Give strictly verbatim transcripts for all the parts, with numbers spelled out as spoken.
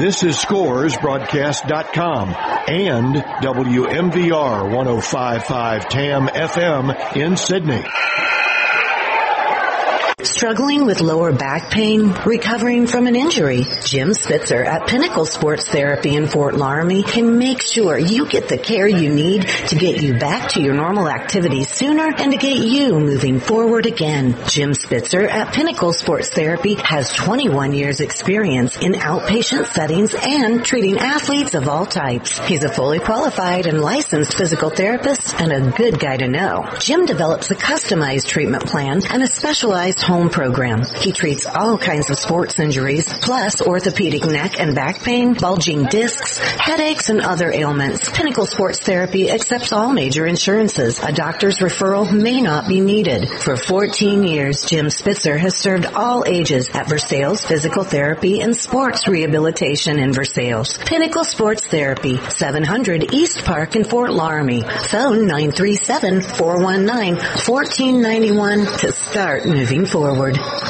This is Scores Broadcast dot com and W M V R one oh five point five T A M F M in Sydney. Struggling with lower back pain? Recovering from an injury? Jim Spitzer at Pinnacle Sports Therapy in Fort Laramie can make sure you get the care you need to get you back to your normal activities sooner and to get you moving forward again. Jim Spitzer at Pinnacle Sports Therapy has twenty-one years experience in outpatient settings and treating athletes of all types. He's a fully qualified and licensed physical therapist and a good guy to know. Jim develops a customized treatment plan and a specialized home program. He treats all kinds of sports injuries, plus orthopedic neck and back pain, bulging discs, headaches, and other ailments. Pinnacle Sports Therapy accepts all major insurances. A doctor's referral may not be needed. For fourteen years, Jim Spitzer has served all ages at Versailles Physical Therapy and Sports Rehabilitation in Versailles. Pinnacle Sports Therapy, seven hundred East Park in Fort Laramie. Phone nine three seven, four one nine, one four nine one to start moving forward.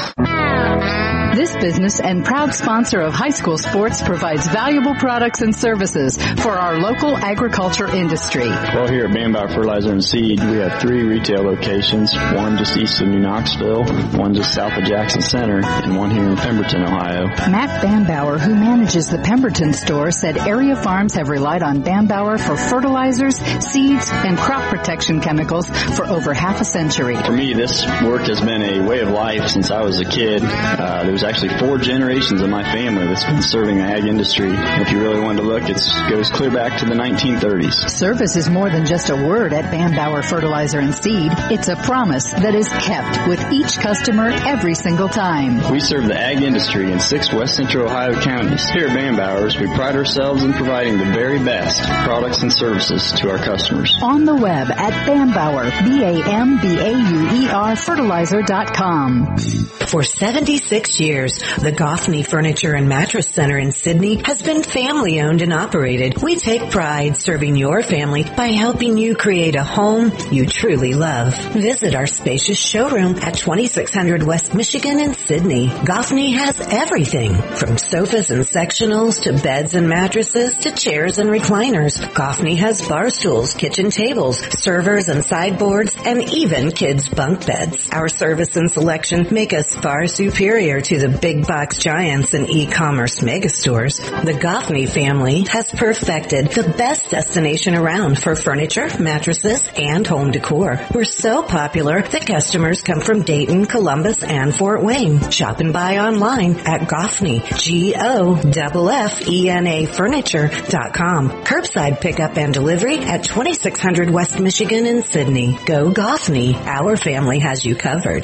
This business and proud sponsor of high school sports provides valuable products and services for our local agriculture industry. Well, here at Bambauer Fertilizer and Seed, we have three retail locations, one just east of New Knoxville, one just south of Jackson Center, and one here in Pemberton, Ohio. Matt Bambauer, who manages the Pemberton store, said area farms have relied on Bambauer for fertilizers, seeds, and crop protection chemicals for over half a century. For me, this work has been a way of life since I was a kid. Uh, there was actually four generations of my family that's been serving the ag industry. If you really wanted to look, it goes clear back to the nineteen thirties. Service is more than just a word at Bambauer Fertilizer and Seed. It's a promise that is kept with each customer every single time. We serve the ag industry in six west central Ohio counties. Here at Bambauer's, we pride ourselves in providing the very best products and services to our customers. On the web at Bambauer, B A M B A U E R fertilizer dot com. For seventy-six years, the Goffney Furniture and Mattress Center in Sydney has been family owned and operated. We take pride serving your family by helping you create a home you truly love. Visit our spacious showroom at twenty-six hundred West Michigan in Sydney. Goffney has everything from sofas and sectionals to beds and mattresses to chairs and recliners. Goffney has bar stools, kitchen tables, servers and sideboards, and even kids' bunk beds. Our service and selection make us far superior to the big box giants and e-commerce megastores. The Goffney family has perfected the best destination around for furniture, mattresses, and home decor. We're so popular that customers come from Dayton, Columbus, and Fort Wayne. Shop and buy online at Goffney, G O F F E N A furniture dot com. Curbside pickup and delivery at twenty-six hundred West Michigan in Sydney. Go Goffney. Our family has you covered.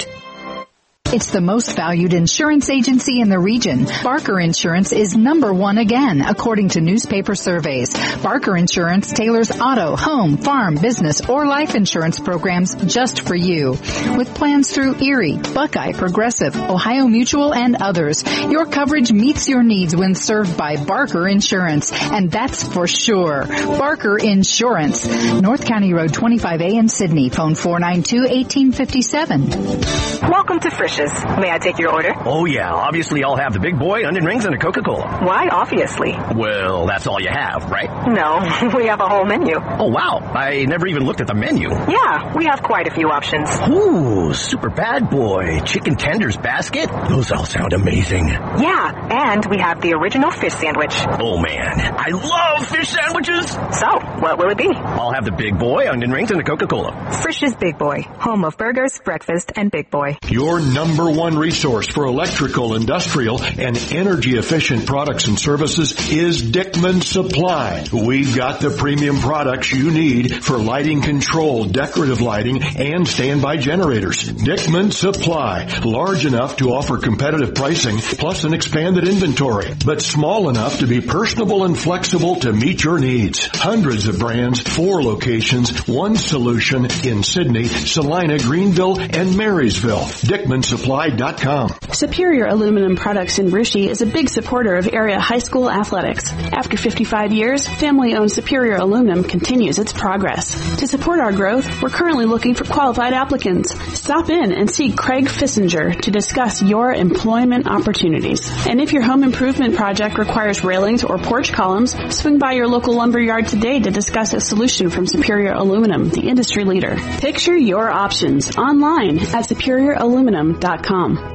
It's the most valued insurance agency in the region. Barker Insurance is number one again, according to newspaper surveys. Barker Insurance tailors auto, home, farm, business, or life insurance programs just for you. With plans through Erie, Buckeye, Progressive, Ohio Mutual, and others, your coverage meets your needs when served by Barker Insurance, and that's for sure. Barker Insurance. North County Road twenty-five A in Sydney. Phone four nine two, one eight five seven. Welcome to Frisch's. May I take your order? Oh, yeah. Obviously, I'll have the big boy, onion rings, and a Coca-Cola. Why obviously? Well, that's all you have, right? No, we have a whole menu. Oh, wow. I never even looked at the menu. Yeah, we have quite a few options. Ooh, super bad boy. Chicken tenders basket? Those all sound amazing. Yeah, and we have the original fish sandwich. Oh, man. I love fish sandwiches. So, what will it be? I'll have the big boy, onion rings, and a Coca-Cola. Frisch's Big Boy, home of burgers, breakfast, and Big Boy. Your number one resource for electrical, industrial, and energy-efficient products and services is Dickman Supply. We've got the premium products you need for lighting control, decorative lighting, and standby generators. Dickman Supply, large enough to offer competitive pricing plus an expanded inventory, but small enough to be personable and flexible to meet your needs. needs. Hundreds of brands, four locations, one solution in Sydney, Salina, Greenville, and Marysville. Dickman Supply dot com. Superior Aluminum Products in Russia is a big supporter of area high school athletics. After fifty-five years, family-owned Superior Aluminum continues its progress. To support our growth, we're currently looking for qualified applicants. Stop in and see Craig Fissinger to discuss your employment opportunities. And if your home improvement project requires railings or porch columns, swing by your local lumber yard today to discuss a solution from Superior Aluminum, the industry leader. Picture your options online at superior aluminum dot com.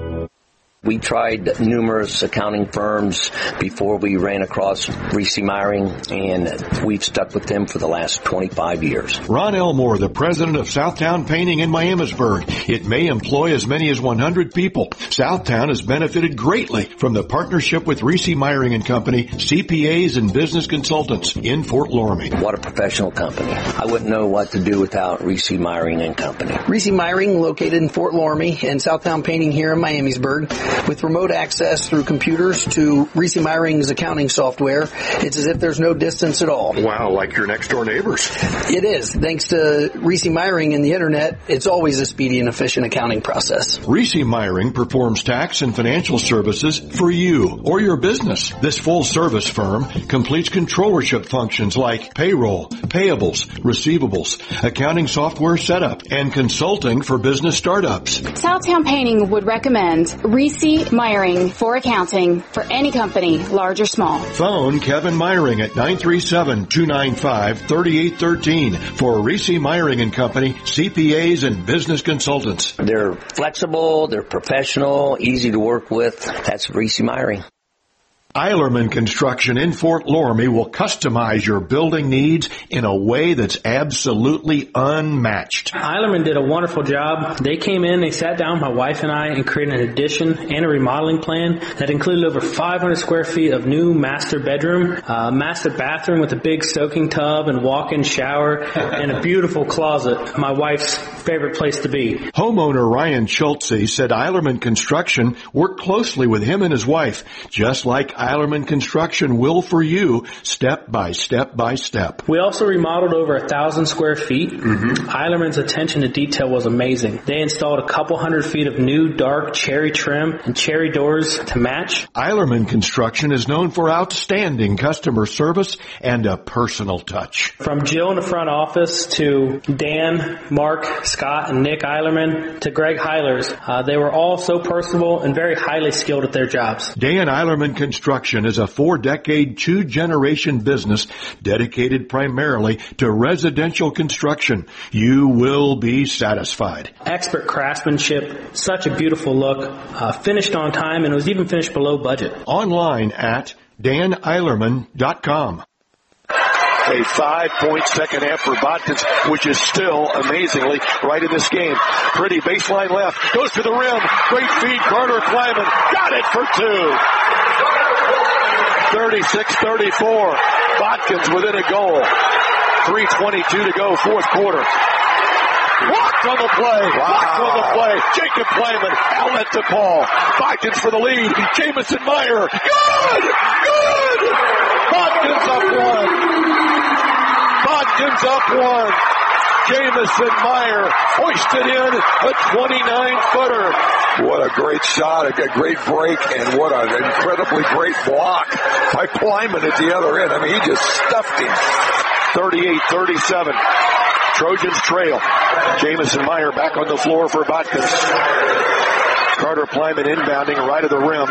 We tried numerous accounting firms before we ran across Reese Meyering, and we've stuck with them for the last twenty-five years. Ron Elmore, the president of Southtown Painting in Miamisburg. It may employ as many as one hundred people. Southtown has benefited greatly from the partnership with Reese Meyering and Company, C P As and business consultants in Fort Loramie. What a professional company. I wouldn't know what to do without Reese Meyering and Company. Reese Meyering, located in Fort Loramie, and Southtown Painting here in Miamisburg. With remote access through computers to Reese Meyering's accounting software, it's as if there's no distance at all. Wow, like your next door neighbors. It is. Thanks to Reese Meyering and the internet, it's always a speedy and efficient accounting process. Reese Meyering performs tax and financial services for you or your business. This full service firm completes controllership functions like payroll, payables, receivables, accounting software setup, and consulting for business startups. Southtown Painting would recommend Reese Meyering for accounting for any company, large or small. Phone Kevin Meyering at nine three seven, two nine five, three eight one three for Reese Meyering and Company, C P As and business consultants. They're flexible, they're professional, easy to work with. That's Reese Meyering. Eilerman Construction in Fort Loramie will customize your building needs in a way that's absolutely unmatched. Eilerman did a wonderful job. They came in, they sat down, my wife and I, and created an addition and a remodeling plan that included over five hundred square feet of new master bedroom, uh, master bathroom with a big soaking tub and walk-in shower, and a beautiful closet, my wife's favorite place to be. Homeowner Ryan Schultze said Eilerman Construction worked closely with him and his wife, just like Eilerman Construction will for you, step by step by step. We also remodeled over a thousand square feet. Mm-hmm. Eilerman's attention to detail was amazing. They installed a couple hundred feet of new dark cherry trim and cherry doors to match. Eilerman Construction is known for outstanding customer service and a personal touch. From Jill in the front office to Dan, Mark, Scott, and Nick Eilerman to Greg Heilers, uh, they were all so personable and very highly skilled at their jobs. Dan Eilerman Construction is a four-decade, two-generation business dedicated primarily to residential construction. You will be satisfied. Expert craftsmanship, such a beautiful look, uh, finished on time, and it was even finished below budget. Online at dan eilerman dot com. A five-point second half for Botkins, which is still amazingly right in this game. Pretty baseline left, goes to the rim, great feed, Carter Kleiman, got it for two. thirty-six thirty-four, Botkins within a goal. three twenty-two to go, fourth quarter. Walked on the play, wow. Walked on the play. Jacob Kleiman, outlet to Paul. Botkins for the lead, Jamison Meyer, good! Good! Botkins up one. Botkins up one. Jamison Meyer hoisted in a twenty-nine footer. What a great shot, a great break, and what an incredibly great block by Kleiman at the other end. I mean, he just stuffed him. thirty-eight thirty-seven. Trojans trail. Jamison Meyer back on the floor for Botkins. Carter Kleiman inbounding right of the rim.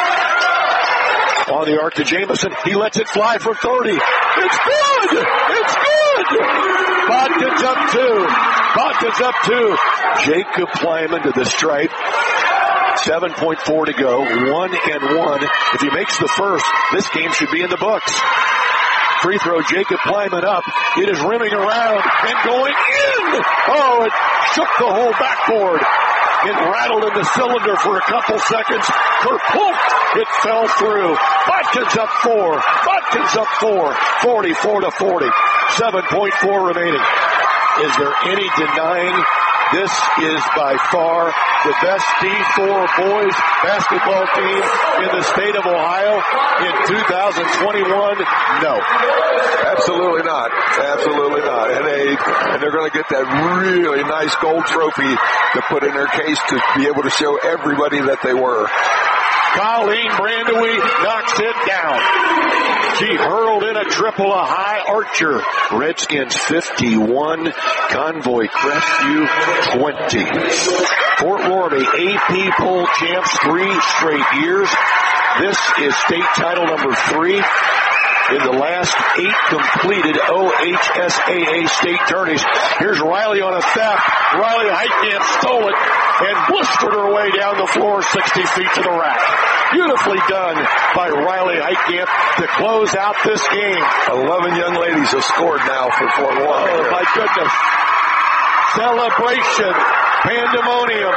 On the arc to Jamison. He lets it fly for thirty. It's good! It's good! Botkins up two. Botkins up two. Jacob Kleiman to the stripe. seven point four to go. One and one. If he makes the first, this game should be in the books. Free throw, Jacob Kleiman up. It is rimming around and going in. Oh, it shook the whole backboard. It rattled in the cylinder for a couple seconds. Kerplunked. It fell through. Botkins up four. Botkins up four. forty-four to forty. seven point four remaining. Is there any denying This is by far the best D four boys basketball team in the state of Ohio in two thousand twenty-one? No. Absolutely not. Absolutely not. And they, and they're going to get that really nice gold trophy to put in their case to be able to show everybody that they were. Colleen Brandewie knocks it down. She hurled in a triple, a high archer. Redskins fifty-one, Convoy Crestview twenty. Fort Loramie A P poll champs three straight years. This is state title number three in the last eight completed O H S A A state tourneys. Here's Riley on a theft. Riley Heitkamp stole it and blistered her way down the floor sixty feet to the rack. Beautifully done by Riley Heitkamp to close out this game. Eleven young ladies have scored now for Fort Loramie. Oh, my goodness. Celebration. Pandemonium.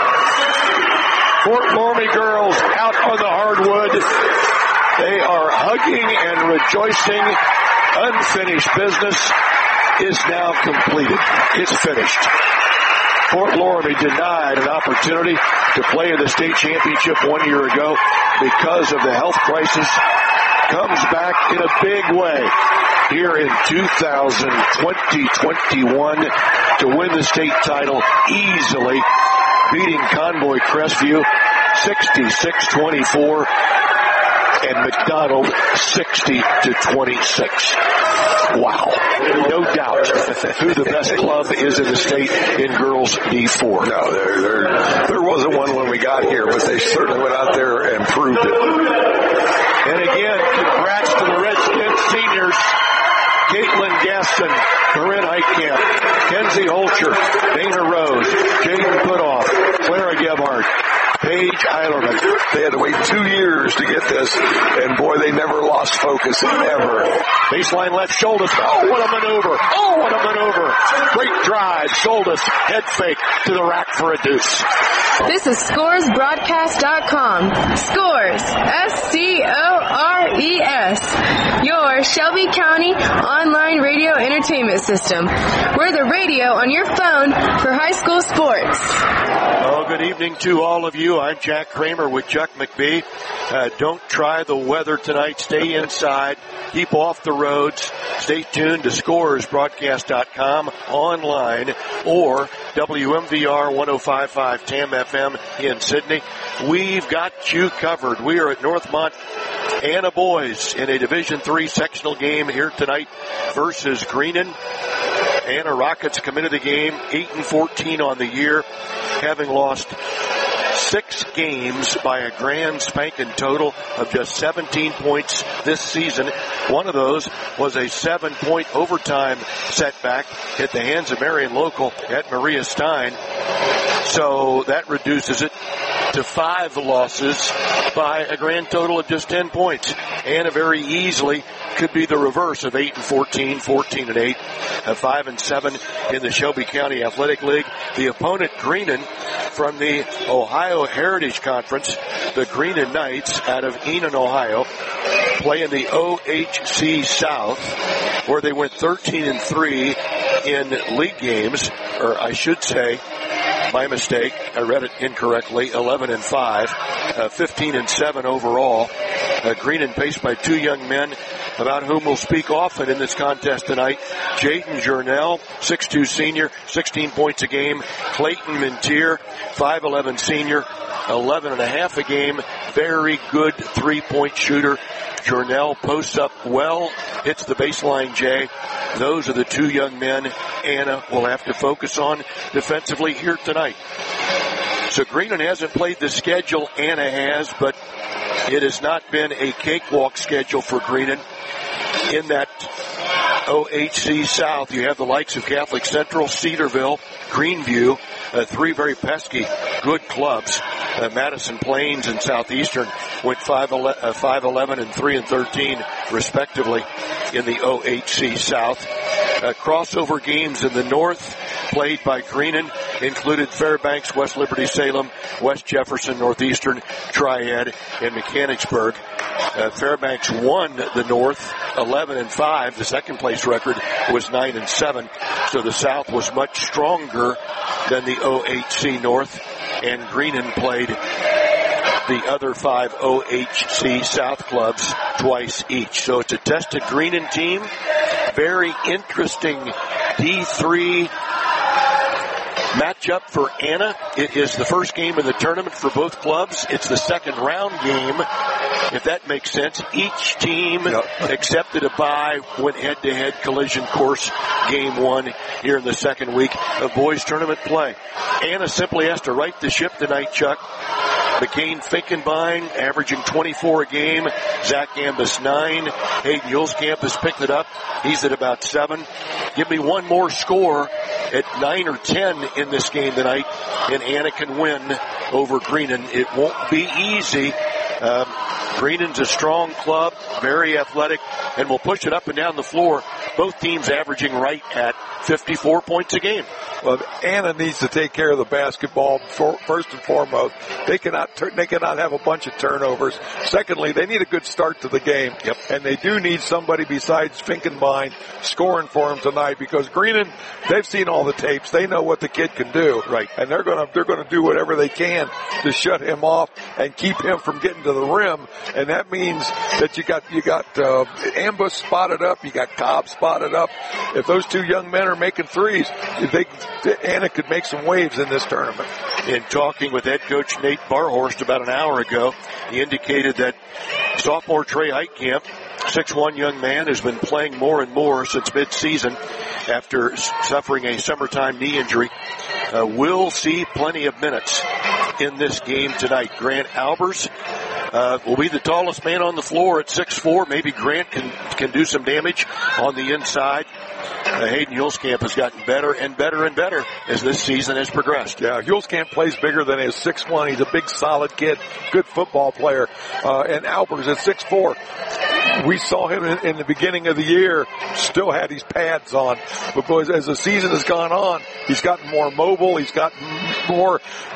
Fort Loramie girls out on the hardwood. They are hugging and rejoicing. Unfinished business is now completed. It's finished. Fort Loramie denied an opportunity to play in the state championship one year ago because of the health crisis. Comes back in a big way here in two thousand twenty twenty-one to win the state title easily, beating Convoy Crestview sixty-six twenty-four. And McDonald sixty to twenty-six. Wow. No doubt who the best club is in the state in girls D four. No, there, there, there wasn't one when we got here, but they certainly went out there and proved it. And again, congrats to the Redskins seniors. Caitlin Gaston, Corinne Heitkamp, Kenzie Holcher, Dana Rose, Jaden Putoff, Clara Gebhardt, Paige Eilerman. They had to wait two years to get this, and boy, they never lost focus, ever. Baseline left, Schuldis. Oh, what a maneuver. Oh, what a maneuver. Great drive. Schuldis, head fake to the rack for a deuce. This is Scores Broadcast dot com. Scores, S C O R E S. Your Shelby County online radio entertainment system. We're the radio on your phone for high school sports. Oh, good evening to all of you. I'm Jack Kramer with Chuck McBee. Uh, don't try the weather tonight. Stay inside. Keep off the roads. Stay tuned to Scores Broadcast dot com online or W M V R one oh five point five T A M F M in Sydney. We've got you covered. We are at Northmont Anna Boys in a Division three sectional game here tonight versus Greenon. Anna Rockets come into the game eight and fourteen on the year, having lost six games by a grand spanking total of just seventeen points this season. One of those was a seven-point overtime setback at the hands of Marion Local at Maria Stein. So that reduces it to five losses by a grand total of just ten points. Anna very easily could be the reverse of eight and fourteen, fourteen and eight, uh, five and seven in the Shelby County Athletic League. The opponent, Greenon, from the Ohio Heritage Conference, the Greenon Knights out of Enon, Ohio, play in the O H C South, where they went thirteen and three in league games, or I should say, my mistake, I read it incorrectly, eleven and five, uh, fifteen and seven overall. Uh, Greenon paced by two young men about whom we'll speak often in this contest tonight. Jaden Jurnell, six two senior, sixteen points a game. Clayton Mintier, five eleven senior, eleven and a half a game. Very good three-point shooter. Jurnell posts up well, hits the baseline J. Those are the two young men Anna will have to focus on defensively here tonight. So Greenon hasn't played the schedule Anna has, but it has not been a cakewalk schedule for Greenon. In that O H C South, you have the likes of Catholic Central, Cedarville, Greenview, uh, three very pesky, good clubs. Uh, Madison Plains and Southeastern went five eleven and three and thirteen, respectively, in the O H C South. Uh, crossover games in the north played by Greenon included Fairbanks, West Liberty Salem, West Jefferson, Northeastern Triad, and Mechanicsburg. Uh, Fairbanks won the North eleven and five. The second place record was nine and seven. So the South was much stronger than the O H C North, and Greenon played the other five O H C South clubs twice each. So it's a tested Greenon team. Very interesting D three matchup for Anna. It is the first game of the tournament for both clubs. It's the second round game, if that makes sense. Each team yep. accepted a bye, went head-to-head collision course game one here in the second week of boys tournament play. Anna simply has to right the ship tonight, Chuck. McCain Finkenbein averaging twenty-four a game. Zach Ambus nine. Hayden Yulskamp has picked it up. He's at about seven. Give me one more score at nine or ten in this game tonight, and Anna can win over Greenon. It won't be easy. Um, Greenon's a strong club, very athletic, and will push it up and down the floor. Both teams averaging right at fifty-four points a game. Well, Anna needs to take care of the basketball for, first and foremost. They cannot tur- they cannot have a bunch of turnovers. Secondly, they need a good start to the game. Yep. And they do need somebody besides Finkenbein scoring for them tonight, because Greenon, they've seen all the tapes. They know what the kid can do. Right. And they're gonna they're gonna do whatever they can to shut him off and keep him from getting to the rim. And that means that you got you got uh, Ambus spotted up, you got Cobb spotted up. If those two young men are making threes, they Anna could make some waves in this tournament. In talking with head coach Nate Barhorst about an hour ago, he indicated that sophomore Trey Heitkamp, six one young man, has been playing more and more since mid-season after suffering a summertime knee injury. Uh, will see plenty of minutes in this game tonight. Grant Albers uh, will be the tallest man on the floor at six four. Maybe Grant can, can do some damage on the inside. Uh, Hayden Yulskamp has gotten better and better and better as this season has progressed. Yeah, Yulskamp plays bigger than his six one. He's a big, solid kid, good football player. Uh, and Albers at six four. We saw him in, in the beginning of the year, still had his pads on. But boys, as the season has gone on, he's gotten more mobile. He's gotten more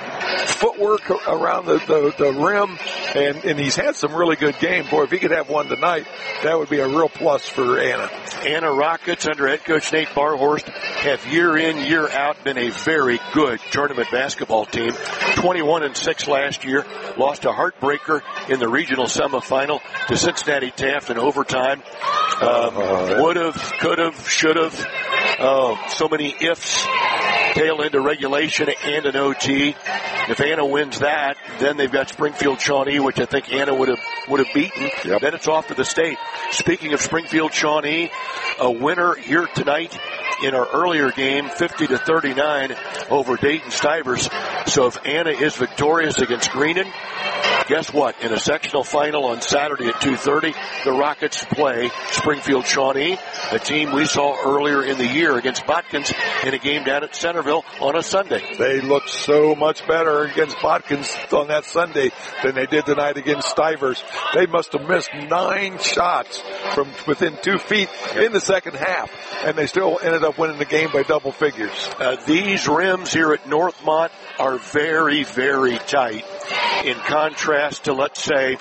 footwork around the, the, the rim, and, and he's had some really good games. Boy, if he could have one tonight, that would be a real plus for Anna. Anna Rockets, under head coach Nate Barhorst, have year in, year out been a very good tournament basketball team. twenty-one and six last year. Lost a heartbreaker in the regional semifinal to Cincinnati Taft in overtime. Um, uh, would have, could have, should have. Oh, so many ifs. Tail into regulation and an O T. If Anna wins that, then they've got Springfield Shawnee, which I think Anna would have would have beaten. Yep. Then it's off to the state. Speaking of Springfield Shawnee, a winner here tonight in our earlier game, fifty to thirty-nine over Dayton Stivers. So if Anna is victorious against Greenon, guess what? In a sectional final on Saturday at two thirty, the Rockets play Springfield Shawnee, a team we saw earlier in the year against Botkins in a game down at Centerville on a Sunday. They looked so much better against Botkins on that Sunday than they did tonight against Stivers. They must have missed nine shots from within two feet in the second half, and they still ended up winning the game by double figures. Uh, these rims here at Northmont are very, very tight. In contrast to, let's say,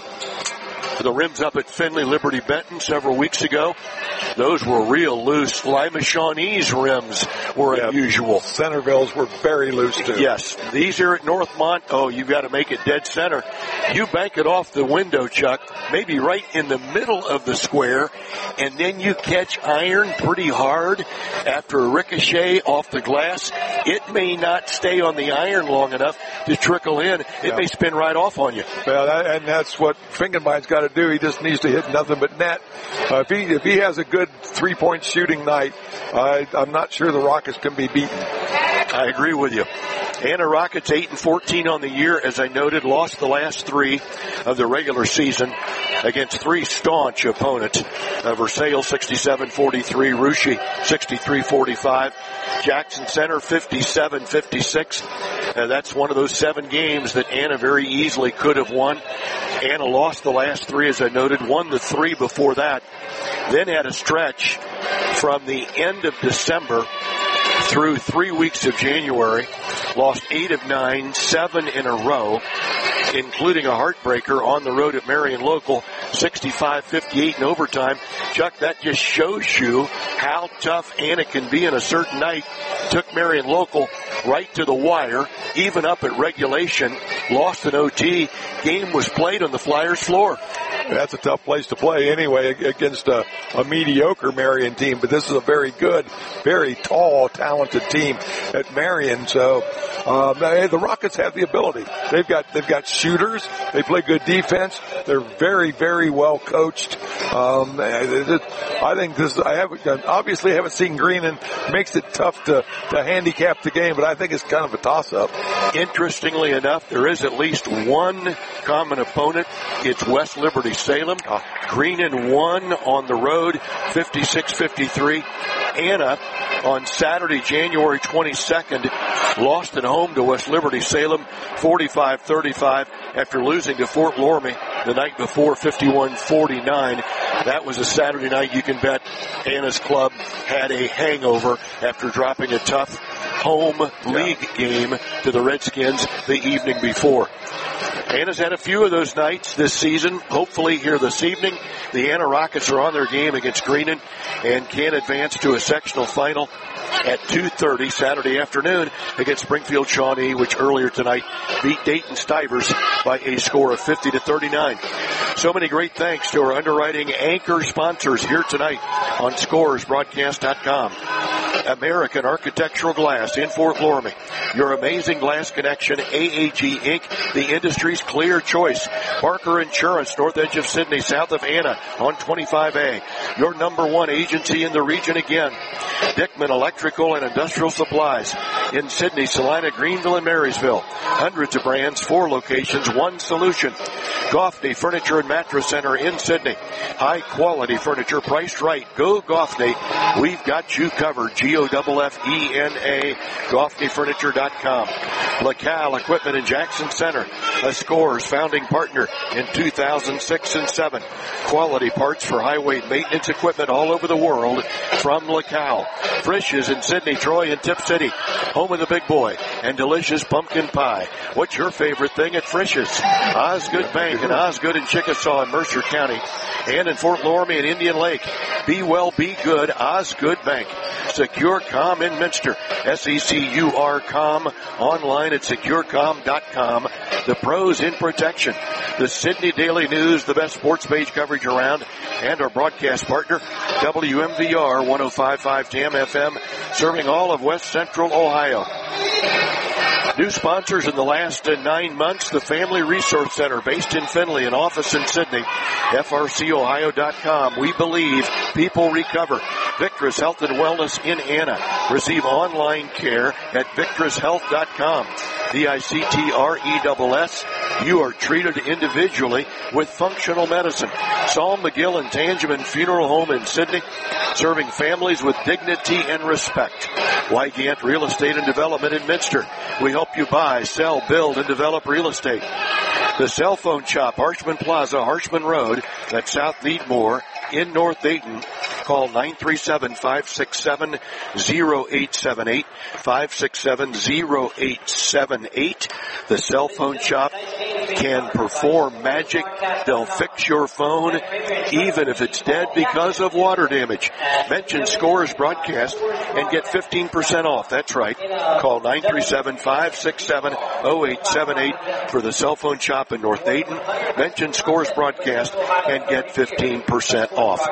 the rims up at Findlay Liberty Benton several weeks ago, those were real loose. Lima Shawnee's rims were yeah, unusual. Centerville's were very loose too. Yes. These here at Northmont, oh, you've got to make it dead center. You bank it off the window, Chuck, maybe right in the middle of the square, and then you catch iron pretty hard after a ricochet off the glass. It may not stay on the iron long enough to trickle in. It yeah. may spin right off on you. Well, that, and that's what Finkenbein's got to do. He just needs to hit nothing but net. Uh, if he if he has a good three-point shooting night, uh, I'm not sure the Rockets can be beaten. I agree with you. Anna Rockets eight and fourteen on the year, as I noted, lost the last three of the regular season against three staunch opponents. Uh, Versailles sixty-seven forty-three, Russia sixty-three forty-five, Jackson Center fifty-seven fifty-six. Uh, that's one of those seven games that Anna very easily could have won. Anna lost the last three, as I noted, won the three before that, then had a stretch from the end of December through three weeks of January, lost eight of nine, seven in a row, including a heartbreaker on the road at Marion Local, sixty-five fifty-eight in overtime. Chuck, that just shows you how tough Anna can be in a certain night. Took Marion Local right to the wire, even up at regulation, lost an O T. Game was played on the Flyers floor. That's a tough place to play anyway against a, a mediocre Marion team, but this is a very good, very tall, talented team at Marion. So um, the Rockets have the ability. They've got they've got shooters. They play good defense. They're very, very well coached. Um, I think this. I haven't obviously haven't seen Greenon. Makes it tough to to handicap the game, but I think it's kind of a toss-up. Interestingly enough, there is at least one common opponent. It's West Liberty Salem. Greenon won on the road, fifty-six fifty-three. Anna on Saturday, January twenty-second, lost at home to West Liberty Salem, forty-five thirty-five, after losing to Fort Loramie the night before, fifty-one forty-nine. That was a Saturday night you can bet Anna's club had a hangover after dropping a tough home league game to the Redskins the evening before. Anna's had a few of those nights this season. Hopefully here this evening, the Anna Rockets are on their game against Greenon and can advance to a sectional final at two thirty Saturday afternoon against Springfield Shawnee, which earlier tonight beat Dayton Stivers by a score of fifty to thirty-nine. So many great thanks to our underwriting anchor sponsors here tonight on Scores Broadcast dot com. American Architectural Glass in Fort Loramie. Your amazing glass connection, A A G Incorporated, the industry's clear choice. Barker Insurance, north edge of Sydney, south of Anna on twenty-five A. Your number one agency in the region again. Dickman Electrical and Industrial Supplies in Sydney, Salina, Greenville, and Marysville. Hundreds of brands, four locations, one solution. Goffney Furniture and Mattress Center in Sydney. High quality furniture priced right. Go Goffney. We've got you covered. G O F F E N A, Goffney Furniture dot com. LaCal Equipment in Jackson Center, a Scores founding partner in two thousand six and seven. Quality parts for highway maintenance equipment all over the world from LaCal. Frisch's in Sydney, Troy, and Tip City, home of the big boy and delicious pumpkin pie. What's your favorite thing at Frisch's? Osgood Bank and Osgood in Chickasaw and Mercer County, and in Fort Loramie and Indian Lake. Be well, be good, Osgood Bank. SecureCom in Minster, S E C U R com, online at securecom dot com. The pros in protection. The Sydney Daily News, the best sports page coverage around, and our broadcast partner, W M V R one oh five point five T A M F M, serving all of West Central Ohio. New sponsors in the last uh, nine months, the Family Resource Center based in Findlay, an office in Sydney, F R C Ohio dot com. We believe people recover. Victress Health and Wellness in Anna. Receive online care at victress health dot com. V I C T R E S S. You are treated individually with functional medicine. Saul McGill and Tangeman Funeral Home in Sydney, serving families with dignity and respect. Wygant Real Estate and Development in Minster. We help you buy, sell, build, and develop real estate. The Cell Phone Shop, Harshman Plaza, Harshman Road, that's South Needmore in North Dayton. Call nine three seven, five six seven, zero eight seven eight, five six seven, zero eight seven eight. The Cell Phone Shop can perform magic. They'll fix your phone even if it's dead because of water damage. Mention Scores Broadcast and get fifteen percent off. That's right. Call nine three seven, five six seven, zero eight seven eight for the Cell Phone Shop in North Dayton. Mention Scores Broadcast and get fifteen percent off.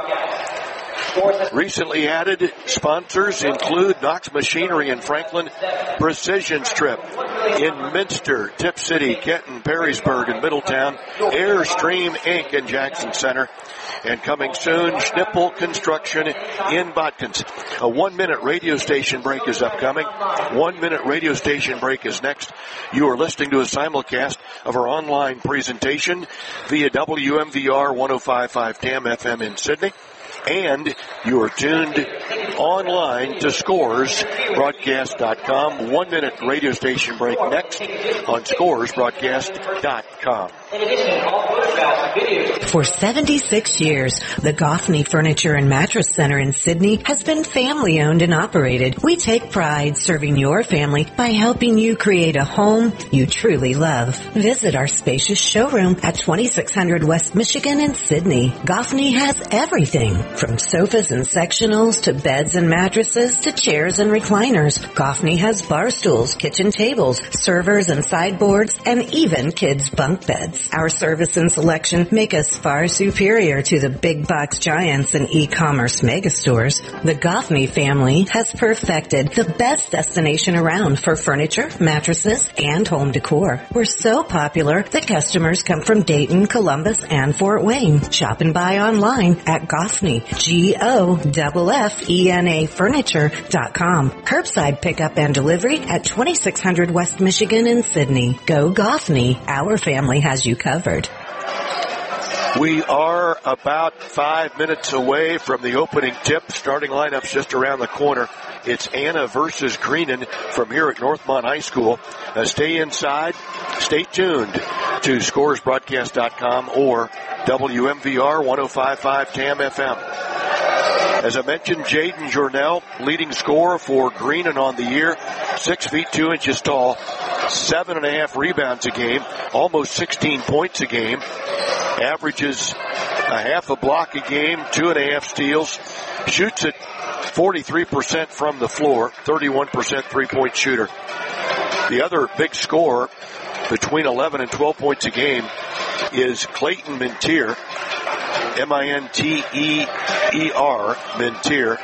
Recently added sponsors include Knox Machinery in Franklin, Precision Strip in Minster, Tip City, Kenton, Perrysburg, and Middletown, Airstream Incorporated in Jackson Center, and coming soon, Schnippel Construction in Botkins. A one-minute radio station break is upcoming. One-minute radio station break is next. You are listening to a simulcast of our online presentation via W M V R one oh five point five T A M F M in Sydney. And you are tuned online to Scores Broadcast dot com. One minute radio station break next on Scores Broadcast dot com. For seventy-six years, the Goffney Furniture and Mattress Center in Sydney has been family owned and operated. We take pride serving your family by helping you create a home you truly love. Visit our spacious showroom at twenty-six hundred West Michigan in Sydney. Goffney has everything from sofas and sectionals to beds and mattresses to chairs and recliners. Goffney has bar stools, kitchen tables, servers and sideboards, and even kids' bunk beds. Our service and selection make us far superior to the big box giants and e-commerce megastores. The Goffney family has perfected the best destination around for furniture, mattresses, and home decor. We're so popular that customers come from Dayton, Columbus, and Fort Wayne. Shop and buy online at Goffney, G O F F E N A Furniture dot com. Curbside pickup and delivery at twenty-six hundred West Michigan in Sydney. Go Goffney. Our family has you covered. We are about five minutes away from the opening tip. Starting lineup's just around the corner. It's Anna versus Greenon from here at Northmont High School. Uh, stay inside. Stay tuned to scores broadcast dot com or W M V R one oh five point five T A M F M. As I mentioned, Jaden Jornell, leading scorer for Greenon on the year, six feet two inches tall, seven and a half rebounds a game, almost sixteen points a game, averages a half a block a game, two and a half steals, shoots at forty-three percent from the floor, thirty-one percent three-point shooter. The other big scorer between eleven and twelve points a game is Clayton Mintier, M I N T E E R, Mintier.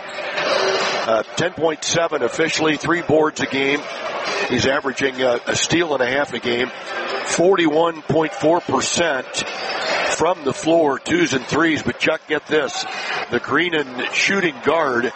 Uh, ten point seven officially, three boards a game. He's averaging a, a steal and a half a game, forty-one point four percent from the floor, twos and threes. But Chuck, get this, the Greenon shooting guard,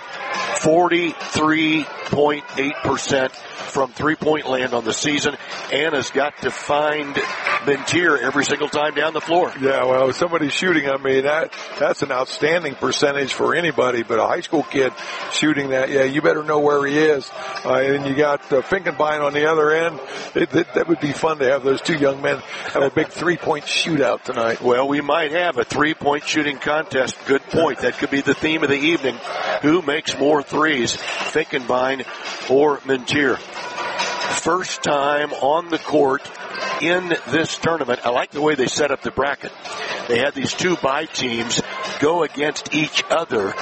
forty-three point eight percent from three-point land on the season. Anna's got to find Mintier every single time down the floor. Yeah, well, if somebody's shooting, I mean, that that's an outstanding percentage for anybody, but a high school kid shooting that, yeah, you better know where he is. Uh, and you got uh, Finkenbein on the other end. It, it, that would be fun to have those two young men have a big three-point shootout tonight. Well, we might have a three-point shooting contest. Good point. That could be the theme of the evening. Who makes more threes, Finkenbein or Mintier? First time on the court in this tournament. I like the way they set up the bracket. They had these two bye teams go against each other.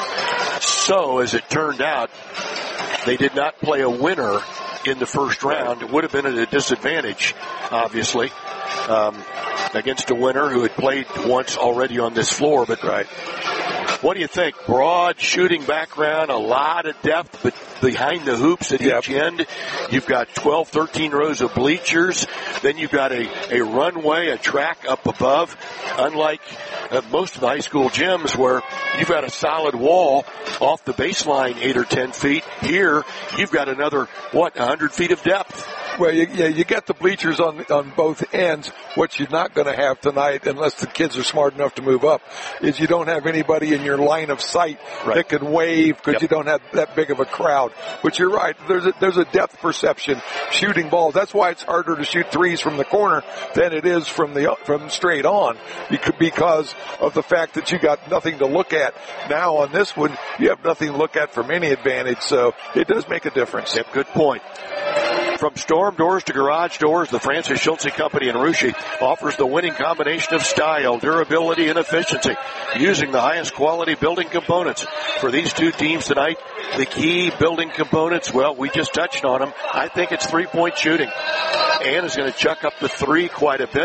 So, as it turned out, they did not play a winner in the first round. It would have been at a disadvantage, obviously, um, against a winner who had played once already on this floor. But right. What do you think? Broad shooting background, a lot of depth, but behind the hoops at yep. each end. You've got twelve, thirteen rows of bleachers. Then you've got a, a runway, a track up above. Unlike uh, most of the high school gyms where you've got a solid wall off the baseline eight or ten feet. Here, you've got another, what, one hundred feet of depth. Well, you, yeah, you get the bleachers on on both ends. What you're not going to have tonight, unless the kids are smart enough to move up, is you don't have anybody in your line of sight right. that can wave because yep. you don't have that big of a crowd. But you're right. There's a, there's a depth perception shooting balls. That's why it's harder to shoot threes from the corner than it is from the from straight on, because of the fact that you got nothing to look at. Now on this one, you have nothing to look at from any advantage. So it does make a difference. Yep, good point. From storm doors to garage doors, the Francis Schultze Company in Russia offers the winning combination of style, durability, and efficiency using the highest quality building components. For these two teams tonight, the key building components, well, we just touched on them. I think it's three-point shooting. Ann is going to chuck up the three quite a bit.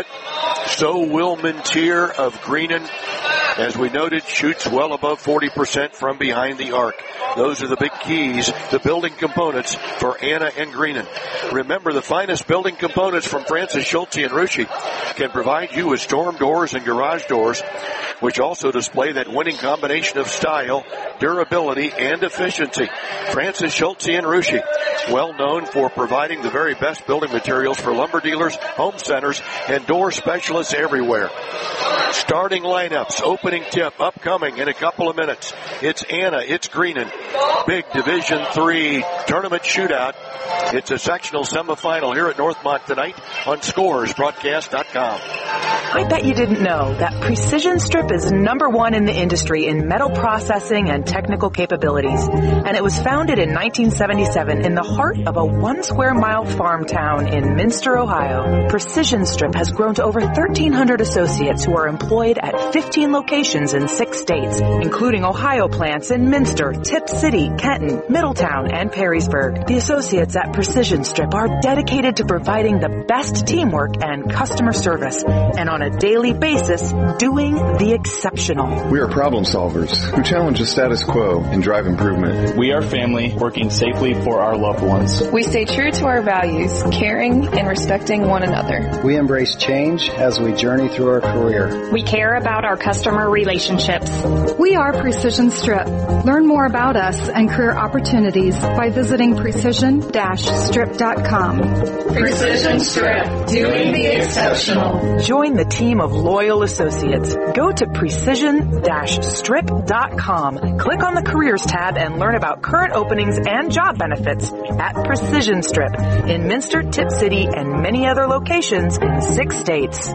So will Mintier of Greenon. As we noted, shoots well above forty percent from behind the arc. Those are the big keys, the building components for Anna and Greenon. Remember, the finest building components from Francis Schultze and Russia can provide you with storm doors and garage doors, which also display that winning combination of style, durability, and efficiency. Francis Schultze and Russia, well known for providing the very best building materials for lumber dealers, home centers, and door specialists everywhere. Starting lineups, opening tip, upcoming in a couple of minutes. It's Anna, it's Greenon. Big Division three tournament shootout. It's a sectional semifinal here at Northmont tonight on scores broadcast dot com. I bet you didn't know that Precision Strip is number one in the industry in metal processing and technical capabilities. And it was founded in nineteen seventy-seven in the heart of a one square mile farm town in Minster, Ohio. Precision Strip has grown to over thirteen hundred associates who are employed at fifteen locations in six states, including Ohio plants in Minster, Tip City, Kenton, Middletown, and Perrysburg. The associates at Precision Strip are dedicated to providing the best teamwork and customer service, and on a daily basis, doing the exceptional. We are problem solvers who challenge the status quo and drive improvement. We are family working safely for our loved ones. We stay true to our values, caring and respecting one another. We embrace change as we journey through our career. We care about our customer relationships. We are Precision Strip. Learn more about us and career opportunities by visiting precision dash strip dot com. Precision Strip, doing the exceptional. Join the team of loyal associates. Go to precision dash strip dot com. Click on the Careers tab and learn about current openings and job benefits at Precision Strip in Minster, Tip City, and many other locations in six states.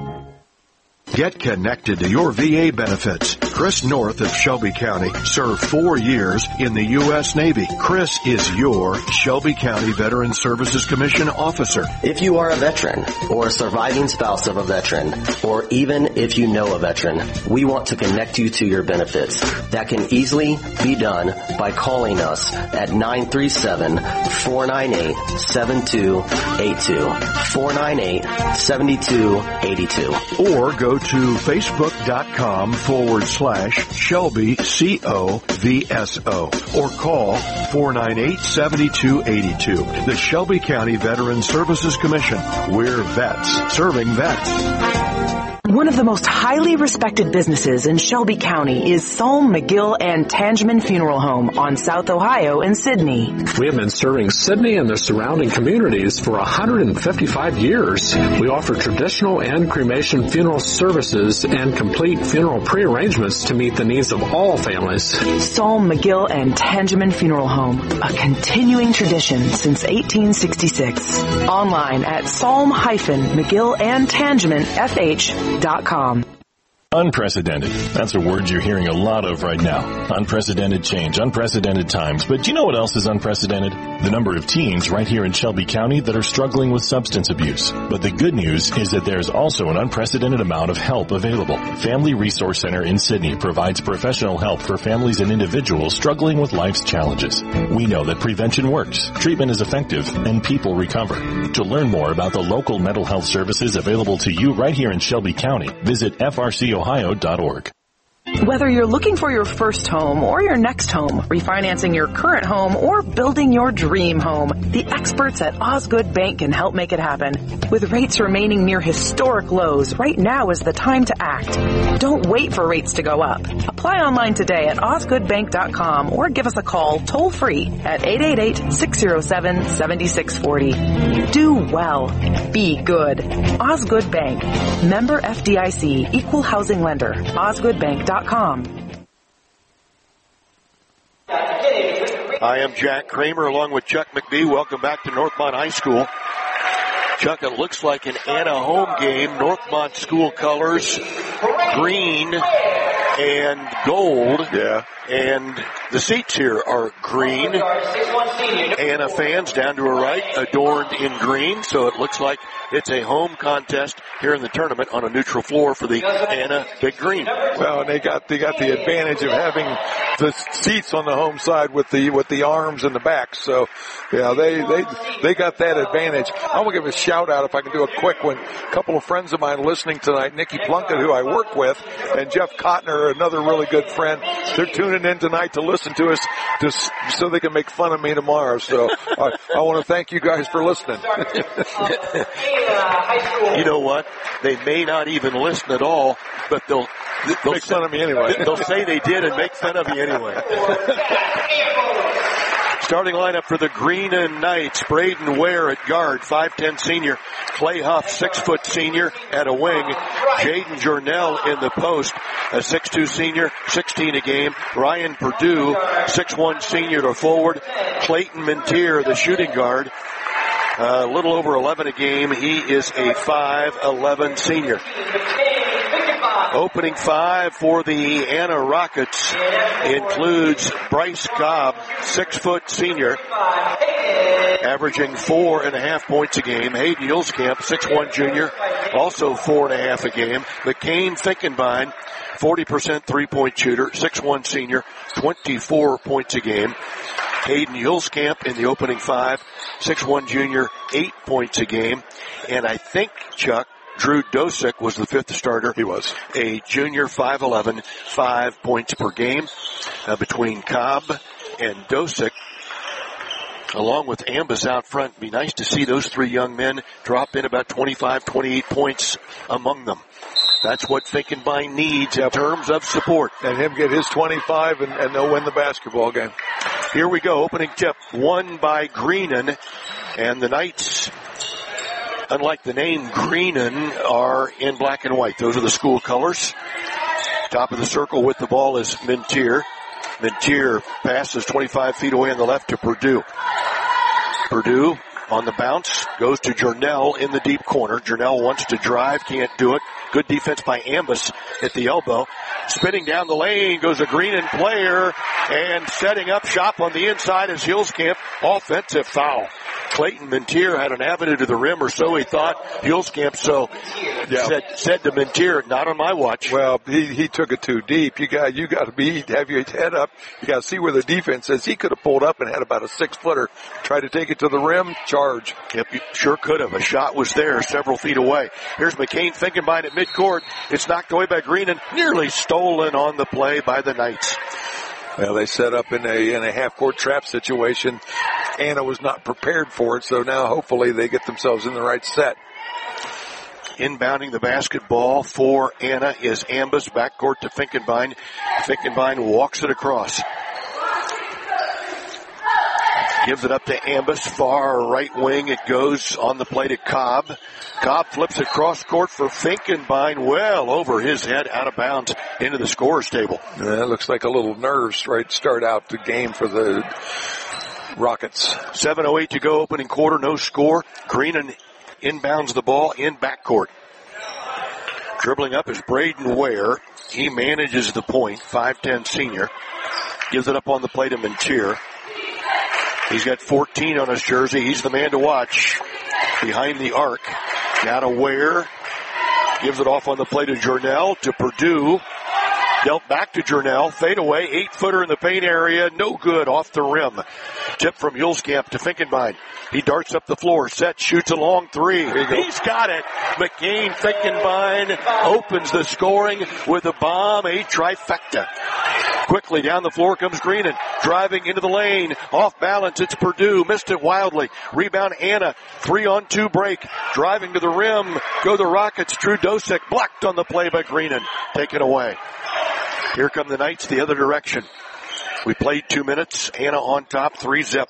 Get connected to your V A benefits. Chris North of Shelby County served four years in the U S Navy. Chris is your Shelby County Veteran Services Commission officer. If you are a veteran or a surviving spouse of a veteran, or even if you know a veteran, we want to connect you to your benefits. That can easily be done by calling us at nine three seven, four nine eight, seven two eight two, four nine eight, seven two eight two. Or go to facebook.com forward slash Shelby C O V S O or call four nine eight, seven two eight two. The Shelby County Veteran Services Commission. We're vets serving vets. One of the most highly respected businesses in Shelby County is Salm, McGill, and Tangeman Funeral Home on South Ohio in Sidney. We have been serving Sidney and the surrounding communities for one hundred fifty-five years. We offer traditional and cremation funeral services and complete funeral pre-arrangements to meet the needs of all families. Salm, McGill, and Tangeman Funeral Home, a continuing tradition since eighteen sixty-six. Online at salm mcgill and tangeman f h dot com. Unprecedented. That's a word you're hearing a lot of right now. Unprecedented change, unprecedented times. But do you know what else is unprecedented? The number of teens right here in Shelby County that are struggling with substance abuse. But the good news is that there's also an unprecedented amount of help available. Family Resource Center in Sidney provides professional help for families and individuals struggling with life's challenges. We know that prevention works, treatment is effective, and people recover. To learn more about the local mental health services available to you right here in Shelby County, visit f r c ohio dot org. Whether you're looking for your first home or your next home, refinancing your current home, or building your dream home, the experts at Osgood Bank can help make it happen. With rates remaining near historic lows, right now is the time to act. Don't wait for rates to go up. Apply online today at osgood bank dot com or give us a call toll free at eight eight eight, six zero seven, seven six four zero. Do well. Be good. Osgood Bank. Member F D I C. Equal housing lender. osgood bank dot com. I am Jack Kramer along with Chuck McBee. Welcome back to Northmont High School. Chuck, it looks like an Anna home game. Northmont school colors, green and gold. Yeah. And the seats here are green. Anna fans down to her right, adorned in green. So it looks like it's a home contest here in the tournament on a neutral floor for the Anna Big Green. Well, and they got they got the advantage of having the seats on the home side with the with the arms and the back. So, yeah, they they they got that advantage. I want to give a shout out, if I can do a quick one. A couple of friends of mine listening tonight, Nikki Plunkett, who I work with, and Jeff Kottner, another really good friend. They're tuning in tonight to listen to us, to, so they can make fun of me tomorrow. So I, I want to thank you guys for listening. You know what? They may not even listen at all, but they'll, they'll make say, fun of me anyway. They'll say they did and make fun of you anyway. Starting lineup for the Green and Knights: Braden Ware at guard, five ten senior. Clay Huff, six foot senior at a wing. Jaden Jornell in the post, a six two senior, sixteen a game. Ryan Purdue, six one senior to forward. Clayton Mintier, the shooting guard, a uh, little over eleven a game. He is a five eleven senior. Opening five for the Anna Rockets includes Bryce Cobb, six foot senior, averaging four and a half points a game. Hayden Yulskamp, six one junior, also four and a half a game. McCain Finkenbein, forty percent three-point shooter, six one senior, twenty-four points a game. Hayden Yulskamp in the opening five, six one junior, eight points a game. And I think, Chuck, Drew Dosick was the fifth starter. He was. A junior, five eleven, five points per game. Uh, between Cobb and Dosick, along with Ambus out front, be nice to see those three young men drop in about twenty-five, twenty-eight points among them. That's what Finkenbein needs in terms of support. And him get his twenty-five, and, and they'll win the basketball game. Here we go. Opening tip, won by Greenan. And the Knights, unlike the name Greenan, are in black and white. Those are the school colors. Top of the circle with the ball is Mintier. Mintier passes twenty-five feet away on the left to Purdue. Purdue on the bounce goes to Jernell in the deep corner. Jernell wants to drive, can't do it. Good defense by Ambus at the elbow. Spinning down the lane goes a Greenan player, and setting up shop on the inside is Yulskamp. Offensive foul. Clayton Mintier had an avenue to the rim, or so he thought. Yulskamp so yeah. said, said to Mintier, not on my watch. Well, he, he took it too deep. You got you got to be have your head up. You got to see where the defense is. He could have pulled up and had about a six footer. Tried to take it to the rim, charge. Yep, you sure could have. A shot was there, several feet away. Here's McCain Finkenbein at midcourt. It's knocked away by Greenan, nearly stolen on the play by the Knights. Well, they set up in a in a half-court trap situation. Anna was not prepared for it, so now hopefully they get themselves in the right set. Inbounding the basketball for Anna is Ambus, backcourt to Finkenbein. Finkenbein walks it across. Gives it up to Ambus, far right wing. It goes on the play to Cobb. Cobb flips it cross court for Finkenbein, well over his head, out of bounds into the scorer's table. Yeah, it looks like a little nerves right start out the game for the Rockets. seven oh eight to go, opening quarter, no score. Greenan inbounds the ball in backcourt. Dribbling up is Braden Ware. He manages the point, five ten senior. Gives it up on the play to Mintier. He's got fourteen on his jersey. He's the man to watch behind the arc. Now to Ware. Gives it off on the play to Jernell, to Purdue. Dealt back to Jernell. Fade away. Eight-footer in the paint area. No good. Off the rim. Tip from Yulskamp to Finkenbein. He darts up the floor. Set. Shoots a long three. He's got it. McCain Finkenbein opens the scoring with a bomb. A trifecta. Quickly down the floor comes Greenan. Driving into the lane. Off balance. It's Purdue. Missed it wildly. Rebound Anna. Three on two break. Driving to the rim. Go the Rockets. Drew Dosick blocked on the play by Greenan. Taken away. Here come the Knights the other direction. We played two minutes. Anna on top. Three zip.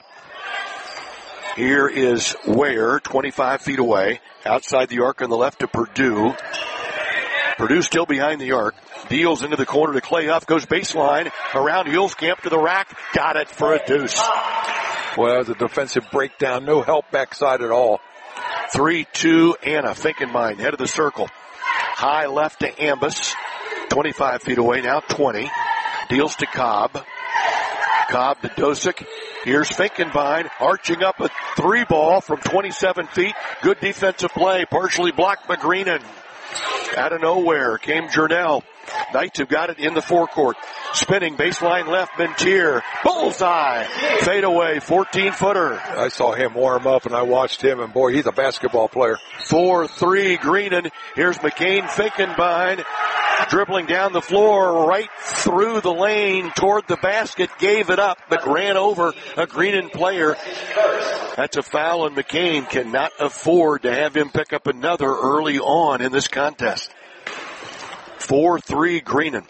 Here is Ware. twenty-five feet away. Outside the arc on the left to Purdue. Purdue still behind the arc. Deals into the corner to Clay Huff. Goes baseline. Around Yulskamp to the rack. Got it for a deuce. Well, the defensive breakdown. No help backside at all. three two Anna. Finkenbein. Head of the circle. High left to Ambus. twenty-five feet away now. twenty. Deals to Cobb. Cobb to Dosick. Here's Finkenbein arching up a three ball from twenty-seven feet. Good defensive play. Partially blocked by Greenan. Out of nowhere came Jernell. Knights have got it in the forecourt. Spinning baseline left, Mintier. Bullseye. Fade away, fourteen-footer. I saw him warm up, and I watched him, and boy, he's a basketball player. four three Greenan. Here's McCain Finkenbein. Dribbling down the floor right through the lane toward the basket. Gave it up, but ran over a Greenan player. That's a foul, and McCain cannot afford to have him pick up another early on in this contest. four three Greenan.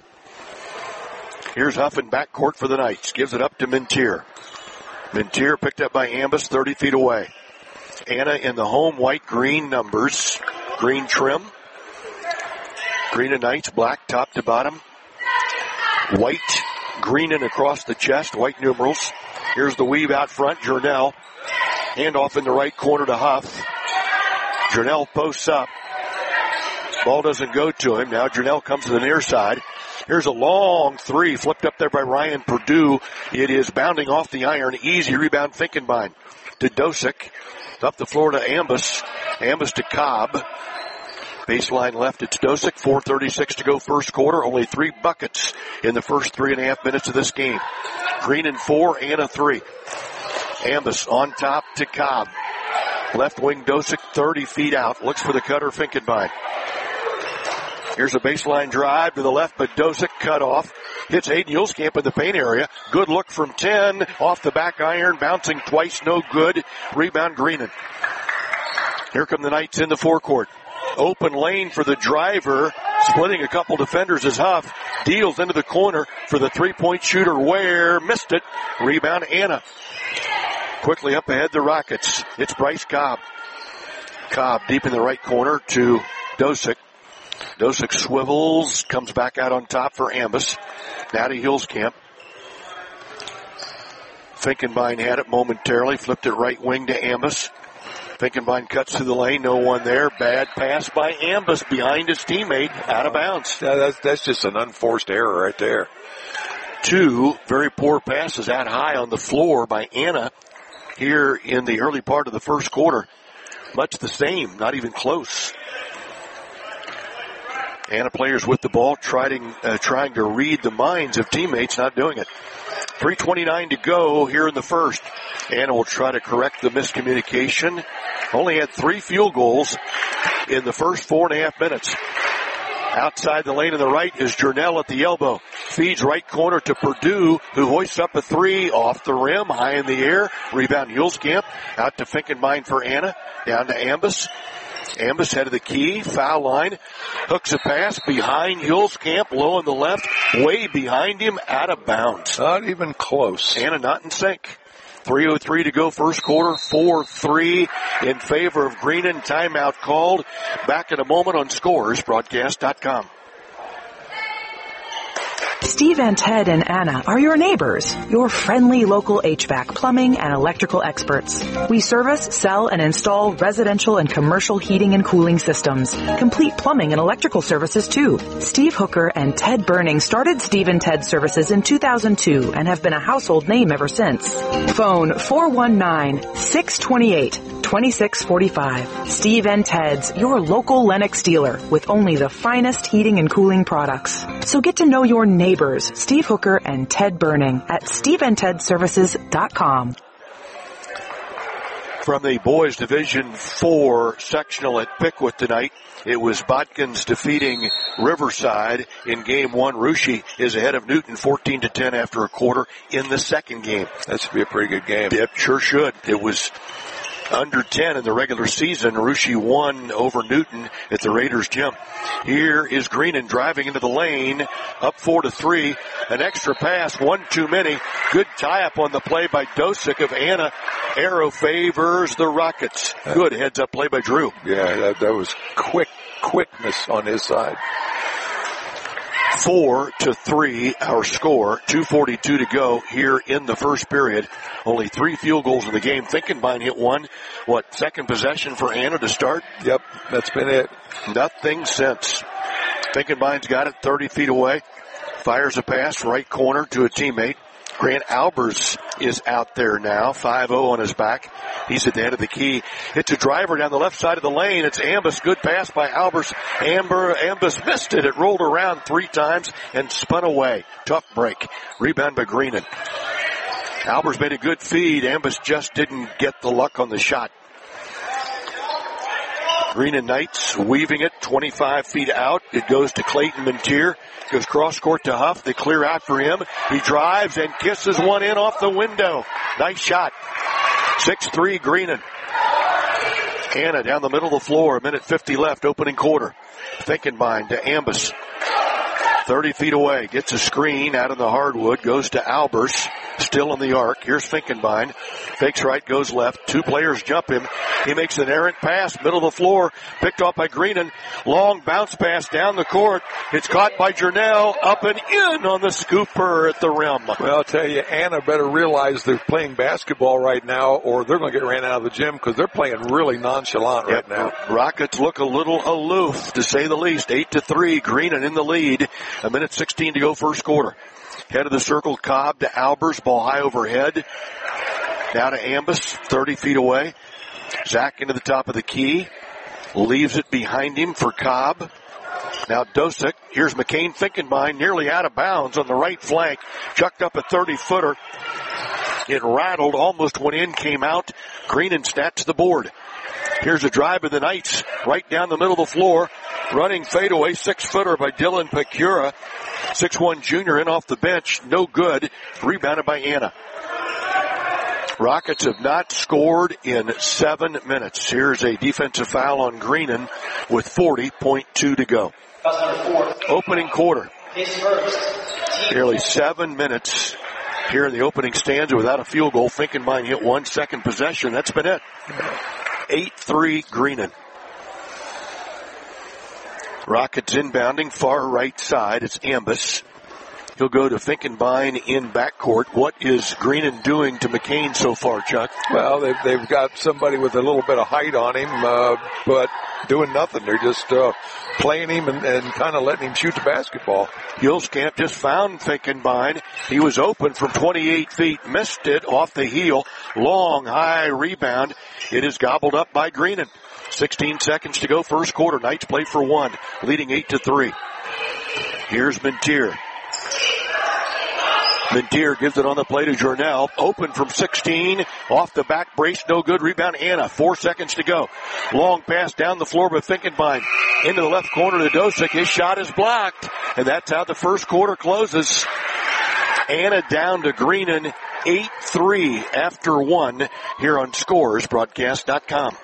Here's Huff in backcourt for the Knights. Gives it up to Mintier. Mintier picked up by Ambus, thirty feet away. Anna in the home white-green numbers. Green trim. Green and Knights, black top to bottom. White, green and across the chest, white numerals. Here's the weave out front, Jernell. Handoff in the right corner to Huff. Jernell posts up. Ball doesn't go to him. Now Jernell comes to the near side. Here's a long three flipped up there by Ryan Perdue. It is bounding off the iron. Easy rebound Finkenbein to Dosick. Up the floor to Ambus. Ambus to Cobb. Baseline left, it's Dosick. four thirty-six to go first quarter. Only three buckets in the first three and a half minutes of this game. Green and four, Anna three. Ambus on top to Cobb. Left wing Dosick, thirty feet out. Looks for the cutter, Finkenbein. Here's a baseline drive to the left, but Dosick cut off. Hits Aiden Hulskamp in the paint area. Good look from ten. Off the back iron, bouncing twice, no good. Rebound Greenan. Here come the Knights in the forecourt. Open lane for the driver. Splitting a couple defenders is Huff. Deals into the corner for the three-point shooter. Ware missed it. Rebound Anna. Quickly up ahead the Rockets. It's Bryce Cobb. Cobb deep in the right corner to Dosick. Dosick swivels, comes back out on top for Ambus. Now to Hulskamp. Finkenbein had it momentarily, flipped it right wing to Ambus. Finkenbein cuts through the lane, no one there. Bad pass by Ambus behind his teammate, out of bounds. Yeah, that's, that's just an unforced error right there. Two very poor passes out high on the floor by Anna here in the early part of the first quarter. Much the same, not even close. Anna players with the ball, trying, uh, trying to read the minds of teammates, not doing it. three twenty-nine to go here in the first. Anna will try to correct the miscommunication. Only had three field goals in the first four and a half minutes. Outside the lane on the right is Jernell at the elbow. Feeds right corner to Perdue, who hoists up a three off the rim, high in the air. Rebound Hulskamp. Out to Finkenbein for Anna. Down to Ambus. Ambus head of the key, foul line, hooks a pass behind Hulskamp, low on the left, way behind him, out of bounds. Not even close. Anna not in sync. three oh three to go first quarter, four three in favor of Greenan. Timeout called. Back in a moment on Scores Broadcast dot com. Steve and Ted and Anna are your neighbors, your friendly local H V A C, plumbing, and electrical experts. We service, sell, and install residential and commercial heating and cooling systems. Complete plumbing and electrical services, too. Steve Hooker and Ted Burning started Steve and Ted Services in two thousand two and have been a household name ever since. Phone four one nine, six two eight, two six four five. Steve and Ted's, your local Lennox dealer with only the finest heating and cooling products. So get to know your neighbors, Steve Hooker and Ted Burning at steve and ted services dot com. From the boys division four sectional at Pickwood tonight, it was Botkins defeating Riverside in game one. Russia is ahead of Newton fourteen to ten after a quarter in the second game. That should be a pretty good game. It sure should. It was under ten in the regular season. Russia won over Newton at the Raiders gym. Here is Greenan driving into the lane, up four to three. An extra pass, one too many. Good tie-up on the play by Dosick of Anna. Arrow favors the Rockets. Good heads-up play by Drew. Yeah, that, that was quick, quickness on his side. Four to three, our score. two forty-two to go here in the first period. Only three field goals in the game. Finkenbein hit one. What, second possession for Anna to start? Yep, that's been it. Nothing since. Finkenbein's got it thirty feet away. Fires a pass, right corner to a teammate. Grant Albers is out there now, five oh on his back. He's at the head of the key. It's a driver down the left side of the lane. It's Ambus. Good pass by Albers. Amber, Ambus missed it. It rolled around three times and spun away. Tough break. Rebound by Greenan. Albers made a good feed. Ambus just didn't get the luck on the shot. Greenan Knights weaving it twenty-five feet out. It goes to Clayton Mentir. Goes cross court to Huff. They clear out for him. He drives and kisses one in off the window. Nice shot. six three Greenan. Anna down the middle of the floor. A minute fifty left. Opening quarter. Finkenbein to Ambus. thirty feet away. Gets a screen out of the hardwood. Goes to Albers. Still in the arc. Here's Finkenbein. Fakes right, goes left. Two players jump him. He makes an errant pass, middle of the floor, picked off by Greenan. Long bounce pass down the court. It's caught by Jernell, up and in on the scooper at the rim. Well, I'll tell you, Anna better realize they're playing basketball right now, or they're going to get ran out of the gym because they're playing really nonchalant yep. right now. Rockets look a little aloof, to say the least. Eight to three, Greenan in the lead. A minute sixteen to go, first quarter. Head of the circle, Cobb to Albers, ball high overhead. Now to Ambus, thirty feet away. Zach into the top of the key. Leaves it behind him for Cobb. Now Dosick. Here's McCain Finkenbein, nearly out of bounds on the right flank. Chucked up a thirty-footer. It rattled, almost went in, came out. Greenan snatched the board. Here's a drive of the Knights, right down the middle of the floor. Running fadeaway, six-footer by Dylan Pecura. six one junior in off the bench. No good. Rebounded by Anna. Rockets have not scored in seven minutes. Here's a defensive foul on Greenan with forty point two to go. Opening quarter. Nearly seven minutes here in the opening stanza without a field goal. Finkenbein hit one, second possession. That's been it. eight three Greenan. Rockets inbounding, far right side. It's Ambus. He'll go to Finkenbein in backcourt. What is Greenan doing to McCain so far, Chuck? Well, they've, they've got somebody with a little bit of height on him, uh, but doing nothing. They're just uh, playing him and, and kind of letting him shoot the basketball. Gilscamp just found Finkenbein. He was open from twenty-eight feet, missed it off the heel. Long, high rebound. It is gobbled up by Greenan. sixteen seconds to go, first quarter. Knights play for one, leading eight to three. Here's Mintier. Mintier gives it on the play to Jernell. Open from sixteen. Off the back brace. No good. Rebound Anna. Four seconds to go. Long pass down the floor by Finkenbein. Into the left corner to Dosick. His shot is blocked. And that's how the first quarter closes. Anna down to Greenan. eight three after one here on Scores Broadcast dot com.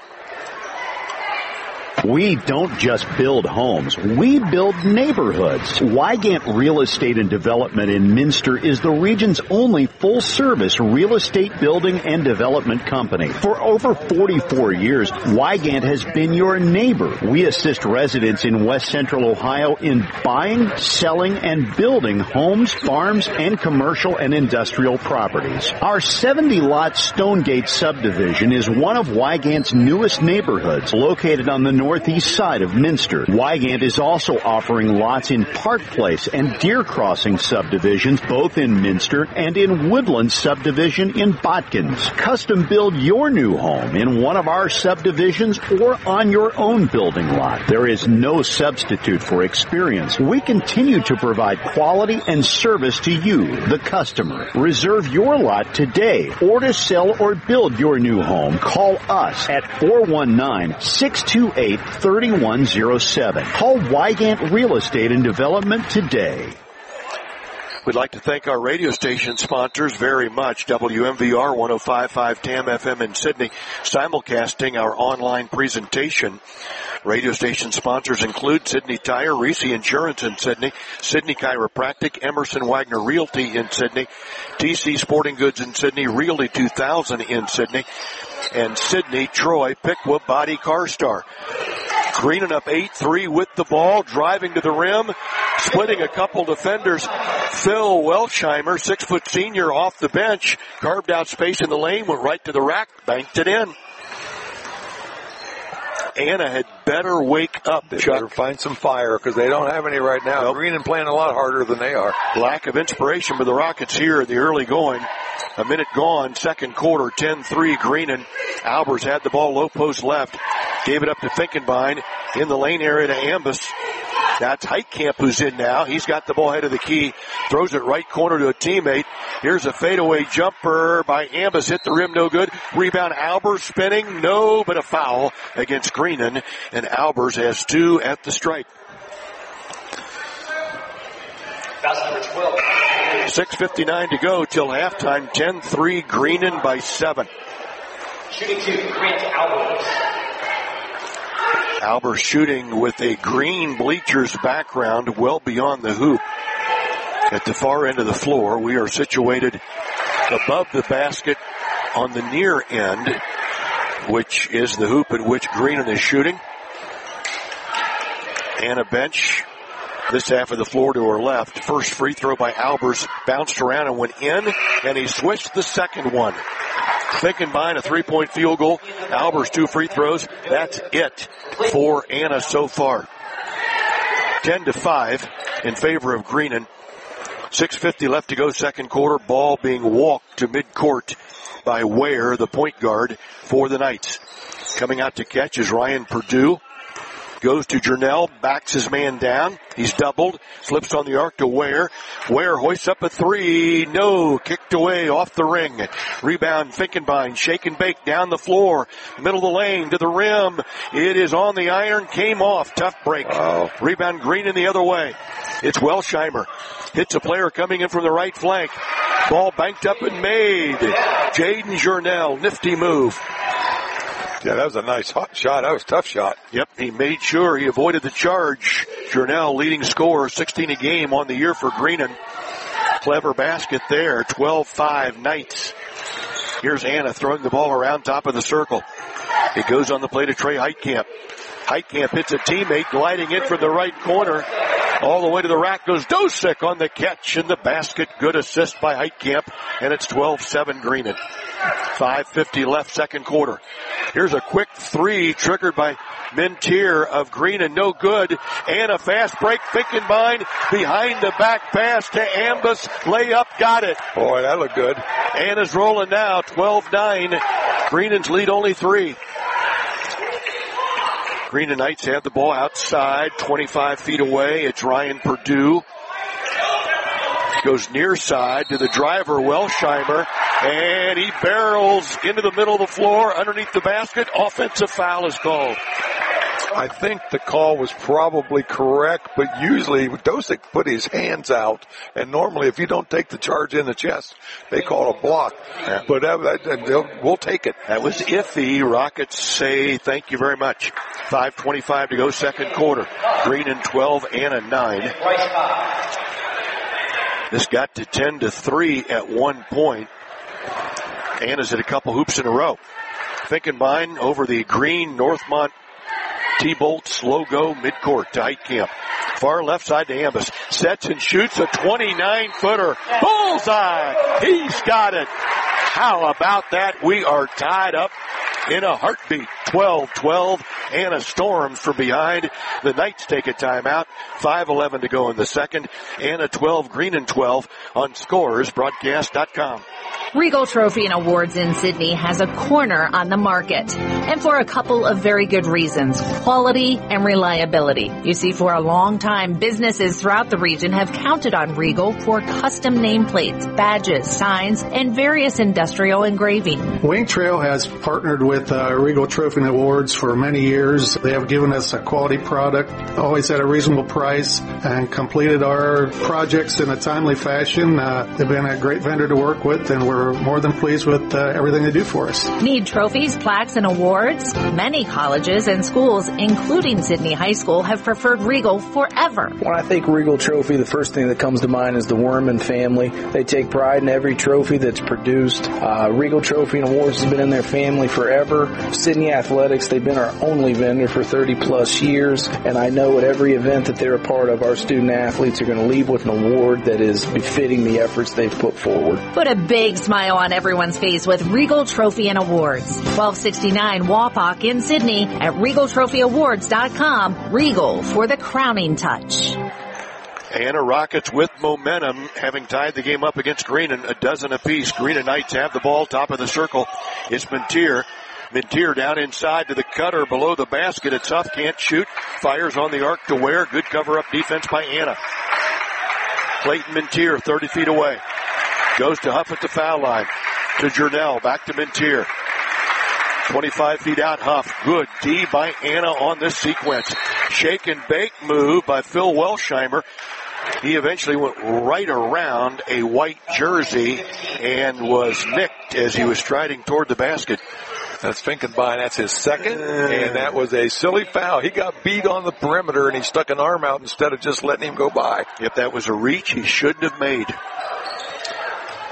We don't just build homes, we build neighborhoods. Wygant Real Estate and Development in Minster is the region's only full-service real estate building and development company. For over forty-four years, Wygant has been your neighbor. We assist residents in West Central Ohio in buying, selling, and building homes, farms, and commercial and industrial properties. Our seventy-lot Stonegate subdivision is one of Wygant's newest neighborhoods, located on the north northeast side of Minster. Wygant is also offering lots in Park Place and Deer Crossing subdivisions, both in Minster, and in Woodland subdivision in Botkins. Custom build your new home in one of our subdivisions or on your own building lot. There is no substitute for experience. We continue to provide quality and service to you, the customer. Reserve your lot today, or to sell or build your new home, call us at four one nine, six two eight, three one zero seven. Call Wygant Real Estate and Development today. We'd like to thank our radio station sponsors very much. W M V R one oh five point five T A M F M in Sydney, simulcasting our online presentation. Radio station sponsors include Sydney Tire, Reese Insurance in Sydney, Sydney Chiropractic, Emerson Wagner Realty in Sydney, T C Sporting Goods in Sydney, Realty two thousand in Sydney, and Sydney Troy Pickwa Body Car Star. Greenan up eight three with the ball, driving to the rim, splitting a couple defenders. Phil Welsheimer, six foot senior off the bench, carved out space in the lane, went right to the rack, banked it in. Anna had better wake up, They Chuck. better find some fire because they don't have any right now. Nope. Greenan playing a lot harder than they are. Lack of inspiration for the Rockets here in the early going. A minute gone, second quarter, ten three Greenan. Albers had the ball low post left. Gave it up to Finkenbein in the lane area to Ambus. That's Heitkamp who's in now. He's got the ball head of the key. Throws it right corner to a teammate. Here's a fadeaway jumper by Ambus. Hit the rim, no good. Rebound, Albers spinning. No, but a foul against Greenan. And Albers has two at the stripe. That's number twelve. six fifty-nine to go till halftime. ten three Greenan by seven. Shooting two, Grant Albers. Albers shooting with a green bleachers background well beyond the hoop. At the far end of the floor, we are situated above the basket on the near end, which is the hoop at which Greenan is shooting. And a bench this half of the floor to her left. First free throw by Albers bounced around and went in, and he switched the second one. Finkenbein, a three-point field goal. Albers, two free throws. That's it for Anna so far. ten to five in favor of Greenan. six fifty left to go, second quarter. Ball being walked to midcourt by Ware, the point guard for the Knights. Coming out to catch is Ryan Perdue. Goes to Jernell, backs his man down. He's doubled, slips on the arc to Ware. Ware hoists up a three. No, kicked away off the ring. Rebound, Finkenbein, shake and bake down the floor. Middle of the lane to the rim. It is on the iron, came off. Tough break. Oh. Rebound, Greenan the other way. It's Welsheimer. Hits a player coming in from the right flank. Ball banked up and made. Jaden Jernell, nifty move. Yeah, that was a nice hot shot. That was a tough shot. Yep, he made sure he avoided the charge. Jernell, leading scorer, sixteen a game on the year for Greenan. Clever basket there, twelve five Knights. Here's Anna throwing the ball around top of the circle. It goes on the play to Trey Heitkamp. Heitkamp hits a teammate gliding in from the right corner. All the way to the rack goes Dosick on the catch and the basket. Good assist by Heitkamp, and it's twelve seven Greenan. five fifty left, second quarter. Here's a quick three triggered by Mintier of Greenan. No good. And a fast break. Finkenbein behind the back pass to Ambus. Layup, got it. Boy, that looked good. Anna's rolling now, twelve nine. Greenan's lead only three. Greenan Knights have the ball outside, twenty-five feet away. It's Ryan Perdue. Goes near side to the driver, Welsheimer, and he barrels into the middle of the floor underneath the basket. Offensive foul is called. I think the call was probably correct, but usually Dosick put his hands out, and normally if you don't take the charge in the chest, they call a block. Yeah. But that, that, we'll take it. That was iffy. Rockets say thank you very much. five twenty-five to go, second quarter. Greenan twelve, Anna nine. This got to ten to three at one point. Anna's at a couple hoops in a row. Finkenbein over the green Northmont T-Bolts logo midcourt to Heitkamp. Far left side to Ambus. Sets and shoots a twenty-nine footer. Bullseye! He's got it. How about that? We are tied up in a heartbeat. twelve twelve. Anna storms from behind. The Knights take a timeout. five eleven to go in the second. Anna twelve, Greenan twelve on scores broadcast dot com. Regal Trophy and Awards in Sydney has a corner on the market, and for a couple of very good reasons: quality and reliability. You see, for a long time, businesses throughout the region have counted on Regal for custom nameplates, badges, signs, and various industrial engraving. Wing Trail has partnered with uh, Regal Trophy and Awards for many years. They have given us a quality product, always at a reasonable price, and completed our projects in a timely fashion. Uh, they've been a great vendor to work with, and we're more than pleased with uh, everything they do for us. Need trophies, plaques, and awards? Many colleges and schools, including Sydney High School, have preferred Regal forever. When I think Regal Trophy, the first thing that comes to mind is the Worman family. They take pride in every trophy that's produced. Uh, Regal Trophy and Awards has been in their family forever. Sydney Athletics, they've been our only vendor for thirty plus years, and I know at every event that they're a part of, our student athletes are going to leave with an award that is befitting the efforts they've put forward. Put a big smile on everyone's face with Regal Trophy and Awards. twelve sixty-nine Wapak in Sydney at regal trophy awards dot com. Regal for the crowning touch. Anna Rockets with momentum, having tied the game up against Greenan, a dozen apiece. Greenan Knights have the ball, top of the circle. It's Mintier. Mintier down inside to the cutter below the basket. It's tough, can't shoot. Fires on the arc to Ware. Good cover-up defense by Anna. Clayton Mintier, thirty feet away. Goes to Huff at the foul line. To Jernell, back to Mintier. twenty-five feet out, Huff. Good D by Anna on this sequence. Shake and bake move by Phil Welsheimer. He eventually went right around a white jersey and was nicked as he was striding toward the basket. That's Finkenbein. That's his second, and that was a silly foul. He got beat on the perimeter, and he stuck an arm out instead of just letting him go by. If that was a reach, he shouldn't have made.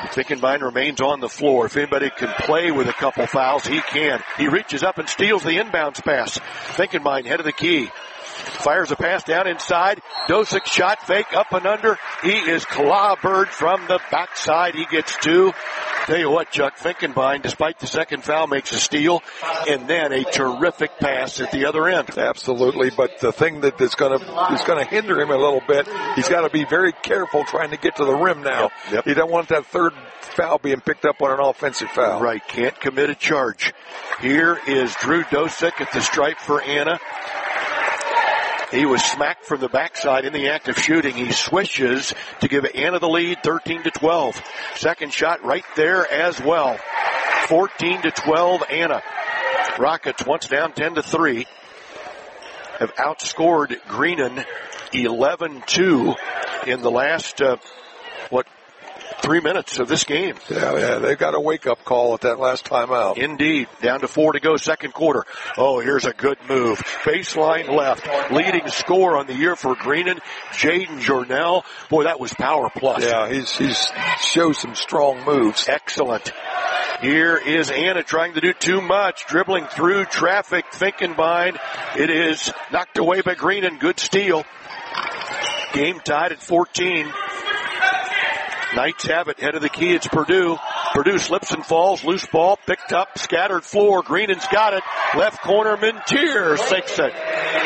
Finkenbein remains on the floor. If anybody can play with a couple fouls, he can. He reaches up and steals the inbounds pass. Finkenbein, head of the key. Fires a pass down inside. Dosick shot fake up and under. He is clobbered from the backside. He gets two. Tell you what, Chuck, Finkenbein, despite the second foul, makes a steal and then a terrific pass at the other end. Absolutely, but the thing that is going to is going to hinder him a little bit, he's got to be very careful trying to get to the rim now. Yep, yep. You don't want that third foul being picked up on an offensive foul. Right, can't commit a charge. Here is Drew Dosick at the stripe for Anna. He was smacked from the backside in the act of shooting. He swishes to give Anna the lead, thirteen to twelve. Second shot right there as well. fourteen to twelve, Anna. Rockets, once down ten to three, have outscored Greenon eleven two in the last, uh, what, three minutes of this game. Yeah, yeah, they've got a wake-up call at that last timeout. Indeed. Down to four to go, second quarter. Oh, here's a good move. Baseline left. Leading scorer on the year for Greenon, Jaden Jornell. Boy, that was power plus. Yeah, he's he's shows some strong moves. Excellent. Here is Anna trying to do too much. Dribbling through traffic. Finkenbein. It is knocked away by Greenon. Good steal. Game tied at fourteen. Knights have it. Head of the key, it's Purdue. Purdue slips and falls. Loose ball, picked up, scattered floor. Greenon's got it. Left corner, Mintier sinks it.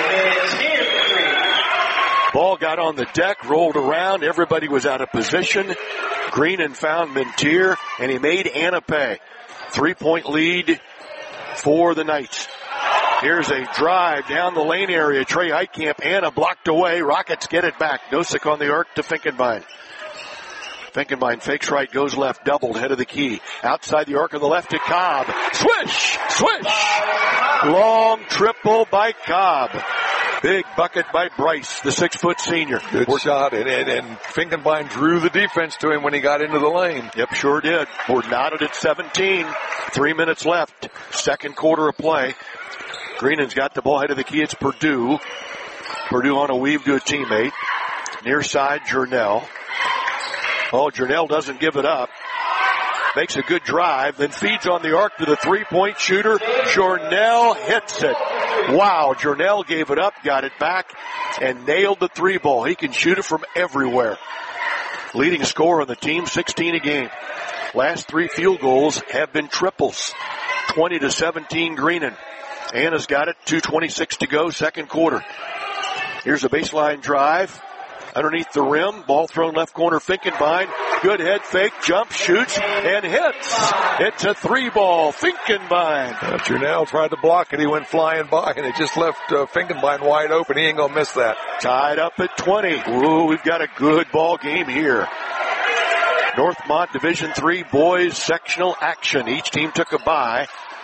Ball got on the deck, rolled around. Everybody was out of position. Greenon found Mintier, and he made Anna pay. Three-point lead for the Knights. Here's a drive down the lane area. Trey Heitkamp, Anna blocked away. Rockets get it back. Dosick on the arc to Finkenbein. Finkenbein fakes right, goes left, doubled, head of the key. Outside the arc on the left to Cobb. Swish! Swish! Long triple by Cobb. Big bucket by Bryce, the six-foot senior. Good We're, shot, and, and, and Finkenbein drew the defense to him when he got into the lane. Yep, sure did. We're knotted at seventeen. Three minutes left. Second quarter of play. Greenon's got the ball, head of the key. It's Purdue. Purdue on a weave to a teammate. Near side, Jornell. Oh, Jornell doesn't give it up. Makes a good drive, then feeds on the arc to the three-point shooter. Jornell hits it. Wow, Jornell gave it up, got it back, and nailed the three ball. He can shoot it from everywhere. Leading scorer on the team, sixteen a game. Last three field goals have been triples. twenty to seventeen Greenon. Anna's got it, two twenty-six to go, second quarter. Here's a baseline drive. Underneath the rim, ball thrown left corner, Finkenbein. Good head fake, jump, shoots, and hits. It's a three ball, Finkenbein. Uh, Jornell tried to block it. He went flying by, and it just left uh, Finkenbein wide open. He ain't going to miss that. Tied up at twenty. Ooh, we've got a good ball game here. Northmont Division three boys sectional action. Each team took a bye.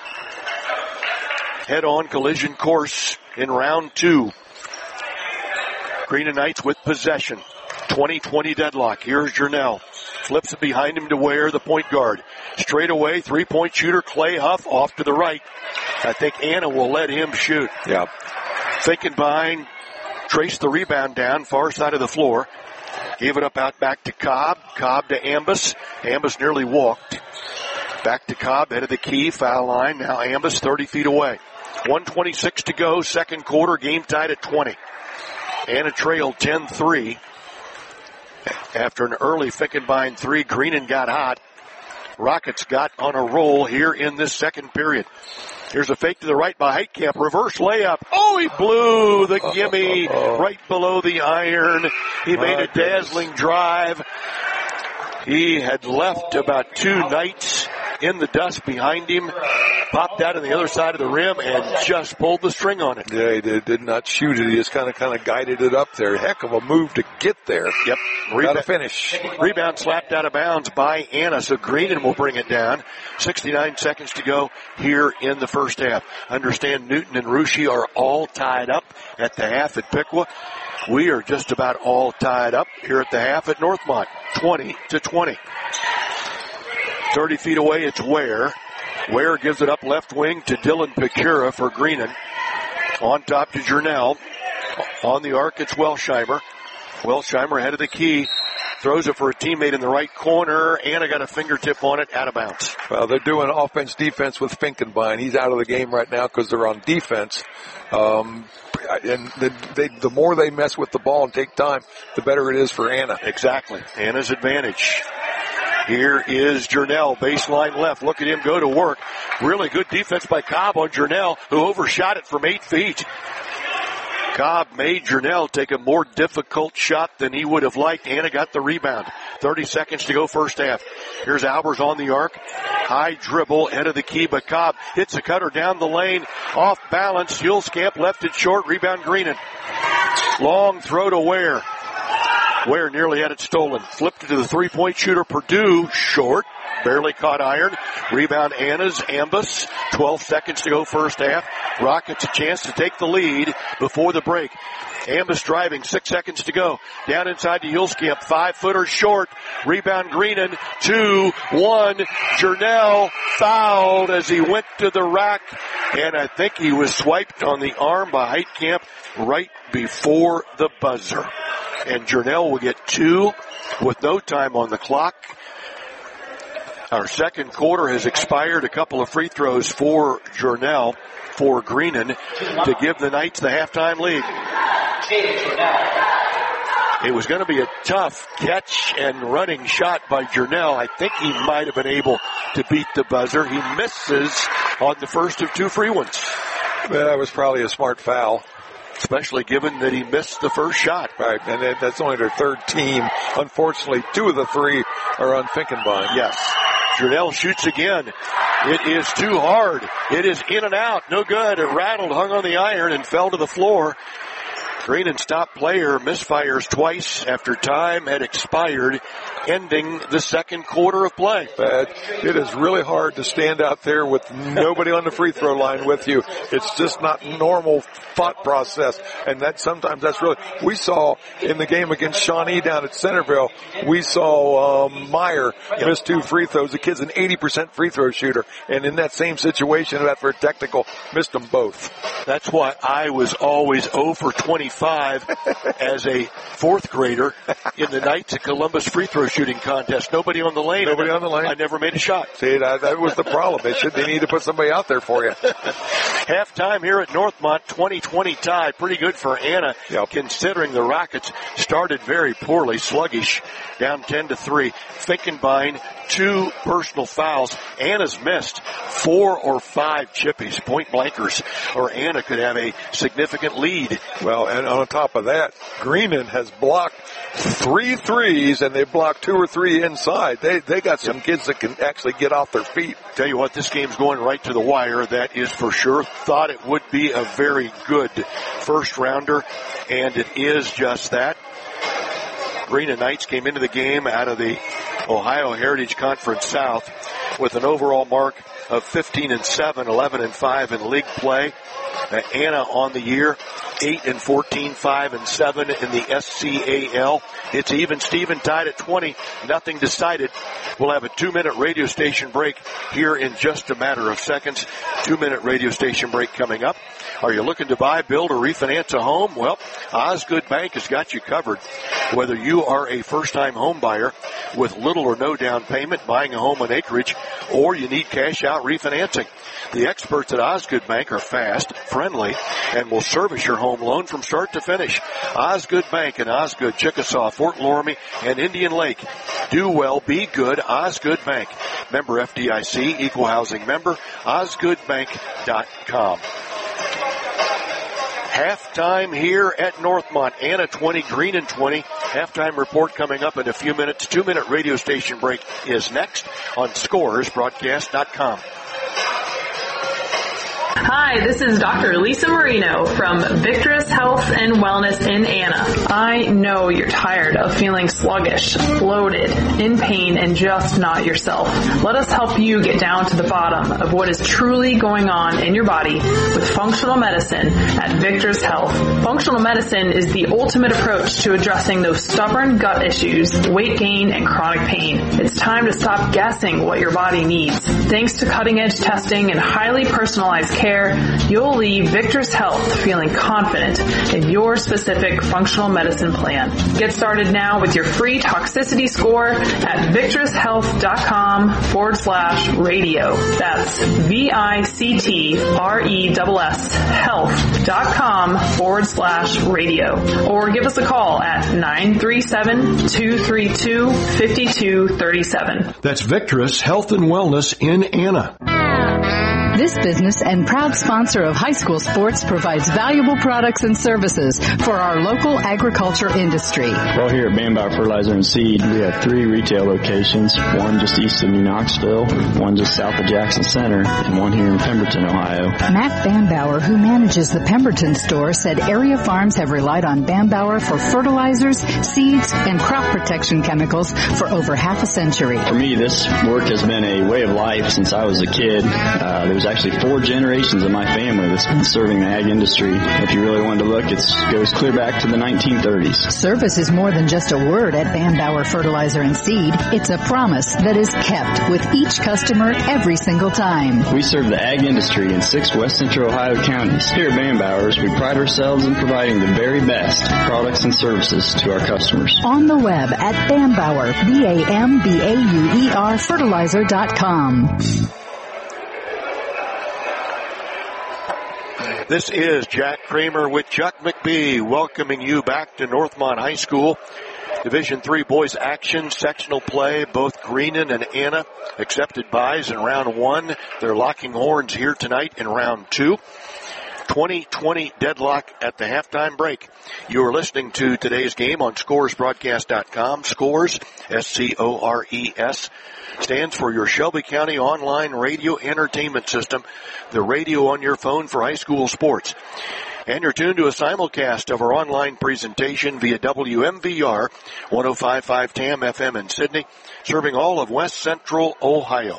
Head-on collision course in round two. Greenon Knights with possession. twenty twenty deadlock. Here's Jornell. Flips it behind him to Ware, the point guard. Straight away, three-point shooter, Clay Huff off to the right. I think Anna will let him shoot. Yeah. Finkenbein traced the rebound down, far side of the floor. Gave it up out back to Cobb. Cobb to Ambus. Ambus nearly walked. Back to Cobb, head of the key, foul line. Now Ambus thirty feet away. one twenty-six to go, second quarter, game tied at twenty. Anna trailed ten three. After an early Finkenbein three, Greenon got hot. Rockets got on a roll here in this second period. Here's a fake to the right by Heitkamp. Reverse layup. Oh, he blew the gimme right below the iron. He made a dazzling drive. He had left about two Knights in the dust behind him, popped out on the other side of the rim, and just pulled the string on it. Yeah, he did, did not shoot it. He just kind of kind of guided it up there. Heck of a move to get there. Yep. Got to finish. Rebound slapped out of bounds by Anna, so Greenon will bring it down. sixty-nine seconds to go here in the first half. Understand Newton and Russia are all tied up at the half at Piqua. We are just about all tied up here at the half at Northmont, twenty to twenty. thirty feet away, it's Ware. Ware gives it up left wing to Dylan Pecura for Greenon. On top to Jornell. On the arc, it's Welsheimer. Welsheimer head of the key. Throws it for a teammate in the right corner. Anna got a fingertip on it, out of bounds. Well, they're doing offense-defense with Finkenbein. He's out of the game right now because they're on defense. Um, and the, they, the more they mess with the ball and take time, the better it is for Anna. Exactly. Anna's advantage. Here is Jernell, baseline left. Look at him go to work. Really good defense by Cobb on Jernell, who overshot it from eight feet. Cobb made Jernell take a more difficult shot than he would have liked. Anna got the rebound. thirty seconds to go first half. Here's Albers on the arc. High dribble, head of the key, but Cobb hits a cutter down the lane. Off balance. Hulskamp left it short. Rebound Greenan. Long throw to Ware. Ware nearly had it stolen. Flipped it to the three-point shooter. Purdue short. Barely caught iron. Rebound Anna's. Ambus. twelve seconds to go first half. Rockets a chance to take the lead before the break. Ambus driving. Six seconds to go. Down inside to Hulskamp. Five-footer short. Rebound Greenan. Two, one. Jernell fouled as he went to the rack. And I think he was swiped on the arm by Heitkamp right before the buzzer. And Jernell will get two with no time on the clock. Our second quarter has expired. A couple of free throws for Jernell, for Greenan, to give the Knights the halftime lead. It was going to be a tough catch and running shot by Jernell. I think he might have been able to beat the buzzer. He misses on the first of two free ones. That was probably a smart foul. Especially given that he missed the first shot. Right, and that's only their third team. Unfortunately, two of the three are on Finkenbein. Yes. Jernell shoots again. It is too hard. It is in and out. No good. It rattled, hung on the iron, and fell to the floor. Greenan's top player misfires twice after time had expired, ending the second quarter of play. But it is really hard to stand out there with nobody on the free throw line with you. It's just not normal thought process. And that sometimes that's really, we saw in the game against Shawnee down at Centerville, we saw um, Meyer miss two free throws. The kid's an eighty percent free throw shooter. And in that same situation, after a technical, missed them both. That's why I was always zero for twenty-five as a fourth grader in the Knights of Columbus free throw shooting contest. Nobody on the lane. Nobody on the lane. I never made a shot. See, that, that was the problem. They should, they need to put somebody out there for you. Halftime here at Northmont, twenty twenty tie. Pretty good for Anna, yep. Considering the Rockets started very poorly, sluggish, down ten to three. Finkenbein, two personal fouls. Anna's missed four or five chippies, point blankers, or Anna could have a significant lead. Well, and on top of that, Greenan has blocked three threes, and they blocked two or three inside. They they got some kids that can actually get off their feet. Tell you what, this game's going right to the wire, that is for sure. Thought it would be a very good first rounder, and it is just that. Greenan Knights came into the game out of the Ohio Heritage Conference South with an overall mark of fifteen and seven, eleven and five in league play. Uh, Anna on the year, eight and fourteen, five and seven in the S C A L. It's even Steven tied at twenty, nothing decided. We'll have a two-minute radio station break here in just a matter of seconds. Two-minute radio station break coming up. Are you looking to buy, build, or refinance a home? Well, Osgood Bank has got you covered. Whether you are a first-time home buyer with little or no down payment, buying a home on acreage, or you need cash-out refinancing, the experts at Osgood Bank are fast, friendly, and will service your home loan from start to finish. Osgood Bank in Osgood, Chickasaw, Fort Loramie, and Indian Lake. Do well, be good, Osgood Bank. Member F D I C, equal housing member, osgood bank dot com. Halftime here at Northmont. Anna twenty, Greenan twenty. Halftime report coming up in a few minutes. Two-minute radio station break is next on scores broadcast dot com. Hi, this is Doctor Lisa Marino from Victorous Health and Wellness in Anna. I know you're tired of feeling sluggish, bloated, in pain, and just not yourself. Let us help you get down to the bottom of what is truly going on in your body with functional medicine at Victor's Health. Functional medicine is the ultimate approach to addressing those stubborn gut issues, weight gain, and chronic pain. It's time to stop guessing what your body needs. Thanks to cutting-edge testing and highly personalized care, care, you'll leave Victor's Health feeling confident in your specific functional medicine plan. Get started now with your free toxicity score at victorshealth.com forward slash radio. That's V-I-C-T-R-E-S-S health.com forward slash radio. Or give us a call at nine three seven, two three two, five two three seven. That's Victorous Health and Wellness in Anna. This business and proud sponsor of high school sports provides valuable products and services for our local agriculture industry. Well, here at Bambauer Fertilizer and Seed, we have three retail locations, one just east of New Knoxville, one just south of Jackson Center, and one here in Pemberton, Ohio. Matt Bambauer, who manages the Pemberton store, said area farms have relied on Bambauer for fertilizers, seeds, and crop protection chemicals for over half a century. For me, this work has been a way of life since I was a kid. Uh, there was actually four generations of my family that's been serving the ag industry. If you really wanted to look, it goes clear back to the nineteen thirties. Service is more than just a word at Bambauer Fertilizer and Seed. It's a promise that is kept with each customer every single time. We serve the ag industry in six west central Ohio counties. Here at Bambauer's, we pride ourselves in providing the very best products and services to our customers. On the web at Bambauer, B A M B A U E R fertilizer dot com. This is Jack Kramer with Chuck McBee welcoming you back to Northmont High School. Division three boys action, sectional play, both Greenon and Anna accepted byes in round one. They're locking horns here tonight in round two. twenty twenty deadlock at the halftime break. You are listening to today's game on scores broadcast dot com. Scores, S C O R E S, stands for your Shelby County online radio entertainment system, the radio on your phone for high school sports. And you're tuned to a simulcast of our online presentation via W M V R one oh five point five T A M F M in Sydney, serving all of West Central Ohio.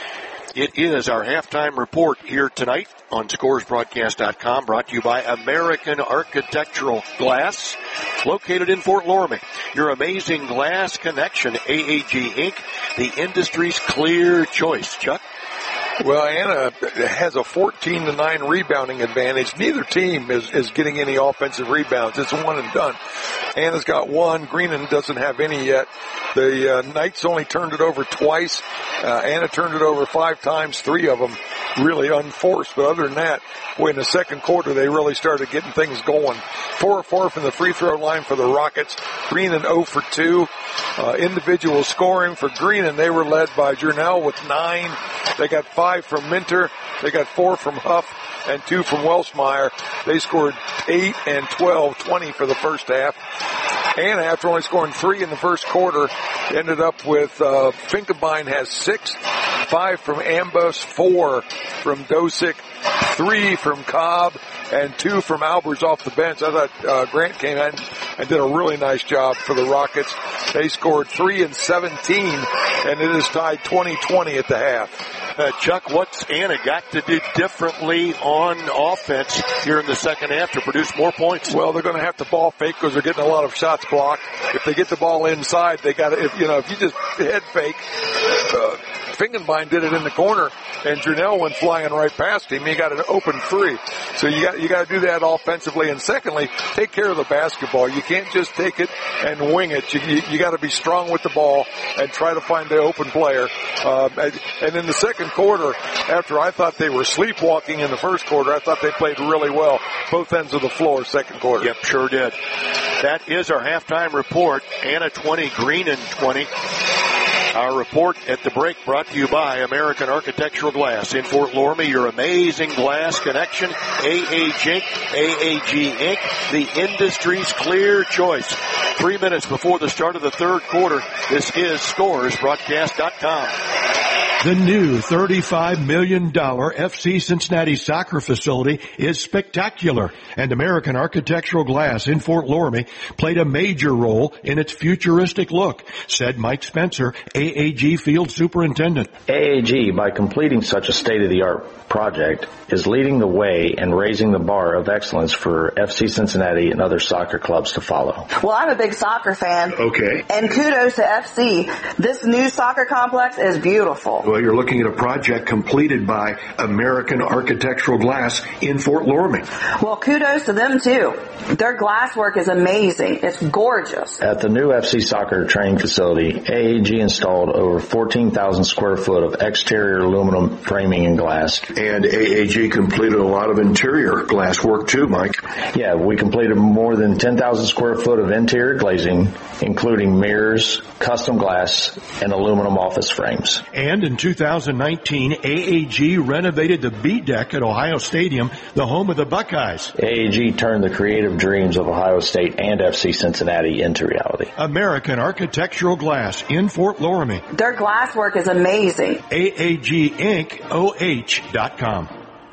It is our halftime report here tonight on scores broadcast dot com, brought to you by American Architectural Glass, located in Fort Loramie. Your amazing glass connection, A A G Incorporated, the industry's clear choice. Chuck? Well, Anna has a fourteen to nine rebounding advantage. Neither team is, is getting any offensive rebounds. It's a one and done. Anna's got one. Greenon doesn't have any yet. The uh, Knights only turned it over twice. Uh, Anna turned it over five times, three of them really unforced. But other than that, boy, in the second quarter, they really started getting things going. four four from the free throw line for the Rockets. Greenon zero for two. Uh, individual scoring for Greenon, they were led by Jurnell with nine. They got five from Minter. They got four from Huff and two from Welsmeyer. They scored eight and twelve, twenty for the first half. Anna, after only scoring three in the first quarter, ended up with uh, Finkenbein has six, five from Ambos, four from Dosick, three from Cobb, and two from Albers off the bench. I thought uh, Grant came in and did a really nice job for the Rockets. They scored three and seventeen, and it is tied twenty twenty at the half. Uh, Chuck, what's Anna got to do differently on offense here in the second half to produce more points? Well, they're going to have to ball fake because they're getting a lot of shots blocked. If they get the ball inside, they got to, if, you know, if you just head fake, uh, Finkenbein did it in the corner, and Jurnell went flying right past him. He got an open three. So you got you got to do that offensively. And secondly, take care of the basketball. You can't just take it and wing it. You, you, you got to be strong with the ball and try to find the open player. Uh, and, and in the second quarter, after I thought they were sleepwalking in the first quarter, I thought they played really well, both ends of the floor, second quarter. Yep, sure did. That is our halftime report. Anna twenty, Greenon twenty. Our report at the break brought to you by American Architectural Glass in Fort Loramie, your amazing glass connection, A A G Incorporated, the industry's clear choice. Three minutes before the start of the third quarter, this is scores broadcast dot com. The new thirty-five million dollars F C Cincinnati soccer facility is spectacular, and American Architectural Glass in Fort Loramie played a major role in its futuristic look, said Mike Spencer, A A G Field Superintendent. A A G, by completing such a state-of-the-art project, is leading the way and raising the bar of excellence for F C Cincinnati and other soccer clubs to follow. Well, I'm a big soccer fan. Okay. And kudos to F C. This new soccer complex is beautiful. Well, you're looking at a project completed by American Architectural Glass in Fort Loramie. Well, kudos to them, too. Their glass work is amazing. It's gorgeous. At the new F C Soccer training facility, A A G installed over fourteen thousand square foot of exterior aluminum framing and glass. And A A G completed a lot of interior glass work, too, Mike. Yeah, we completed more than ten thousand square foot of interior glazing, including mirrors, custom glass, and aluminum office frames. And in two thousand nineteen, A A G renovated the B deck at Ohio Stadium, the home of the Buckeyes. A A G turned the creative dreams of Ohio State and F C Cincinnati into reality. American Architectural Glass in Fort Loramie. Their glass work is amazing. A A G Inc O H dot com.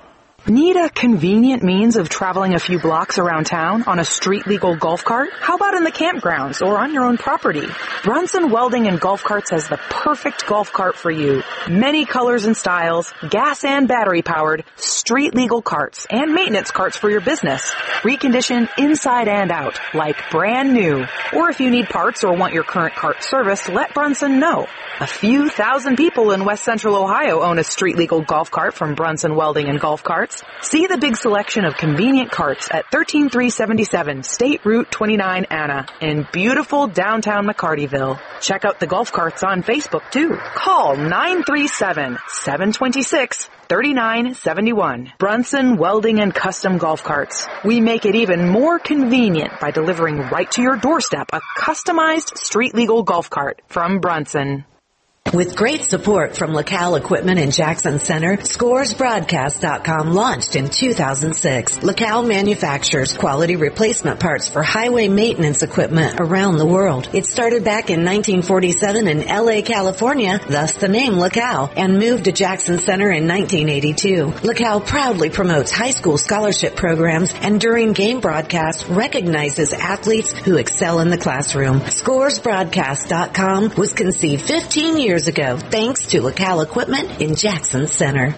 Need a convenient means of traveling a few blocks around town on a street-legal golf cart? How about in the campgrounds or on your own property? Brunson Welding and Golf Carts has the perfect golf cart for you. Many colors and styles, gas and battery-powered, street-legal carts, and maintenance carts for your business. Reconditioned inside and out, like brand new. Or if you need parts or want your current cart serviced, let Brunson know. A few thousand people in West Central Ohio own a street-legal golf cart from Brunson Welding and Golf Carts. See the big selection of convenient carts at one three three seven seven State Route twenty-nine Anna in beautiful downtown McCartyville. Check out the golf carts on Facebook too. Call nine three seven, seven two six, three nine seven one. Brunson Welding and Custom Golf Carts. We make it even more convenient by delivering right to your doorstep a customized street legal golf cart from Brunson. With great support from LaCal Equipment in Jackson Center, Scores Broadcast dot com launched in two thousand six. LaCal manufactures quality replacement parts for highway maintenance equipment around the world. It started back in nineteen forty-seven in L A, California, thus the name LaCal, and moved to Jackson Center in nineteen eighty-two. LaCal proudly promotes high school scholarship programs and during game broadcasts recognizes athletes who excel in the classroom. Scores Broadcast dot com was conceived fifteen years ago, thanks to LaCal Equipment in Jackson Center.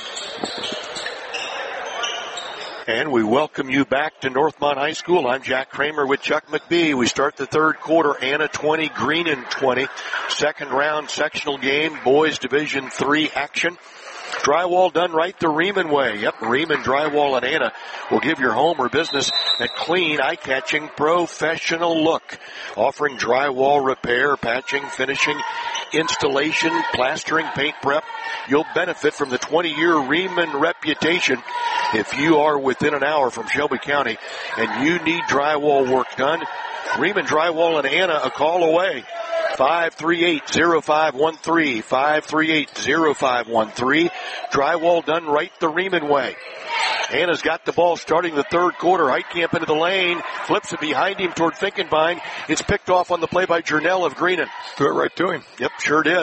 And we welcome you back to Northmont High School. I'm Jack Kramer with Chuck McBee. We start the third quarter, Anna twenty, Greenon twenty. Second round sectional game, boys Division three action. Drywall done right the Riemann way. Yep, Riemann Drywall and Anna will give your home or business a clean, eye-catching, professional look. Offering drywall repair, patching, finishing, installation, plastering, paint prep. You'll benefit from the twenty-year Riemann reputation. If you are within an hour from Shelby County and you need drywall work done, Riemann Drywall and Anna a call away. five three eight, zero five one three, five three eight, zero five one three. Drywall done right the Riemann way. Anna's got the ball starting the third quarter. Heitkamp into the lane, flips it behind him toward Finkenbein. It's picked off on the play by Jernell of Greenon. Threw it right to him. Yep, sure did.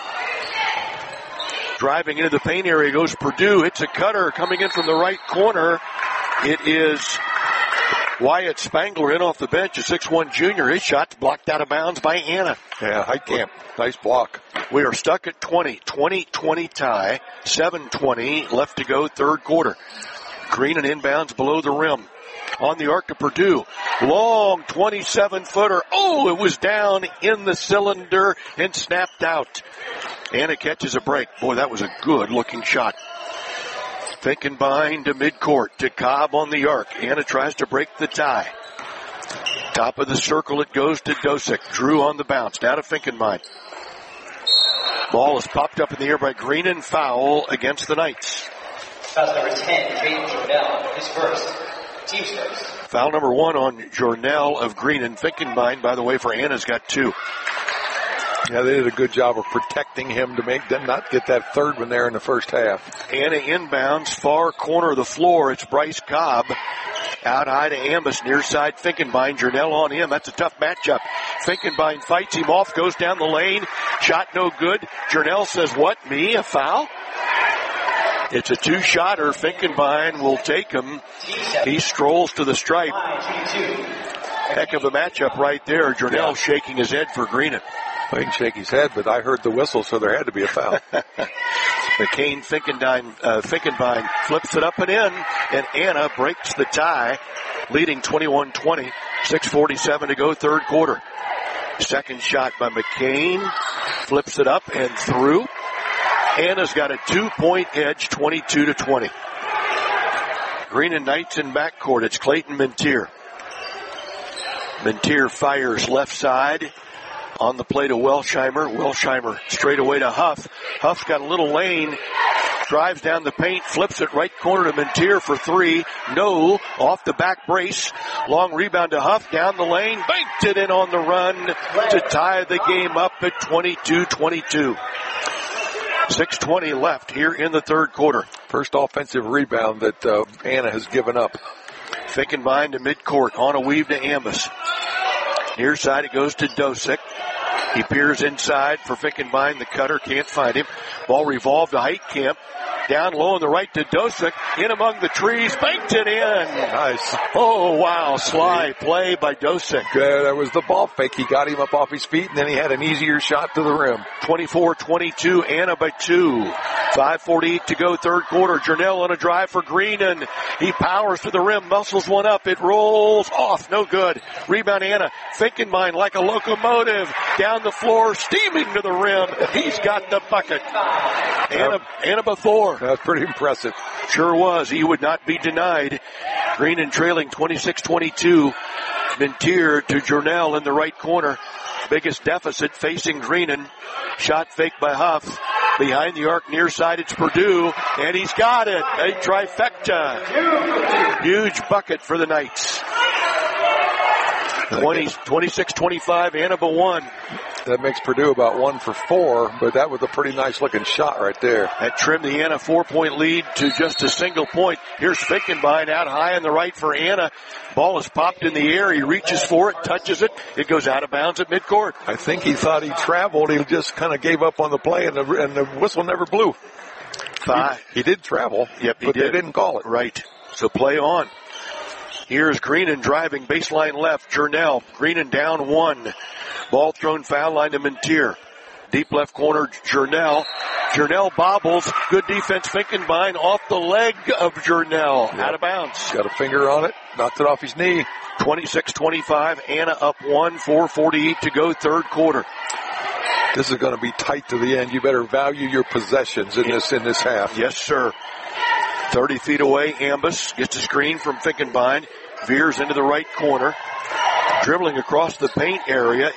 Driving into the paint area goes Purdue. Hits a cutter coming in from the right corner. It is Wyatt Spangler in off the bench, a six one junior. His shot's blocked out of bounds by Anna. Yeah, Heitkamp. Nice block. We are stuck at twenty. twenty twenty tie. seven twenty left to go, third quarter. Green and inbounds below the rim. On the arc to Purdue. Long twenty-seven footer. Oh, it was down in the cylinder and snapped out. Anna catches a break. Boy, that was a good looking shot. Finkenbein to midcourt to Cobb on the arc. Anna tries to break the tie. Top of the circle it goes to Dosick. Drew on the bounce. Now to Finkenbein. Ball is popped up in the air by Green and foul against the Knights. Foul number ten, Jayden Jornell, his first. Team's first. Foul number one on Jornell of Green, and Finkenbein, by the way, for Anna's got two. Yeah, they did a good job of protecting him to make them not get that third one there in the first half. Anna inbounds, far corner of the floor. It's Bryce Cobb. Out high to Amos, near side Finkenbein. Jernell on him. That's a tough matchup. Finkenbein fights him off, goes down the lane. Shot no good. Jernell says, what, me, a foul? It's a two-shotter. Finkenbein will take him. He strolls to the stripe. Heck of a matchup right there. Jernell shaking his head for Greenon. Well, he can shake his head, but I heard the whistle, so there had to be a foul. McCain Finkenbein, uh, Finkenbein flips it up and in, and Anna breaks the tie, leading twenty-one twenty. six forty-seven to go, third quarter. Second shot by McCain, flips it up and through. Anna's got a two-point edge, twenty-two to twenty. Greenon Knights in backcourt. It's Clayton Mintier. Mintier fires left side. On the play to Welsheimer. Welsheimer straight away to Huff. Huff's got a little lane. Drives down the paint. Flips it right corner to Mintier for three. No. Off the back brace. Long rebound to Huff. Down the lane. Banked it in on the run to tie the game up at twenty-two twenty-two. six twenty left here in the third quarter. First offensive rebound that uh, Anna has given up. Finkenbein to midcourt. On a weave to Ambus. Near side it goes to Dosick. He peers inside for Finkenbein. The cutter can't find him. Ball revolved to Heitkamp. Down low on the right to Dosick. In among the trees. Banked it in. Nice. Oh, wow. Sly play by Dosick. Yeah, that was the ball fake. He got him up off his feet, and then he had an easier shot to the rim. twenty-four twenty-two. Anna by two. five forty-eight to go, third quarter. Jernell on a drive for Greenon. He powers to the rim. Muscles one up. It rolls off. No good. Rebound Anna. Finkenbein like a locomotive. Down the floor. Steaming to the rim. He's got the bucket. Anna, Anna before. That was pretty impressive. Sure was. He would not be denied. Greenon trailing twenty-six twenty-two. Mintier to Jernell in the right corner. Biggest deficit facing Greenon. Shot fake by Huff. Behind the arc near side it's Purdue. And he's got it. A trifecta. Huge bucket for the Knights. twenty, twenty-six twenty-five, Anna by one. That makes Purdue about one for four, but that was a pretty nice looking shot right there. That trimmed the Anna four-point lead to just a single point. Here's Finkenbein out high on the right for Anna. Ball is popped in the air. He reaches for it, touches it. It goes out of bounds at midcourt. I think he thought he traveled. He just kind of gave up on the play, and the, and the whistle never blew. Five. He, he did travel, yep, he but did. they didn't call it. Right. So play on. Here's Greenon driving baseline left. Jernell. Greenon down one. Ball thrown foul line to Mintier. Deep left corner, Jernell. Jernell bobbles. Good defense, Finkenbein off the leg of Jernell. Yep. Out of bounds. Got a finger on it. Knocked it off his knee. twenty-six twenty-five. Anna up one. four forty-eight to go, third quarter. This is going to be tight to the end. You better value your possessions in this in this half. Yes, sir. thirty feet away, Ambus gets a screen from Finkenbein. Veers into the right corner. Dribbling across the paint area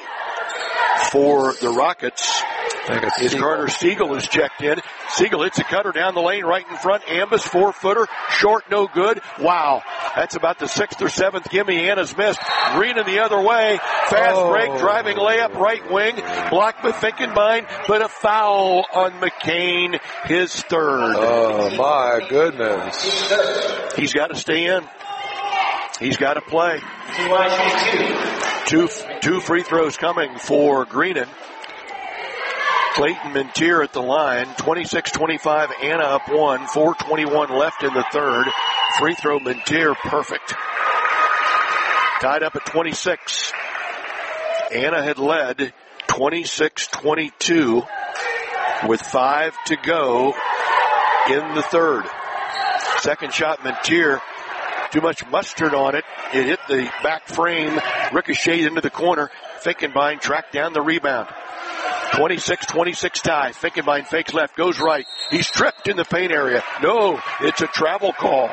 for the Rockets is Carter Siegel is checked in. Siegel hits a cutter down the lane right in front. Ambus, four-footer, short, no good. Wow. That's about the sixth or seventh gimme Anna's missed. Greenon the other way. Fast oh. break, driving layup, right wing. Blocked by Finkenbein, but a foul on McCain, his third. Oh, my goodness. He's got to stay in. He's got to play. Two, two free throws coming for Greenon. Clayton Mintier at the line. twenty-six twenty-five, Anna up one. four twenty-one left in the third. Free throw Mintier, perfect. Tied up at twenty-six. Anna had led twenty-six twenty-two with five to go in the third. Second shot, Mintier. Too much mustard on it. It hit the back frame, ricocheted into the corner. Finkenbein tracked down the rebound. twenty-six twenty-six tie. Finkenbein fakes left, goes right. He's tripped in the paint area. No, it's a travel call.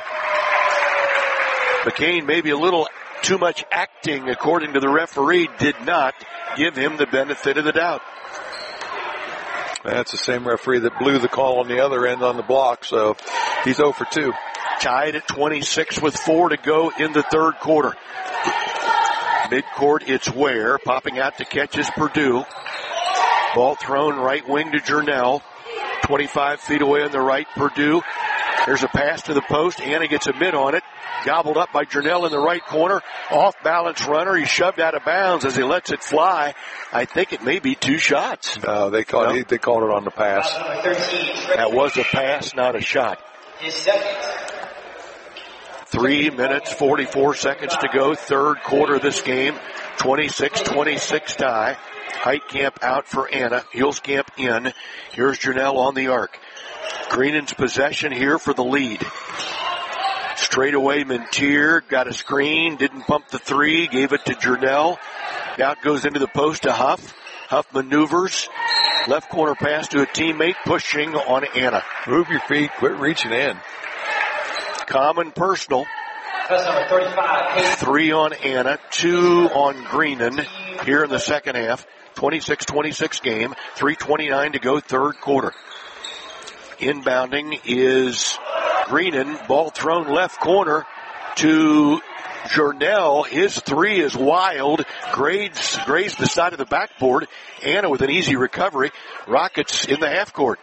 McCain maybe a little too much acting, according to the referee, did not give him the benefit of the doubt. That's the same referee that blew the call on the other end on the block, so he's zero for two. Tied at twenty-six with four to go in the third quarter. Midcourt, it's Ware. Popping out to catch is Purdue. Ball thrown right wing to Jernell. twenty-five feet away on the right, Purdue. There's a pass to the post. Anna gets a mid on it. Gobbled up by Jernell in the right corner. Off balance runner. He's shoved out of bounds as he lets it fly. I think it may be two shots. No, they called, no? They called it on the pass. That was a pass, not a shot. His second. Three minutes, forty-four seconds to go. Third quarter of this game. twenty-six twenty-six tie. Heitkamp out for Anna. Hilskamp in. Here's Jernell on the arc. Greenon's possession here for the lead. Straight away, Mintier got a screen. Didn't pump the three. Gave it to Jernell. Out goes into the post to Huff. Huff maneuvers. Left corner pass to a teammate, pushing on Anna. Move your feet, quit reaching in. Common personal. That's number thirty-five. Three on Anna, two on Greenan here in the second half. twenty-six twenty-six game, three twenty-nine to go, third quarter. Inbounding is Greenan, ball thrown left corner to Jernell. His three is wild, grades, grazed the side of the backboard. Anna with an easy recovery. Rockets in the half court.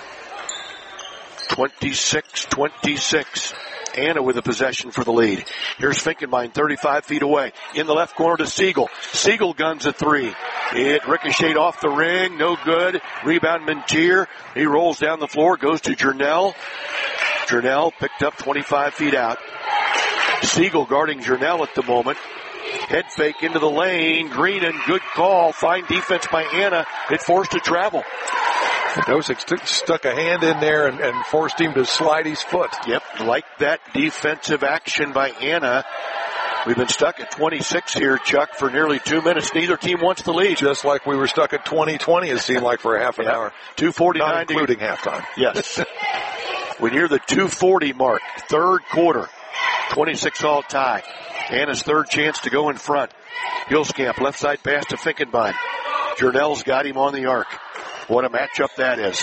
twenty-six twenty-six. Anna with a possession for the lead. Here's Finkenbein, thirty-five feet away. In the left corner to Siegel. Siegel guns a three. It ricocheted off the ring. No good. Rebound Mintier. He rolls down the floor. Goes to Jernell. Jernell picked up twenty-five feet out. Siegel guarding Jernell at the moment. Head fake into the lane. Greenan, good call. Fine defense by Anna. It forced a travel. Dosick st- stuck a hand in there and, and forced him to slide his foot. Yep, like that defensive action by Anna. We've been stuck at twenty-six here, Chuck, for nearly two minutes. Neither team wants the lead. Just like we were stuck at twenty twenty, it seemed like, for a half an yep. hour. two forty-nine. Not including halftime. Yes. We're near the two forty mark, third quarter. twenty-six all tie. Anna's third chance to go in front. Hillscamp, left side pass to Finkenbein. Jernell's got him on the arc. What a matchup that is.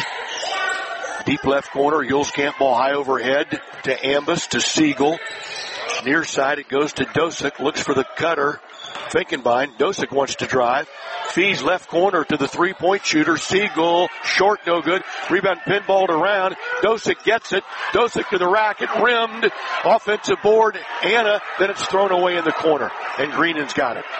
Deep left corner, Hillscamp ball high overhead to Ambus, to Siegel. Near side, it goes to Dosick, looks for the cutter. Finkenbein, Dosick wants to drive. Fees left corner to the three-point shooter. Siegel, short, no good. Rebound pinballed around. Dosick gets it. Dosick to the rack, it rimmed. Offensive board, Anna, then it's thrown away in the corner. And Greenan's got it.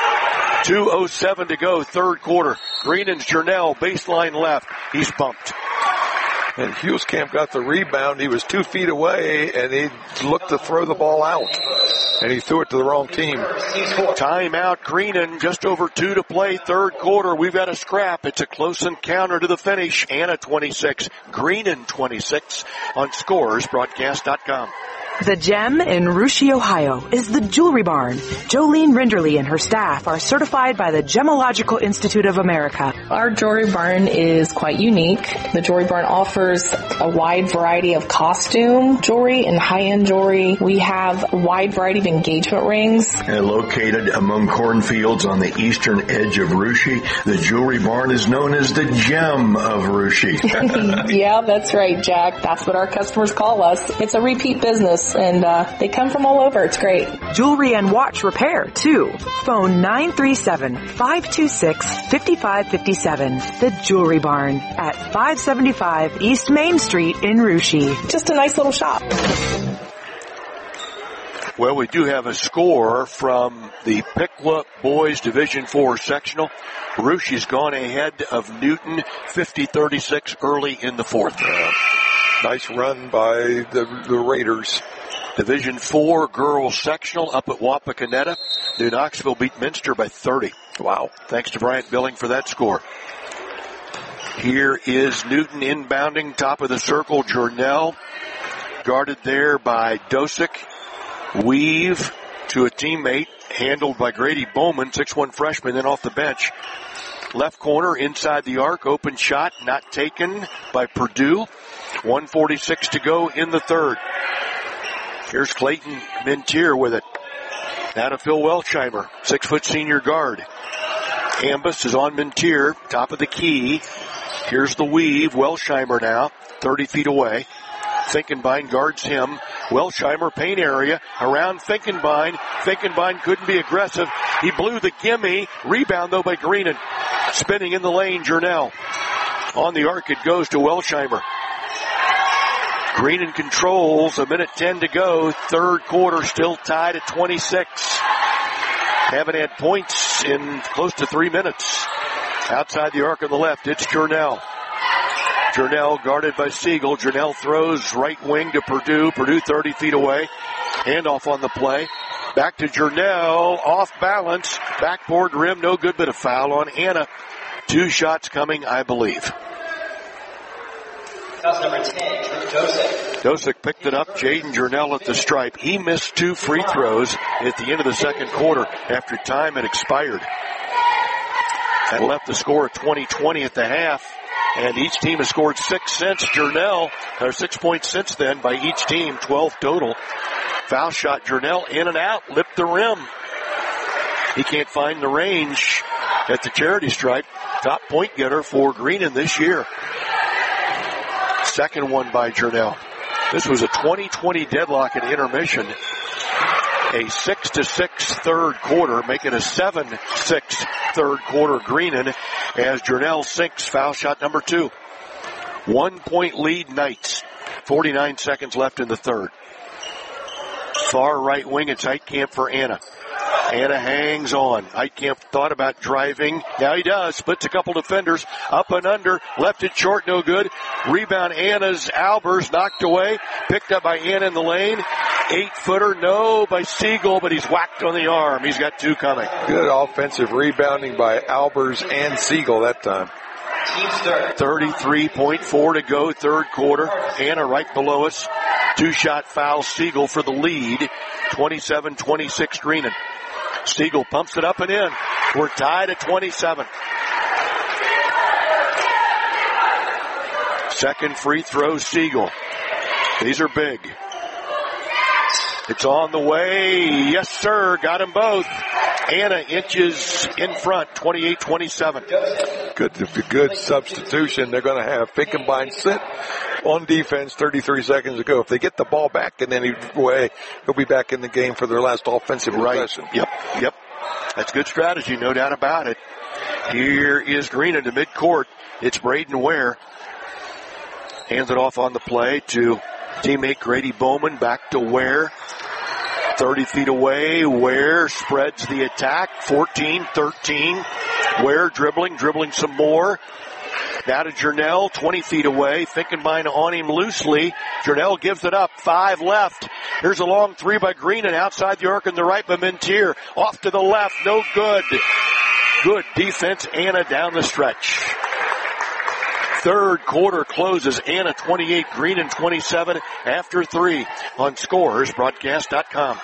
two oh seven to go, third quarter. Greenan's Jernell, baseline left. He's bumped. And Hillscamp got the rebound. He was two feet away, and he looked to throw the ball out. And he threw it to the wrong team. Timeout, Greenan, just over two to play, third quarter. We've got a scrap. It's a close encounter to the finish. Anna twenty-six, Greenan twenty-six on scores broadcast dot com. The gem in Russia, Ohio is the Jewelry Barn. Jolene Rinderly and her staff are certified by the Gemological Institute of America. Our Jewelry Barn is quite unique. The Jewelry Barn offers a wide variety of costume jewelry and high-end jewelry. We have a wide variety of engagement rings. And located among cornfields on the eastern edge of Russia, the Jewelry Barn is known as the gem of Russia. Yeah, that's right, Jack. That's what our customers call us. It's a repeat business. And uh, they come from all over. It's great. Jewelry and watch repair, too. Phone nine three seven, five two six, five five five seven. The Jewelry Barn at five seventy-five East Main Street in Russia. Just a nice little shop. Well, we do have a score from the Piqua Boys Division four sectional. Russia's gone ahead of Newton fifty thirty-six early in the fourth. Uh, nice run by the, the Raiders. Division four girls sectional up at Wapakoneta. New Knoxville beat Minster by thirty. Wow. Thanks to Bryant Billing for that score. Here is Newton inbounding, top of the circle, Jernell. Guarded there by Dosick. Weave to a teammate, handled by Grady Bowman, six one freshman, then off the bench. Left corner, inside the arc, open shot, not taken by Purdue. one forty-six to go in the third. Here's Clayton Mintier with it. Now to Phil Welsheimer, six-foot senior guard. Ambus is on Mintier, top of the key. Here's the weave. Welsheimer now, thirty feet away. Finkenbein guards him. Welsheimer, paint area, around Finkenbein. Finkenbein couldn't be aggressive. He blew the gimme. Rebound, though, by Greenan. Spinning in the lane, Jernell. On the arc, it goes to Welsheimer. Greenan controls, a minute ten to go. Third quarter, still tied at twenty-six. Haven't had points in close to three minutes. Outside the arc on the left, it's Jernell. Jernell guarded by Siegel. Jernell throws right wing to Purdue. Purdue thirty feet away. Handoff on the play. Back to Jernell. Off balance. Backboard rim. No good, but a foul on Anna. Two shots coming, I believe. That's number ten, Dosick. Dosick picked it up. Jaden Jernell at the stripe. He missed two free throws at the end of the second quarter after time had expired. That left the score at twenty twenty at the half. And each team has scored six since. Journell, or six points since then by each team, twelve total. Foul shot, Journell in and out, lipped the rim. He can't find the range at the charity stripe. Top point getter for Greenon this year. Second one by Journell. This was a twenty twenty deadlock at intermission. A six to six third quarter, making a seven six third quarter Greenon as Journell sinks foul shot number two. One point lead Knights. forty-nine seconds left in the third. Far right wing, it's Heitkamp for Anna. Anna hangs on. Heitkamp thought about driving. Now he does. Splits a couple defenders. Up and under. Left it short. No good. Rebound Anna's. Albers knocked away. Picked up by Anna in the lane. Eight footer. No by Siegel, but he's whacked on the arm. He's got two coming. Good offensive rebounding by Albers and Siegel that time. thirty-three point four to go, third quarter. Anna right below us. Two-shot foul, Siegel for the lead. twenty-seven twenty-six Greenon. Siegel pumps it up and in. We're tied at twenty-seven. Second free throw, Siegel. These are big. It's on the way. Yes, sir. Got them both. Anna inches in front, twenty-eight twenty-seven. Good, good substitution. They're going to have Finkenbein sit on defense thirty-three seconds ago. If they get the ball back in any way, he'll be back in the game for their last offensive possession. Right. Yep, yep. That's good strategy, no doubt about it. Here is Green into midcourt. It's Braden Ware. Hands it off on the play to teammate Grady Bowman. Back to Ware. thirty feet away. Ware spreads the attack. fourteen thirteen. Ware dribbling, dribbling some more. Now to Journell, twenty feet away. Finkenbein on him loosely. Journell gives it up. Five left. Here's a long three by Green and outside the arc on the right by Mentier. Off to the left. No good. Good defense. Anna down the stretch. Third quarter closes. Anna twenty-eight, Greenon twenty-seven after three on Scores Broadcast dot com.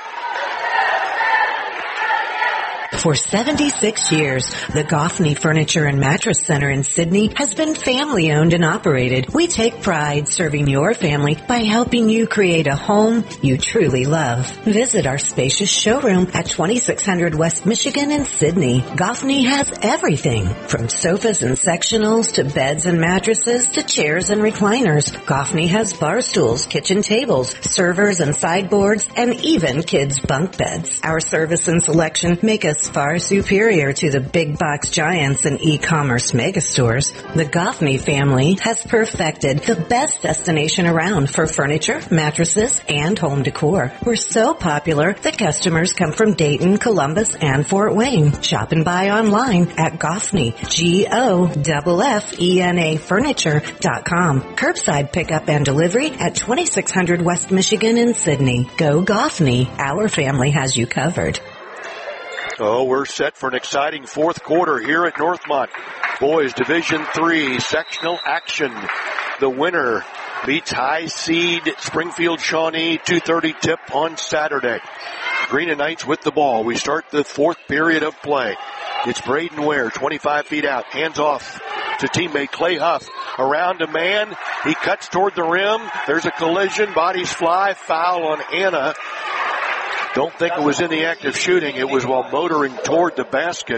For seventy-six years, the Goffney Furniture and Mattress Center in Sydney has been family owned and operated. We take pride serving your family by helping you create a home you truly love. Visit our spacious showroom at twenty-six hundred West Michigan in Sydney. Goffney has everything from sofas and sectionals to beds and mattresses to chairs and recliners. Goffney has bar stools, kitchen tables, servers and sideboards, and even kids' bunk beds. Our service and selection make us far superior to the big box giants and e-commerce megastores. The Goffney family has perfected the best destination around for furniture, mattresses, and home decor. We're so popular that customers come from Dayton, Columbus, and Fort Wayne. Shop and buy online at Goffney, G O F F E N A furniture dot com. Curbside pickup and delivery at twenty-six hundred West Michigan in Sydney. Go Goffney. Our family has you covered. Oh, we're set for an exciting fourth quarter here at Northmont. Boys Division three sectional action. The winner meets high seed Springfield Shawnee, two thirty tip on Saturday. Greenon Knights with the ball. We start the fourth period of play. It's Braden Ware, twenty-five feet out. Hands off to teammate Clay Huff. Around a man. He cuts toward the rim. There's a collision. Bodies fly. Foul on Anna. Don't think it was in the act of shooting. It was while motoring toward the basket.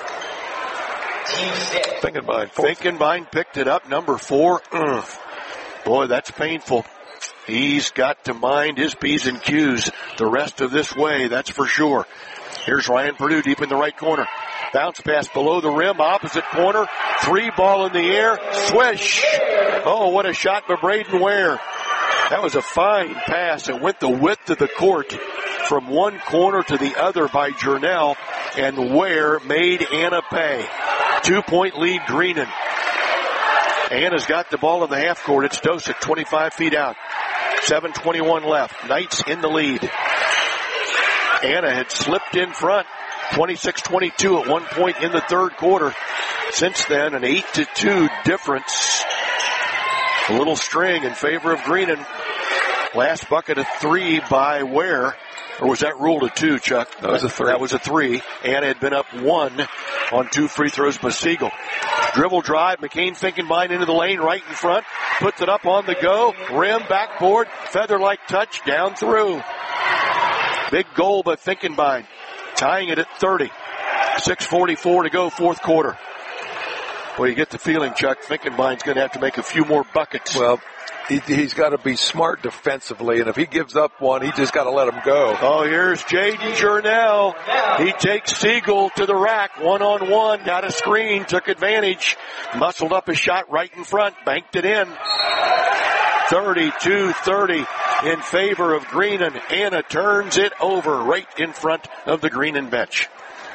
Finkenbein. Finkenbein picked it up. Number four. Ugh. Boy, that's painful. He's got to mind his P's and Q's the rest of this way, that's for sure. Here's Ryan Purdue deep in the right corner. Bounce pass below the rim, opposite corner. Three ball in the air. Swish. Oh, what a shot by Braden Ware. That was a fine pass. It went the width of the court from one corner to the other by Journell, and Ware made Anna pay. Two-point lead, Greenon. Anna's got the ball in the half court. It's Dosick, twenty-five feet out. seven twenty-one left. Knights in the lead. Anna had slipped in front, twenty-six twenty-two at one point in the third quarter. Since then, an eight to two difference. A little string in favor of Greenon. Last bucket of three by Ware. Or was that ruled a two, Chuck? That was a three. That was a three. Anna had been up one on two free throws by Siegel. Dribble drive, McCain Finkenbein into the lane right in front, puts it up on the go, rim, backboard, feather-like touch, down through. Big goal by Finkenbein, tying it at thirty. six forty-four to go, fourth quarter. Well, you get the feeling, Chuck, Finkenbein's going to have to make a few more buckets. Well, he, he's got to be smart defensively, and if he gives up one, he just got to let him go. Oh, here's Jaden Journell. He takes Siegel to the rack, one-on-one, got a screen, took advantage, muscled up a shot right in front, banked it in. thirty-two thirty in favor of Greenon. Anna turns it over right in front of the Greenon bench.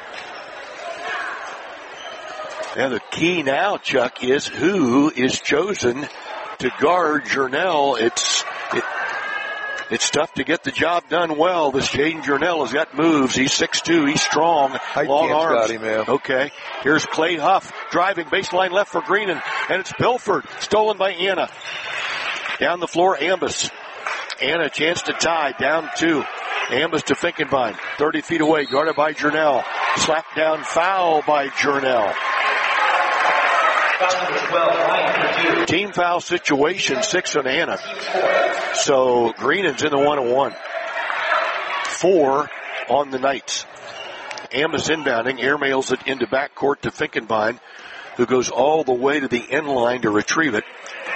And the key now, Chuck, is who is chosen to guard Journell. It's it, it's tough to get the job done well. This Jaden Journell has got moves. He's six two. He's strong. I long can't arms. Got him, man. Okay. Here's Clay Huff driving baseline left for Greenon. And it's Pilford. Stolen by Anna. Down the floor, Ambus. Anna, chance to tie. Down two. Ambus to Finkenbein. thirty feet away. Guarded by Journell. Slap down foul by Journell. Team foul situation, six on Anna. So Greenon's in the one-on-one. Four on the Knights. Ambus inbounding, airmails it into backcourt to Finkenbein, who goes all the way to the end line to retrieve it.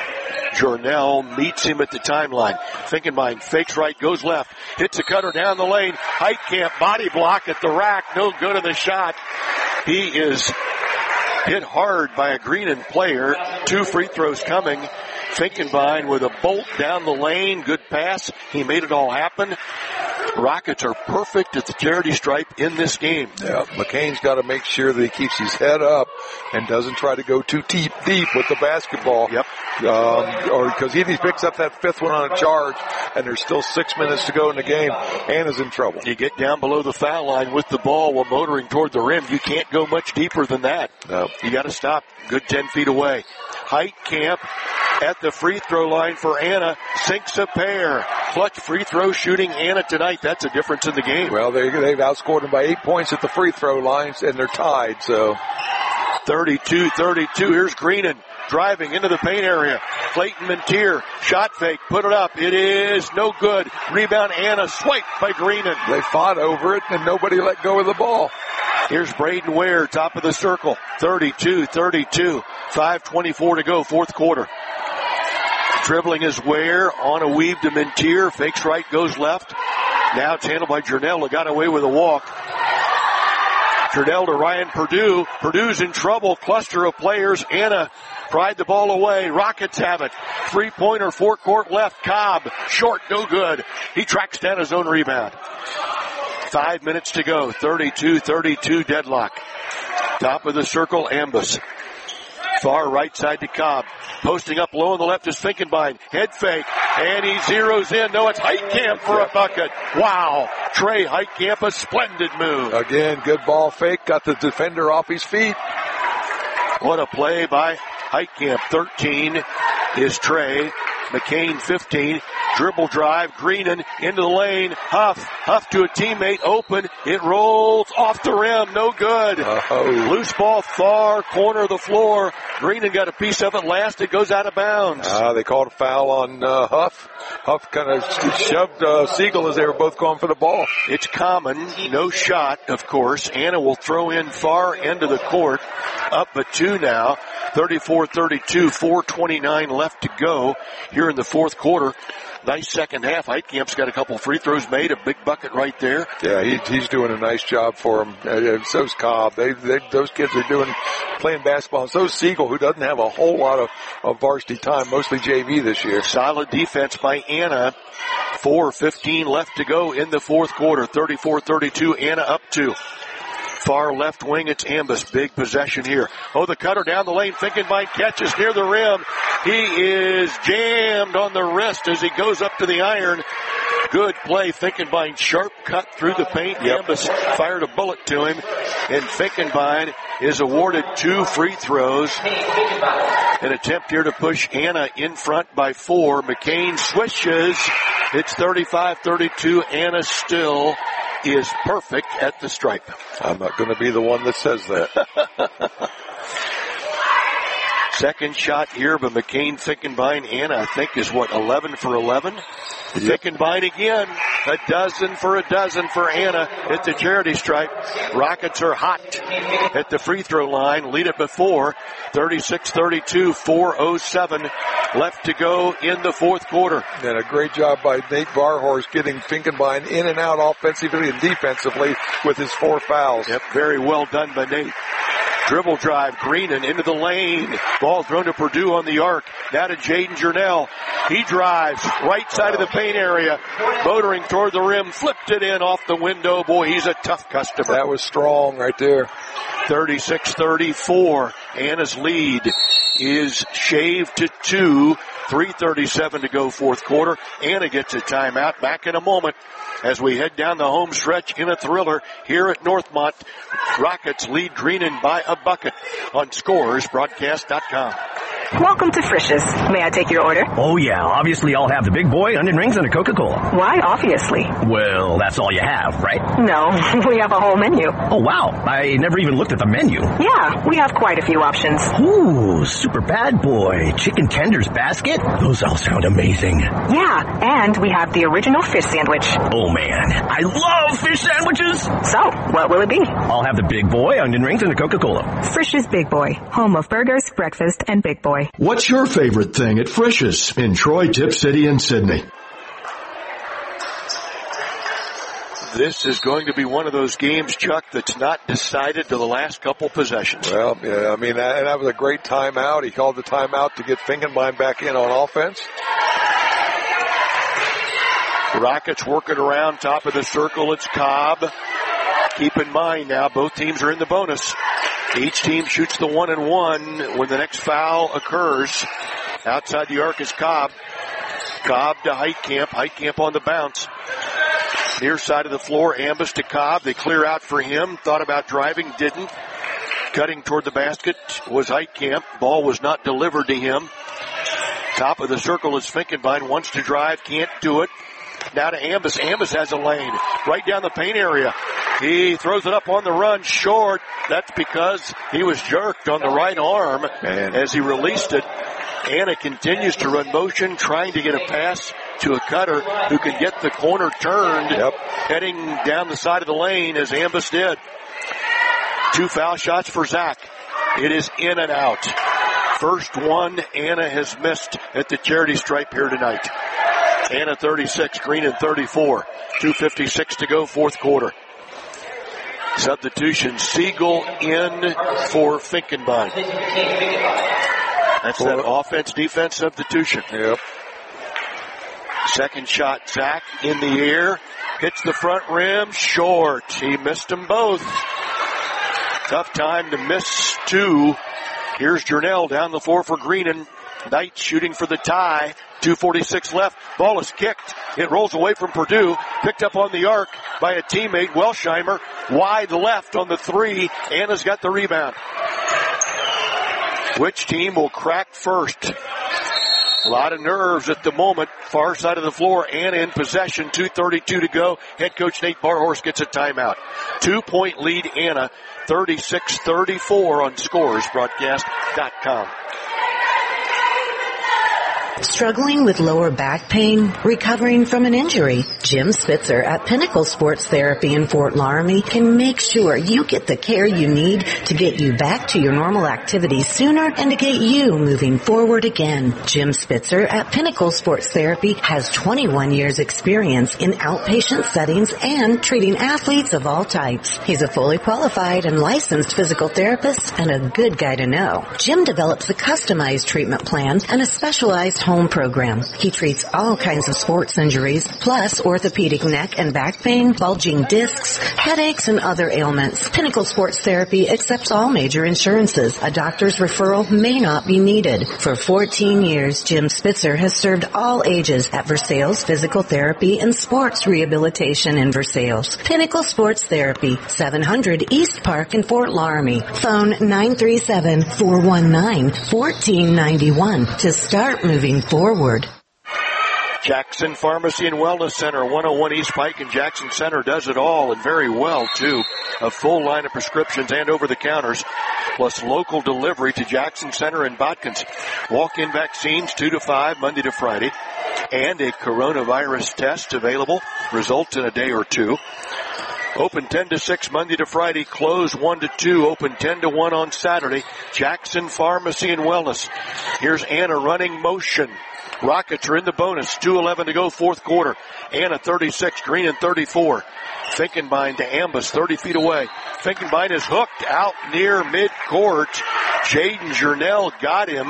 Journell meets him at the timeline. Finkenbein fakes right, goes left, hits a cutter down the lane. Heitkamp body block at the rack, no good on the shot. He is hit hard by a Greenon player. Two free throws coming. Finkenbein with a bolt down the lane. Good pass. He made it all happen. Rockets are perfect at the charity stripe in this game. Yeah, McCain's got to make sure that he keeps his head up and doesn't try to go too deep, deep with the basketball. Yep. Um, or because if he picks up that fifth one on a charge and there's still six minutes to go in the game, Anna's in trouble. You get down below the foul line with the ball while motoring toward the rim. You can't go much deeper than that. No. You got to stop. Good ten feet away. Heitkamp at the free throw line for Anna. Sinks a pair. Clutch free throw shooting Anna tonight. That's a difference in the game. Well, they, they've outscored them by eight points at the free throw lines, and they're tied, so. thirty-two thirty-two. Here's Greenon driving into the paint area. Clayton Mentir, shot fake, put it up. It is no good. Rebound Anna, swiped by Greenon. They fought over it, and nobody let go of the ball. Here's Braden Ware, top of the circle. thirty-two thirty-two. five twenty-four to go, fourth quarter. Dribbling is Ware on a weave to Mentir. Fakes right, goes left. Now it's handled by Journell, who got away with a walk. Journell to Ryan Purdue. Purdue's in trouble. Cluster of players. Anna pried the ball away. Rockets have it. Three-pointer, four-court left. Cobb, short, no good. He tracks down his own rebound. Five minutes to go. thirty-two thirty-two deadlock. Top of the circle, Ambus. Far right side to Cobb. Posting up low on the left is Finkenbein. Head fake. And he zeroes in. No, it's Heitkamp for a bucket. Wow. Trey Heitkamp, a splendid move. Again, good ball fake. Got the defender off his feet. What a play by Heitkamp. thirteen is Trey. McCain fifteen. Dribble drive. Greenon into the lane. Huff. Huff to a teammate. Open. It rolls off the rim. No good. Uh-oh. Loose ball far corner of the floor. Greenon got a piece of it last. It goes out of bounds. Uh, they called a foul on uh, Huff. Huff kind of shoved uh, Siegel as they were both going for the ball. It's common. No shot, of course. Anna will throw in far end of the court. Up a two now. thirty-four thirty-two. four twenty-nine left to go here in the fourth quarter. Nice second half. Heitkamp's got a couple free throws made, a big bucket right there. Yeah, he, he's doing a nice job for him. And so's Cobb. They, they, those kids are doing, playing basketball. And so's Siegel, who doesn't have a whole lot of, of varsity time, mostly J V this year. Solid defense by Anna. four fifteen left to go in the fourth quarter. thirty-four thirty-two, Anna up two. Far left wing, it's Ambus. Big possession here. Oh, the cutter down the lane. Finkenbein catches near the rim. He is jammed on the wrist as he goes up to the iron. Good play. Finkenbein sharp cut through the paint. Yep. Ambus fired a bullet to him. And Finkenbein is awarded two free throws. An attempt here to push Anna in front by four. McCain swishes. It's thirty-five thirty-two. Anna still is perfect at the stripe. I'm not going to be the one that says that. Second shot here by McCain Finkenbein. Anna, I think, is what, eleven for eleven? Yep. Finkenbein again. A dozen for a dozen for Anna at the charity stripe. Rockets are hot at the free throw line. Lead it before. thirty-six thirty-two, four oh seven left to go in the fourth quarter. And a great job by Nate Barhorst getting Finkenbein in and out offensively and defensively with his four fouls. Yep, very well done by Nate. Dribble drive, Greenan into the lane. Ball thrown to Purdue on the arc. Now to Jaden Jernell. He drives right side of the paint area, motoring toward the rim, flipped it in off the window. Boy, he's a tough customer. That was strong right there. thirty-six thirty-four. Anna's lead is shaved to two. three thirty-seven to go fourth quarter. Anna gets a timeout. Back in a moment as we head down the home stretch in a thriller here at Northmont. Rockets lead Greenan by a bucket on scores broadcast dot com. Welcome to Frisch's. May I take your order? Oh, yeah. Obviously, I'll have the big boy, onion rings, and a Coca-Cola. Why, obviously? Well, that's all you have, right? No, we have a whole menu. Oh, wow. I never even looked at the menu. Yeah, we have quite a few options. Ooh, super bad boy. Chicken tenders basket? Those all sound amazing. Yeah, and we have the original fish sandwich. Oh, man. I love fish sandwiches. So, what will it be? I'll have the big boy, onion rings, and a Coca-Cola. Frisch's Big Boy, home of burgers, breakfast, and Big Boy. What's your favorite thing at Frisch's in Troy, Tip City, and Sydney? This is going to be one of those games, Chuck, that's not decided to the last couple possessions. Well, yeah, I mean, that, that was a great timeout. He called the timeout to get Finkenbein back in on offense. Rockets working around top of the circle. It's Cobb. Keep in mind now, both teams are in the bonus. Each team shoots the one and one when the next foul occurs. Outside the arc is Cobb. Cobb to Heitkamp. Heitkamp on the bounce. Near side of the floor, Ambus to Cobb. They clear out for him. Thought about driving, didn't. Cutting toward the basket was Heitkamp. Ball was not delivered to him. Top of the circle is Finkenbein. Wants to drive, can't do it. Now to Ambus. Ambus has a lane right down the paint area. He throws it up on the run short. That's because he was jerked on the right arm Man. as he released it. Anna continues to run motion, trying to get a pass to a cutter who can get the corner turned, yep. heading down the side of the lane as Ambus did. Two foul shots for Zach. It is in and out. First one Anna has missed at the charity stripe here tonight. Anna thirty-six, Greenan thirty-four. two fifty-six to go, fourth quarter. Substitution, Siegel in for Finkenbein. That's that offense-defense substitution. Yep. Second shot, Zach in the air. Hits the front rim, short. He missed them both. Tough time to miss two. Here's Jernell down the floor for Greenan. Knight shooting for the tie. two forty-six left. Ball is kicked. It rolls away from Purdue. Picked up on the arc by a teammate, Welsheimer. Wide left on the three. Anna's got the rebound. Which team will crack first? A lot of nerves at the moment. Far side of the floor. Anna in possession. two thirty-two to go. Head coach Nate Barhorst gets a timeout. Two-point lead Anna. thirty-six thirty-four on scores broadcast dot com. Struggling with lower back pain? Recovering from an injury? Jim Spitzer at Pinnacle Sports Therapy in Fort Laramie can make sure you get the care you need to get you back to your normal activities sooner and to get you moving forward again. Jim Spitzer at Pinnacle Sports Therapy has twenty-one years experience in outpatient settings and treating athletes of all types. He's a fully qualified and licensed physical therapist and a good guy to know. Jim develops a customized treatment plan and a specialized home program. He treats all kinds of sports injuries, plus orthopedic neck and back pain, bulging discs, headaches, and other ailments. Pinnacle Sports Therapy accepts all major insurances. A doctor's referral may not be needed. For fourteen years, Jim Spitzer has served all ages at Versailles Physical Therapy and Sports Rehabilitation in Versailles. Pinnacle Sports Therapy, seven hundred East Park in Fort Laramie. Phone nine three seven, four one nine, one four nine one to start moving forward. Jackson Pharmacy and Wellness Center, one oh one East Pike and Jackson Center does it all and very well too. A full line of prescriptions and over-the-counters, plus local delivery to Jackson Center and Botkins. Walk-in vaccines two to five, Monday to Friday, and a coronavirus test available. Results in a day or two. Open ten to six Monday to Friday, close one to two, open ten to one on Saturday. Jackson Pharmacy and Wellness. Here's Anna running motion. Rockets are in the bonus. two eleven to go, fourth quarter. Anna thirty-six, Green and thirty-four. Finkenbein to Ambus, thirty feet away. Finkenbein is hooked out near midcourt. Jaden Jernell got him.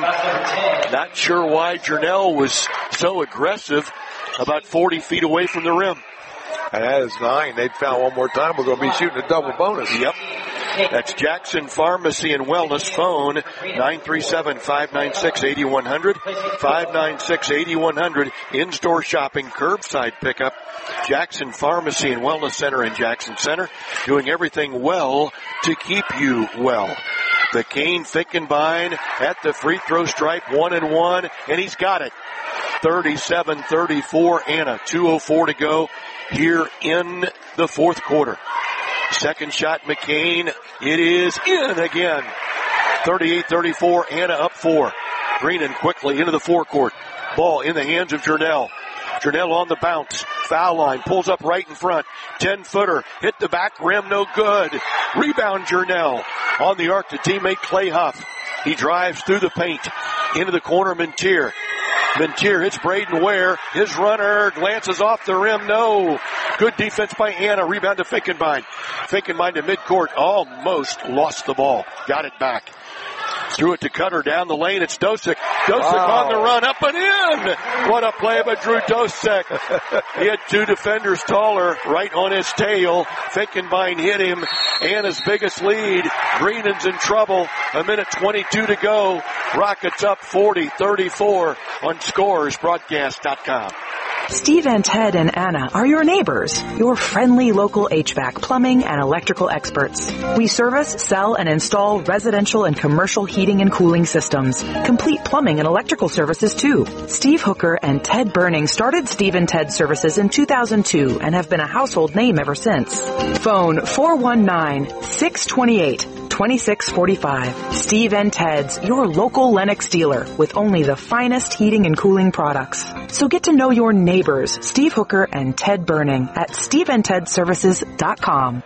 Not sure why Jernell was so aggressive, about forty feet away from the rim. And that is nine. They'd found one more time. We're going to be shooting a double bonus. Yep. That's Jackson Pharmacy and Wellness. Phone nine three seven, five nine six, eight one zero zero. five nine six, eight one zero zero. In-store shopping, curbside pickup. Jackson Pharmacy and Wellness Center in Jackson Center. Doing everything well to keep you well. The Kane Finkenbein at the free throw stripe, one and one, and he's got it. thirty-seven thirty-four, Anna. two oh four to go here in the fourth quarter. Second shot, McCain. It is in again. thirty-eight thirty-four, Anna up four. Greenan quickly into the forecourt. Ball in the hands of Jernell. Jernell on the bounce. Foul line. Pulls up right in front. Ten-footer. Hit the back rim. No good. Rebound Jernell. On the arc to teammate Clay Huff. He drives through the paint. Into the corner, Mintier. Mintier hits Braden Ware. His runner glances off the rim. No. Good defense by Anna. Rebound to Finkenbein. Finkenbein to midcourt. Almost lost the ball. Got it back. Threw it to Cutter down the lane. It's Dosick. Dosick wow. on the run. Up and in. What a play by Drew Dosick. He had two defenders taller right on his tail. Finkenbein hit him. Anna's biggest lead. Greenan's in trouble. A minute twenty-two to go. Rockets up forty thirty-four on scores broadcast dot com. Steve and Ted and Anna are your neighbors, your friendly local H V A C, plumbing, and electrical experts. We service, sell, and install residential and commercial heating and cooling systems. Complete plumbing and electrical services, too. Steve Hooker and Ted Burning started Steve and Ted Services in two thousand two and have been a household name ever since. Phone four one nine, six two eight, two six four five. Steve and Ted's, your local Lennox dealer with only the finest heating and cooling products. So get to know your neighbors, Steve Hooker and Ted Burning, at steve and ted services dot com.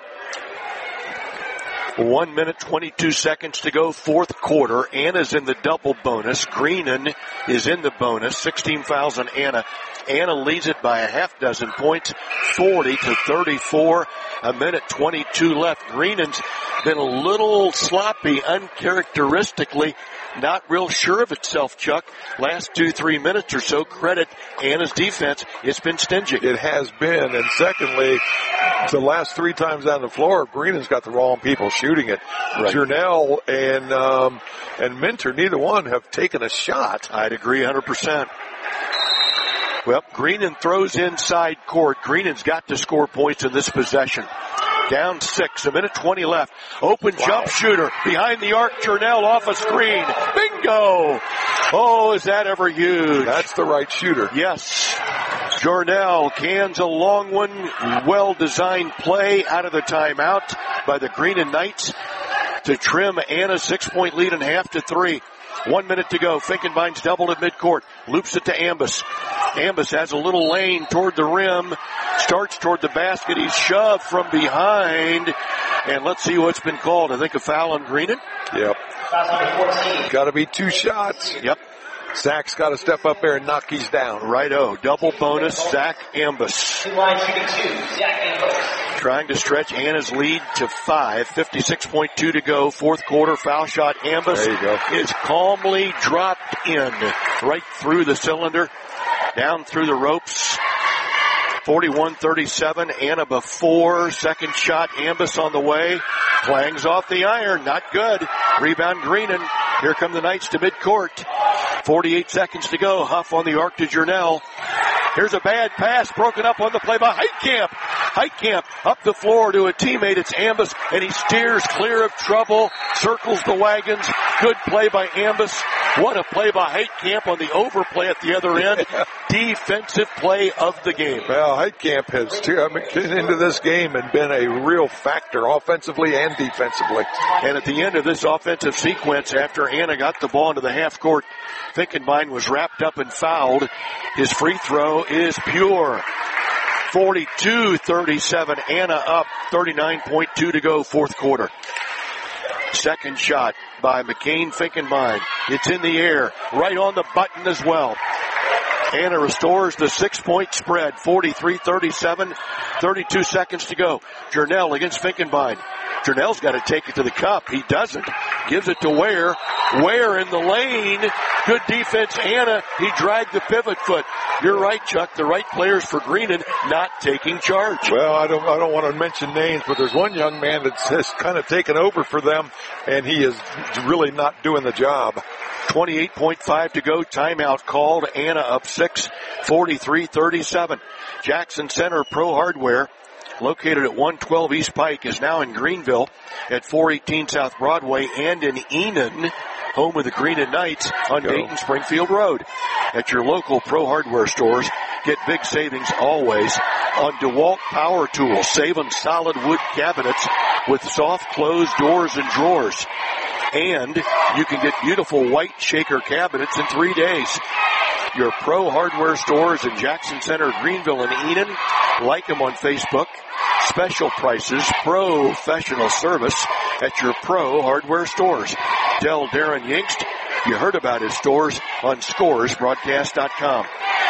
One minute, twenty-two seconds to go, fourth quarter. Anna's in the double bonus. Greenan is in the bonus. sixteen fouls on Anna. Anna leads it by a half dozen points, forty to thirty-four. A minute, twenty-two left. Greenan's been a little sloppy, uncharacteristically. Not real sure of itself, Chuck. Last two, three minutes or so, credit Anna's defense. It's been stingy. It has been. And secondly, the last three times on the floor, Greenan's got the wrong people shooting it. Right. Jernell and, um, and Minter, neither one have taken a shot. I'd agree one hundred percent. Well, Greenan throws inside court. Greenan's got to score points in this possession. Down six, a minute twenty left. Open wow. jump shooter behind the arc. Jernell off a screen. Bingo! Oh, is that ever huge? That's the right shooter. Yes. Jernell cans a long one. Well-designed play out of the timeout by the Greenan Knights to trim Anna's six-point lead and half to three. One minute to go. Finkenbein's doubled at midcourt. Loops it to Ambus. Ambus has a little lane toward the rim. Starts toward the basket. He's shoved from behind. And let's see what's been called. I think a foul on Greenan. Yep. Got to be two shots. Yep. Zach's got to step up there and knock these down. Righto. Double bonus. Zach Ambus. Two line shooting two. Zach Ambus. Trying to stretch Anna's lead to five. fifty-six point two to go. Fourth quarter. Foul shot. Ambus there you go. is calmly dropped in. Right through the cylinder. Down through the ropes. forty-one thirty-seven. Anna before. Second shot. Ambus on the way. Clangs off the iron. Not good. Rebound Greenan. Here come the Knights to midcourt. forty-eight seconds to go. Huff on the arc to Jernell. Here's a bad pass broken up on the play by Heitkamp. Heitkamp up the floor to a teammate. It's Ambus, and he steers clear of trouble, circles the wagons. Good play by Ambus. What a play by Heitkamp on the overplay at the other end. Defensive play of the game. Well, Heitkamp has too, I mean, been into this game and been a real factor offensively and defensively. And at the end of this offensive sequence, after Anna got the ball into the half court, Finkenbein was wrapped up and fouled. His free throw is pure. forty-two thirty-seven, Anna up, thirty-nine point two to go, fourth quarter. Second shot by McCain Finkenbein. It's in the air, right on the button as well. Anna restores the six-point spread, forty-three thirty-seven, thirty-two seconds to go. Jernell against Finkenbein. Jernell's got to take it to the cup. He doesn't. Gives it to Ware. Ware in the lane. Good defense, Anna. He dragged the pivot foot. You're right, Chuck. The right players for Greenon not taking charge. Well, I don't, I don't want to mention names, but there's one young man that's has kind of taken over for them, and he is really not doing the job. twenty-eight point five to go. Timeout called. Anna up six, forty-three thirty-seven. Jackson Center Pro Hardware, located at one twelve East Pike, is now in Greenville at four eighteen South Broadway and in Enon, home of the Greenon Knights on Go. Dayton Springfield Road. At your local Pro Hardware stores, get big savings always on DeWalt Power Tools. Save on solid wood cabinets with soft closed doors and drawers. And you can get beautiful white shaker cabinets in three days. Your Pro Hardware stores in Jackson Center, Greenville, and Enon. Like them on Facebook. Special prices, professional service at your Pro Hardware stores. Tell Darren Yingst you heard about his stores on scores broadcast dot com.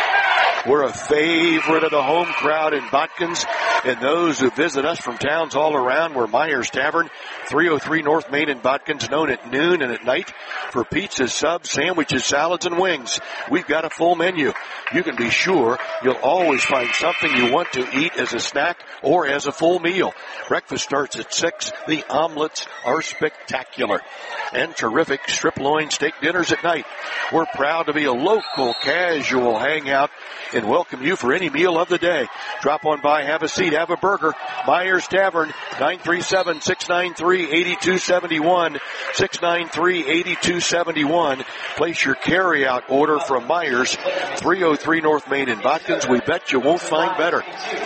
We're a favorite of the home crowd in Botkins, and those who visit us from towns all around. We're Myers Tavern, three oh three North Main in Botkins, known at noon and at night for pizzas, subs, sandwiches, salads, and wings. We've got a full menu. You can be sure you'll always find something you want to eat as a snack or as a full meal. Breakfast starts at six. The omelets are spectacular. And terrific strip loin steak dinners at night. We're proud to be a local casual hangout and welcome you for any meal of the day. Drop on by, have a seat, have a burger. Myers Tavern, nine three seven, six nine three, eight two seven one, six nine three, eight two seven one. Place your carry-out order from Myers, three oh three North Main in Botkins. We bet you won't find better.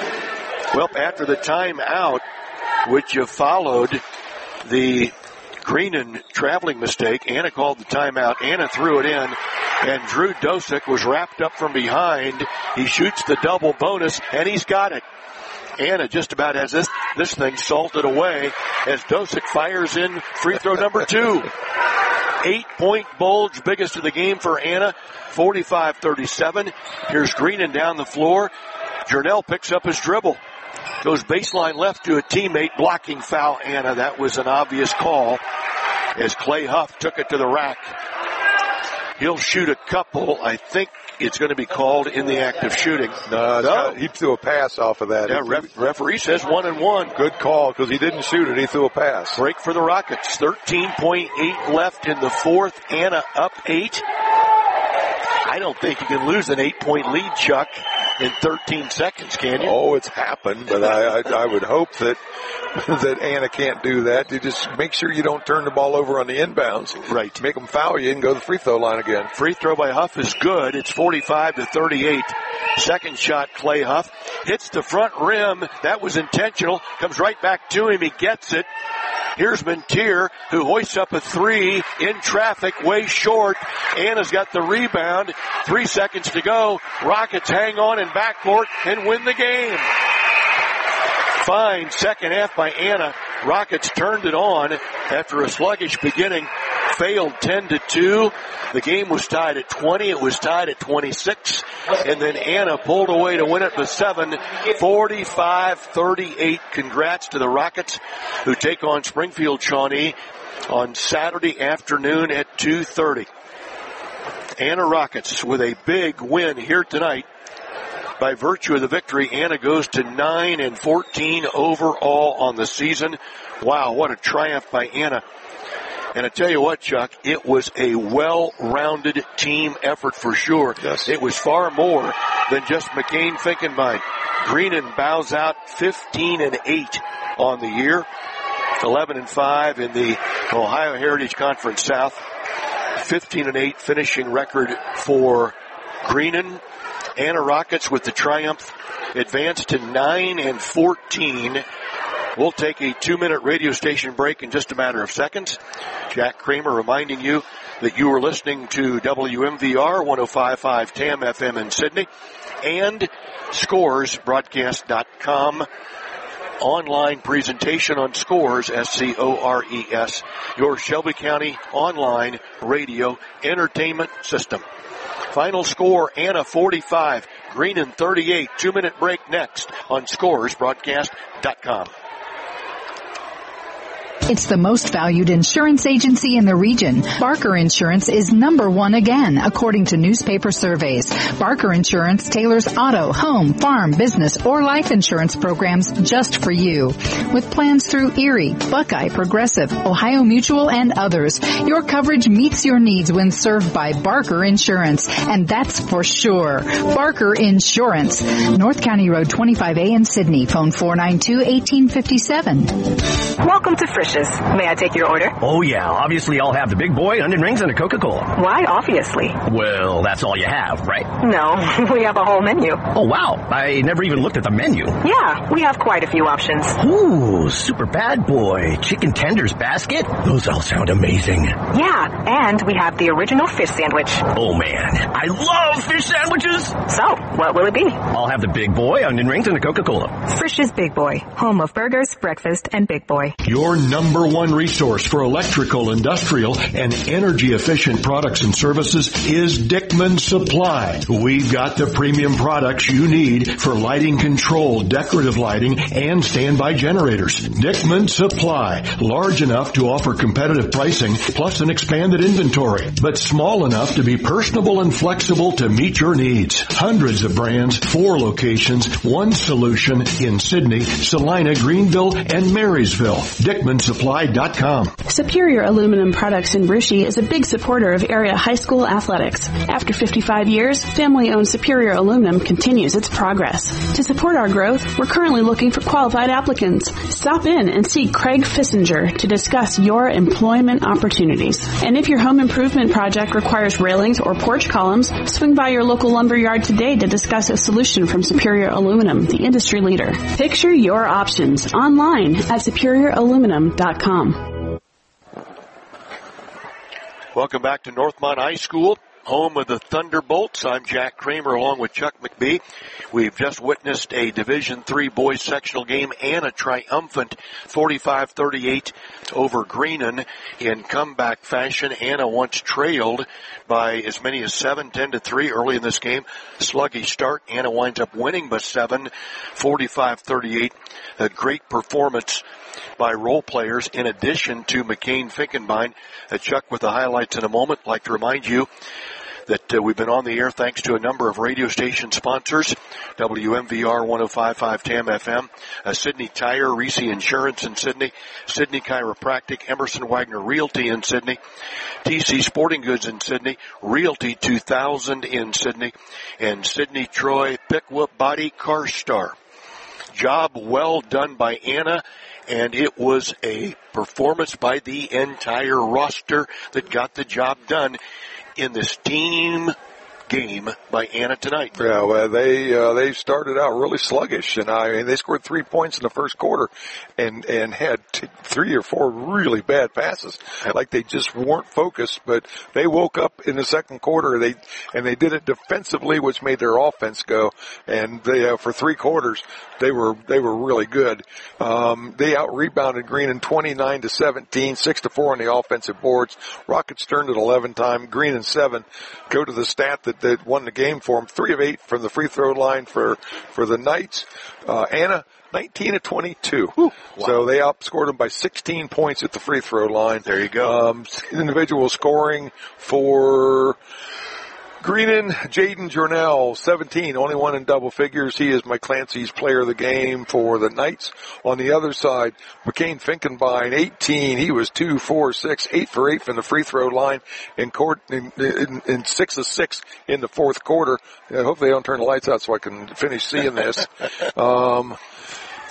Well, after the timeout, which you followed the Greenon traveling mistake, Anna called the timeout. Anna threw it in, and Drew Dosick was wrapped up from behind. He shoots the double bonus, and he's got it. Anna just about has this, this thing salted away as Dosick fires in free throw number two. Eight-point bulge, biggest of the game for Anna, forty-five thirty-seven. Here's Greenon down the floor. Jernell picks up his dribble. Goes baseline left to a teammate, blocking foul Anna. That was an obvious call as Clay Huff took it to the rack. He'll shoot a couple. I think it's going to be called in the act of shooting. No, no. He threw a pass off of that. Yeah, ref, referee says one and one. Good call because he didn't shoot it. He threw a pass. Break for the Rockets. thirteen point eight left in the fourth. Anna up eight. I don't think you can lose an eight-point lead, Chuck, in thirteen seconds, can you? Oh, it's happened, but I, I, I would hope that that Anna can't do that. You just make sure you don't turn the ball over on the inbounds. Right. Make them foul you and go to the free throw line again. Free throw by Huff is good. It's forty-five to thirty-eight. Second shot, Clay Huff. Hits the front rim. That was intentional. Comes right back to him. He gets it. Here's Mentir, who hoists up a three in traffic, way short. Anna's got the rebound. Three seconds to go. Rockets hang on in backcourt and win the game. Fine second half by Anna. Rockets turned it on after a sluggish beginning. Failed ten to two. The game was tied at twenty. It was tied at twenty-six. And then Anna pulled away to win it with seven. forty-five thirty-eight. Congrats to the Rockets, who take on Springfield Shawnee on Saturday afternoon at two thirty. Anna Rockets with a big win here tonight. By virtue of the victory, Anna goes to nine and fourteen overall on the season. Wow, what a triumph by Anna. And I tell you what, Chuck, it was a well-rounded team effort for sure. Yes. It was far more than just McCain Finkenbein. Greenon bows out fifteen and eight on the year, eleven and five in the Ohio Heritage Conference South. fifteen and eight finishing record for Greenon. Anna Rockets with the triumph advanced to nine and fourteen. We'll take a two-minute radio station break in just a matter of seconds. Jack Kramer reminding you that you are listening to W M V R one oh five point five T A M F M in Sydney and Scores Broadcast dot com. Online presentation on Scores, S C O R E S, your Shelby County online radio entertainment system. Final score, Anna forty-five, Greenon thirty-eight. Two-minute break next on Scores Broadcast dot com. It's the most valued insurance agency in the region. Barker Insurance is number one again, according to newspaper surveys. Barker Insurance tailors auto, home, farm, business, or life insurance programs just for you. With plans through Erie, Buckeye, Progressive, Ohio Mutual, and others, your coverage meets your needs when served by Barker Insurance, and that's for sure. Barker Insurance, North County Road twenty-five A in Sydney. Phone four nine two, one eight five seven. Welcome to Frisch's. May I take your order? Oh, yeah. Obviously, I'll have the big boy, onion rings, and a Coca-Cola. Why obviously? Well, that's all you have, right? No, we have a whole menu. Oh, wow. I never even looked at the menu. Yeah, we have quite a few options. Ooh, super bad boy. Chicken tenders basket? Those all sound amazing. Yeah, and we have the original fish sandwich. Oh, man. I love fish sandwiches. So, what will it be? I'll have the big boy, onion rings, and a Coca-Cola. Frisch's Big Boy, home of burgers, breakfast, and Big Boy. Your number one resource for electrical, industrial, and energy-efficient products and services is Dickman Supply. We've got the premium products you need for lighting control, decorative lighting, and standby generators. Dickman Supply, large enough to offer competitive pricing plus an expanded inventory, but small enough to be personable and flexible to meet your needs. Hundreds of brands, four locations, one solution in Sydney, Salina, Greenville, and Marysville. Dickman Supply dot com. Superior Aluminum Products in Brushy is a big supporter of area high school athletics. After fifty-five years, family-owned Superior Aluminum continues its progress. To support our growth, we're currently looking for qualified applicants. Stop in and see Craig Fissinger to discuss your employment opportunities. And if your home improvement project requires railings or porch columns, swing by your local lumber yard today to discuss a solution from Superior Aluminum, the industry leader. Picture your options online at superior aluminum dot com. Welcome back to Northmont High School, home of the Thunderbolts. I'm Jack Kramer along with Chuck McBee. We've just witnessed a Division three boys sectional game and a triumphant forty-five thirty-eight over Greenon in comeback fashion. Anna once trailed by as many as seven, ten to three early in this game. Sluggish start. Anna winds up winning by seven, forty-five thirty-eight. A great performance by role players in addition to McCain Finkenbein. Uh, Chuck with the highlights in a moment. I'd like to remind you that uh, we've been on the air thanks to a number of radio station sponsors. W M V R one oh five point five T A M F M, uh, Sydney Tire, Reese Insurance in Sydney, Sydney Chiropractic, Emerson Wagner Realty in Sydney, T C Sporting Goods in Sydney, Realty two thousand in Sydney, and Sydney Troy Pickwood Body Car Star. Job well done by Anna, and it was a performance by the entire roster that got the job done in this team game by Anna tonight. Yeah, well, they uh, they started out really sluggish, and I mean they scored three points in the first quarter, and and had t- three or four really bad passes, like they just weren't focused. But they woke up in the second quarter, they and they did it defensively, which made their offense go. And they uh, for three quarters they were they were really good. Um, they out rebounded Greenon twenty-nine to seventeen, six to four on the offensive boards. Rockets turned it eleven times. Greenon seven. Go to the stat that that won the game for them. Three of eight from the free throw line for, for the Knights. Uh, Anna, nineteen of twenty-two. Wow. So they outscored them by sixteen points at the free throw line. There you go. Um, individual scoring for Greenon, Jaden Jornell, seventeen, only one in double figures. He is Mike Clancy's player of the game for the Knights. On the other side, McCain Finkenbein, eighteen. He was two, four, six, eight for eight from the free throw line, and court, in, in, in six of six in the fourth quarter. I hope they don't turn the lights out so I can finish seeing this. Um,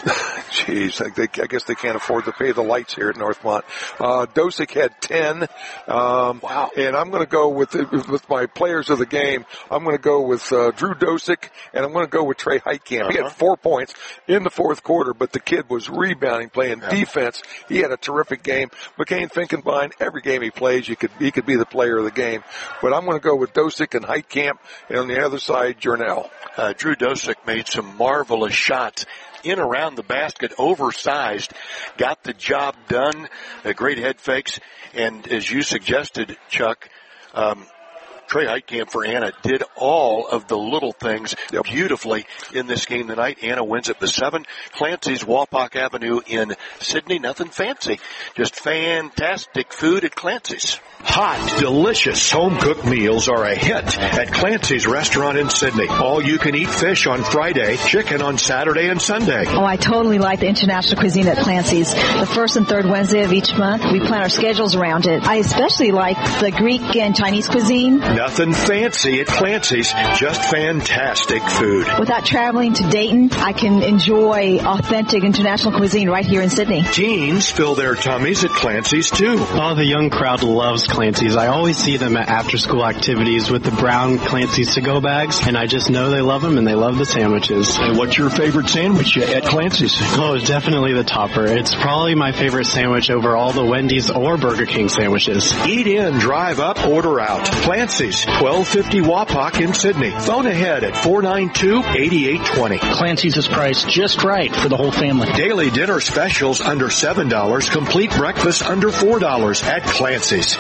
Jeez, I, they, I guess they can't afford to pay the lights here at Northmont. Uh, Dosick had ten. Um, wow. And I'm going to go with with my players of the game. I'm going to go with uh, Drew Dosick, and I'm going to go with Trey Heitkamp. Uh-huh. He had four points in the fourth quarter, but the kid was rebounding, playing yeah. defense. He had a terrific game. McCain Finkenbein, every game he plays, you could he could be the player of the game. But I'm going to go with Dosick and Heitkamp, and on the other side, Jernell. Uh, Drew Dosick made some marvelous shots in around the basket, oversized, got the job done, uh, great head fakes, and as you suggested, Chuck, um, Trey Heitkamp for Anna did all of the little things yep. beautifully in this game tonight. Anna wins it by seven. Clancy's, Walpock Avenue in Sydney, nothing fancy, just fantastic food at Clancy's. Hot, delicious home-cooked meals are a hit at Clancy's Restaurant in Sydney. All-you-can-eat fish on Friday, chicken on Saturday and Sunday. Oh, I totally like the international cuisine at Clancy's. The first and third Wednesday of each month, we plan our schedules around it. I especially like the Greek and Chinese cuisine. Nothing fancy at Clancy's, just fantastic food. Without traveling to Dayton, I can enjoy authentic international cuisine right here in Sydney. Teens fill their tummies at Clancy's, too. Oh, the young crowd loves Clancy's. I always see them at after-school activities with the brown Clancy's to-go bags, and I just know they love them and they love the sandwiches. And what's your favorite sandwich at Clancy's? Oh, definitely the topper. It's probably my favorite sandwich over all the Wendy's or Burger King sandwiches. Eat in, drive up, order out. Clancy's, twelve fifty Wapak in Sydney. Phone ahead at four nine two, eight eight two zero. Clancy's is priced just right for the whole family. Daily dinner specials under seven dollars. Complete breakfast under four dollars at Clancy's.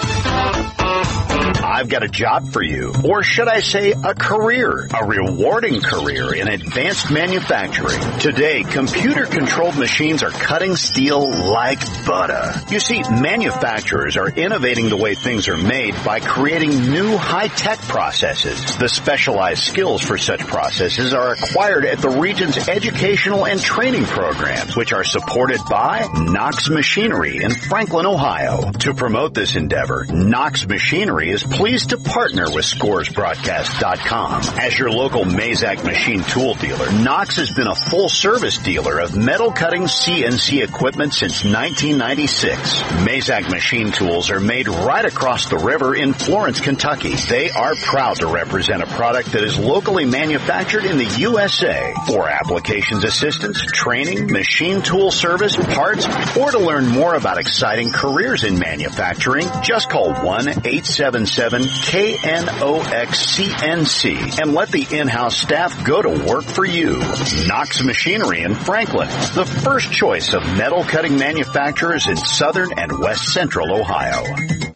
I've got a job for you, or should I say a career, a rewarding career in advanced manufacturing. Today, computer-controlled machines are cutting steel like butter. You see, manufacturers are innovating the way things are made by creating new high-tech processes. The specialized skills for such processes are acquired at the region's educational and training programs, which are supported by Knox Machinery in Franklin, Ohio. To promote this endeavor, Knox Machinery is pleased to partner with Scores Broadcast dot com. As your local Mazak machine tool dealer, Knox has been a full-service dealer of metal-cutting C N C equipment since nineteen ninety-six. Mazak machine tools are made right across the river in Florence, Kentucky. They are proud to represent a product that is locally manufactured in the U S A. For applications assistance, training, machine tool service, parts, or to learn more about exciting careers in manufacturing, just call one eight seven seven K N O X C N C and let the in-house staff go to work for you. Knox Machinery in Franklin, the first choice of metal cutting manufacturers in southern and west central Ohio.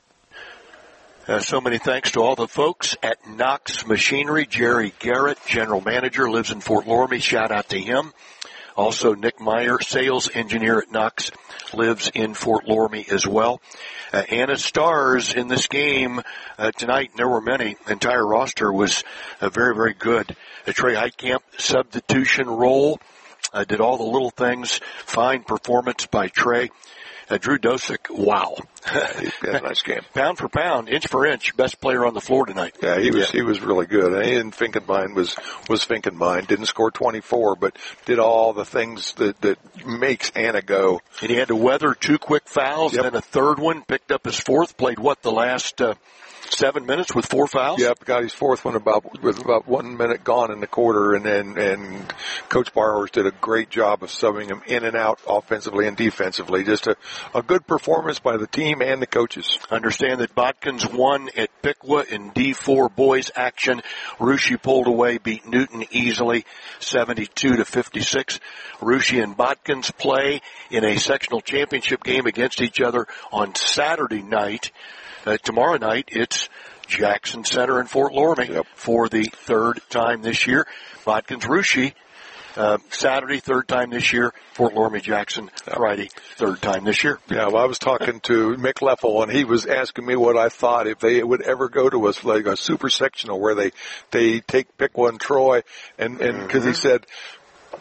Uh, so many thanks to all the folks at Knox Machinery. Jerry Garrett, general manager, lives in Fort Loramie. Shout out to him. Also, Nick Meyer, sales engineer at Knox, lives in Fort Loramie as well. Uh, Anna Stars in this game uh, tonight, and there were many. The entire roster was uh, very, very good. Uh, Trey Heitkamp, substitution role, uh, did all the little things. Fine performance by Trey. Uh, Drew Dosick, wow. He had a nice game. Pound for pound, inch for inch, best player on the floor tonight. Yeah, he was yeah. he was really good. And Finkenbein was was Finkenbein. Didn't score twenty-four, but did all the things that that makes Anna go. And he had to weather two quick fouls, yep. and then a third one. Picked up his fourth. Played what the last uh, seven minutes with four fouls. Yep, got his fourth one about with about one minute gone in the quarter, and then and Coach Barhorst did a great job of subbing him in and out offensively and defensively. Just a a good performance by the team and the coaches. Understand that Botkins won at Piqua in D four boys action. Russia pulled away, beat Newton easily, seventy-two to fifty-six. Russia and Botkins play in a sectional championship game against each other on Saturday night. Uh, tomorrow night, it's Jackson Center in Fort Loramie yep. for the third time this year. Botkins Russia. Uh, Saturday, third time this year. Fort Loramie Jackson, Friday, third time this year. Yeah, well, I was talking to Mick Leffel, and he was asking me what I thought if they would ever go to us like a super sectional where they they take Piqua and Troy, and and because mm-hmm. he said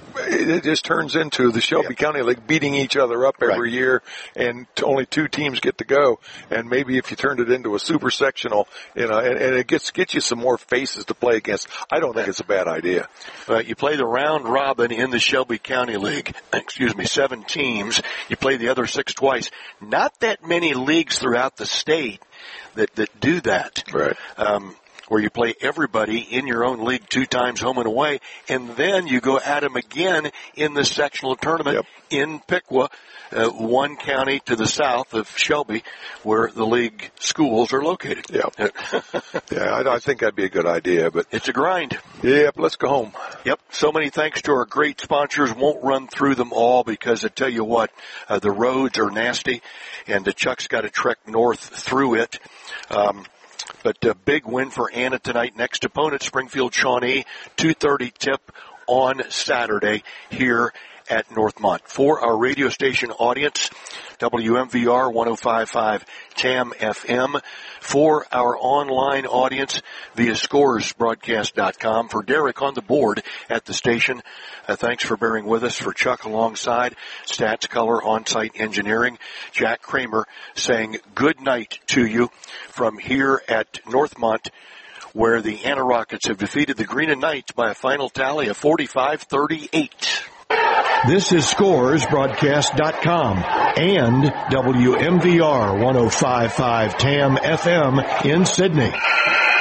it just turns into the Shelby yeah. County League beating each other up every right. year, and only two teams get to go. And maybe if you turned it into a super sectional, you know, and, and it gets gets you some more faces to play against, I don't think it's a bad idea. Uh, you play the round robin in the Shelby County League. Excuse me, seven teams. You play the other six twice. Not that many leagues throughout the state that that do that. Right. Um, where you play everybody in your own league two times home and away, and then you go at them again in the sectional tournament yep. in Piqua, uh, one county to the south of Shelby, where the league schools are located. Yeah, yeah, I, I think that'd be a good idea, but it's a grind. Yep, let's go home. Yep, so many thanks to our great sponsors. Won't run through them all because I tell you what, uh, the roads are nasty, and uh, Chuck's got to trek north through it. Um, But a big win for Anna tonight. Next opponent, Springfield Shawnee, two thirty tip on Saturday here at Northmont. For our radio station audience, W M V R one oh five point five T A M F M. For our online audience via scores broadcast dot com. For Derek on the board at the station, uh, thanks for bearing with us. For Chuck alongside, Stats Color On-Site Engineering, Jack Kramer saying good night to you from here at Northmont, where the Anna Rockets have defeated the Green and Knights by a final tally of forty-five thirty-eight. This is scores broadcast dot com and W M V R one oh five point five T A M F M in Sydney.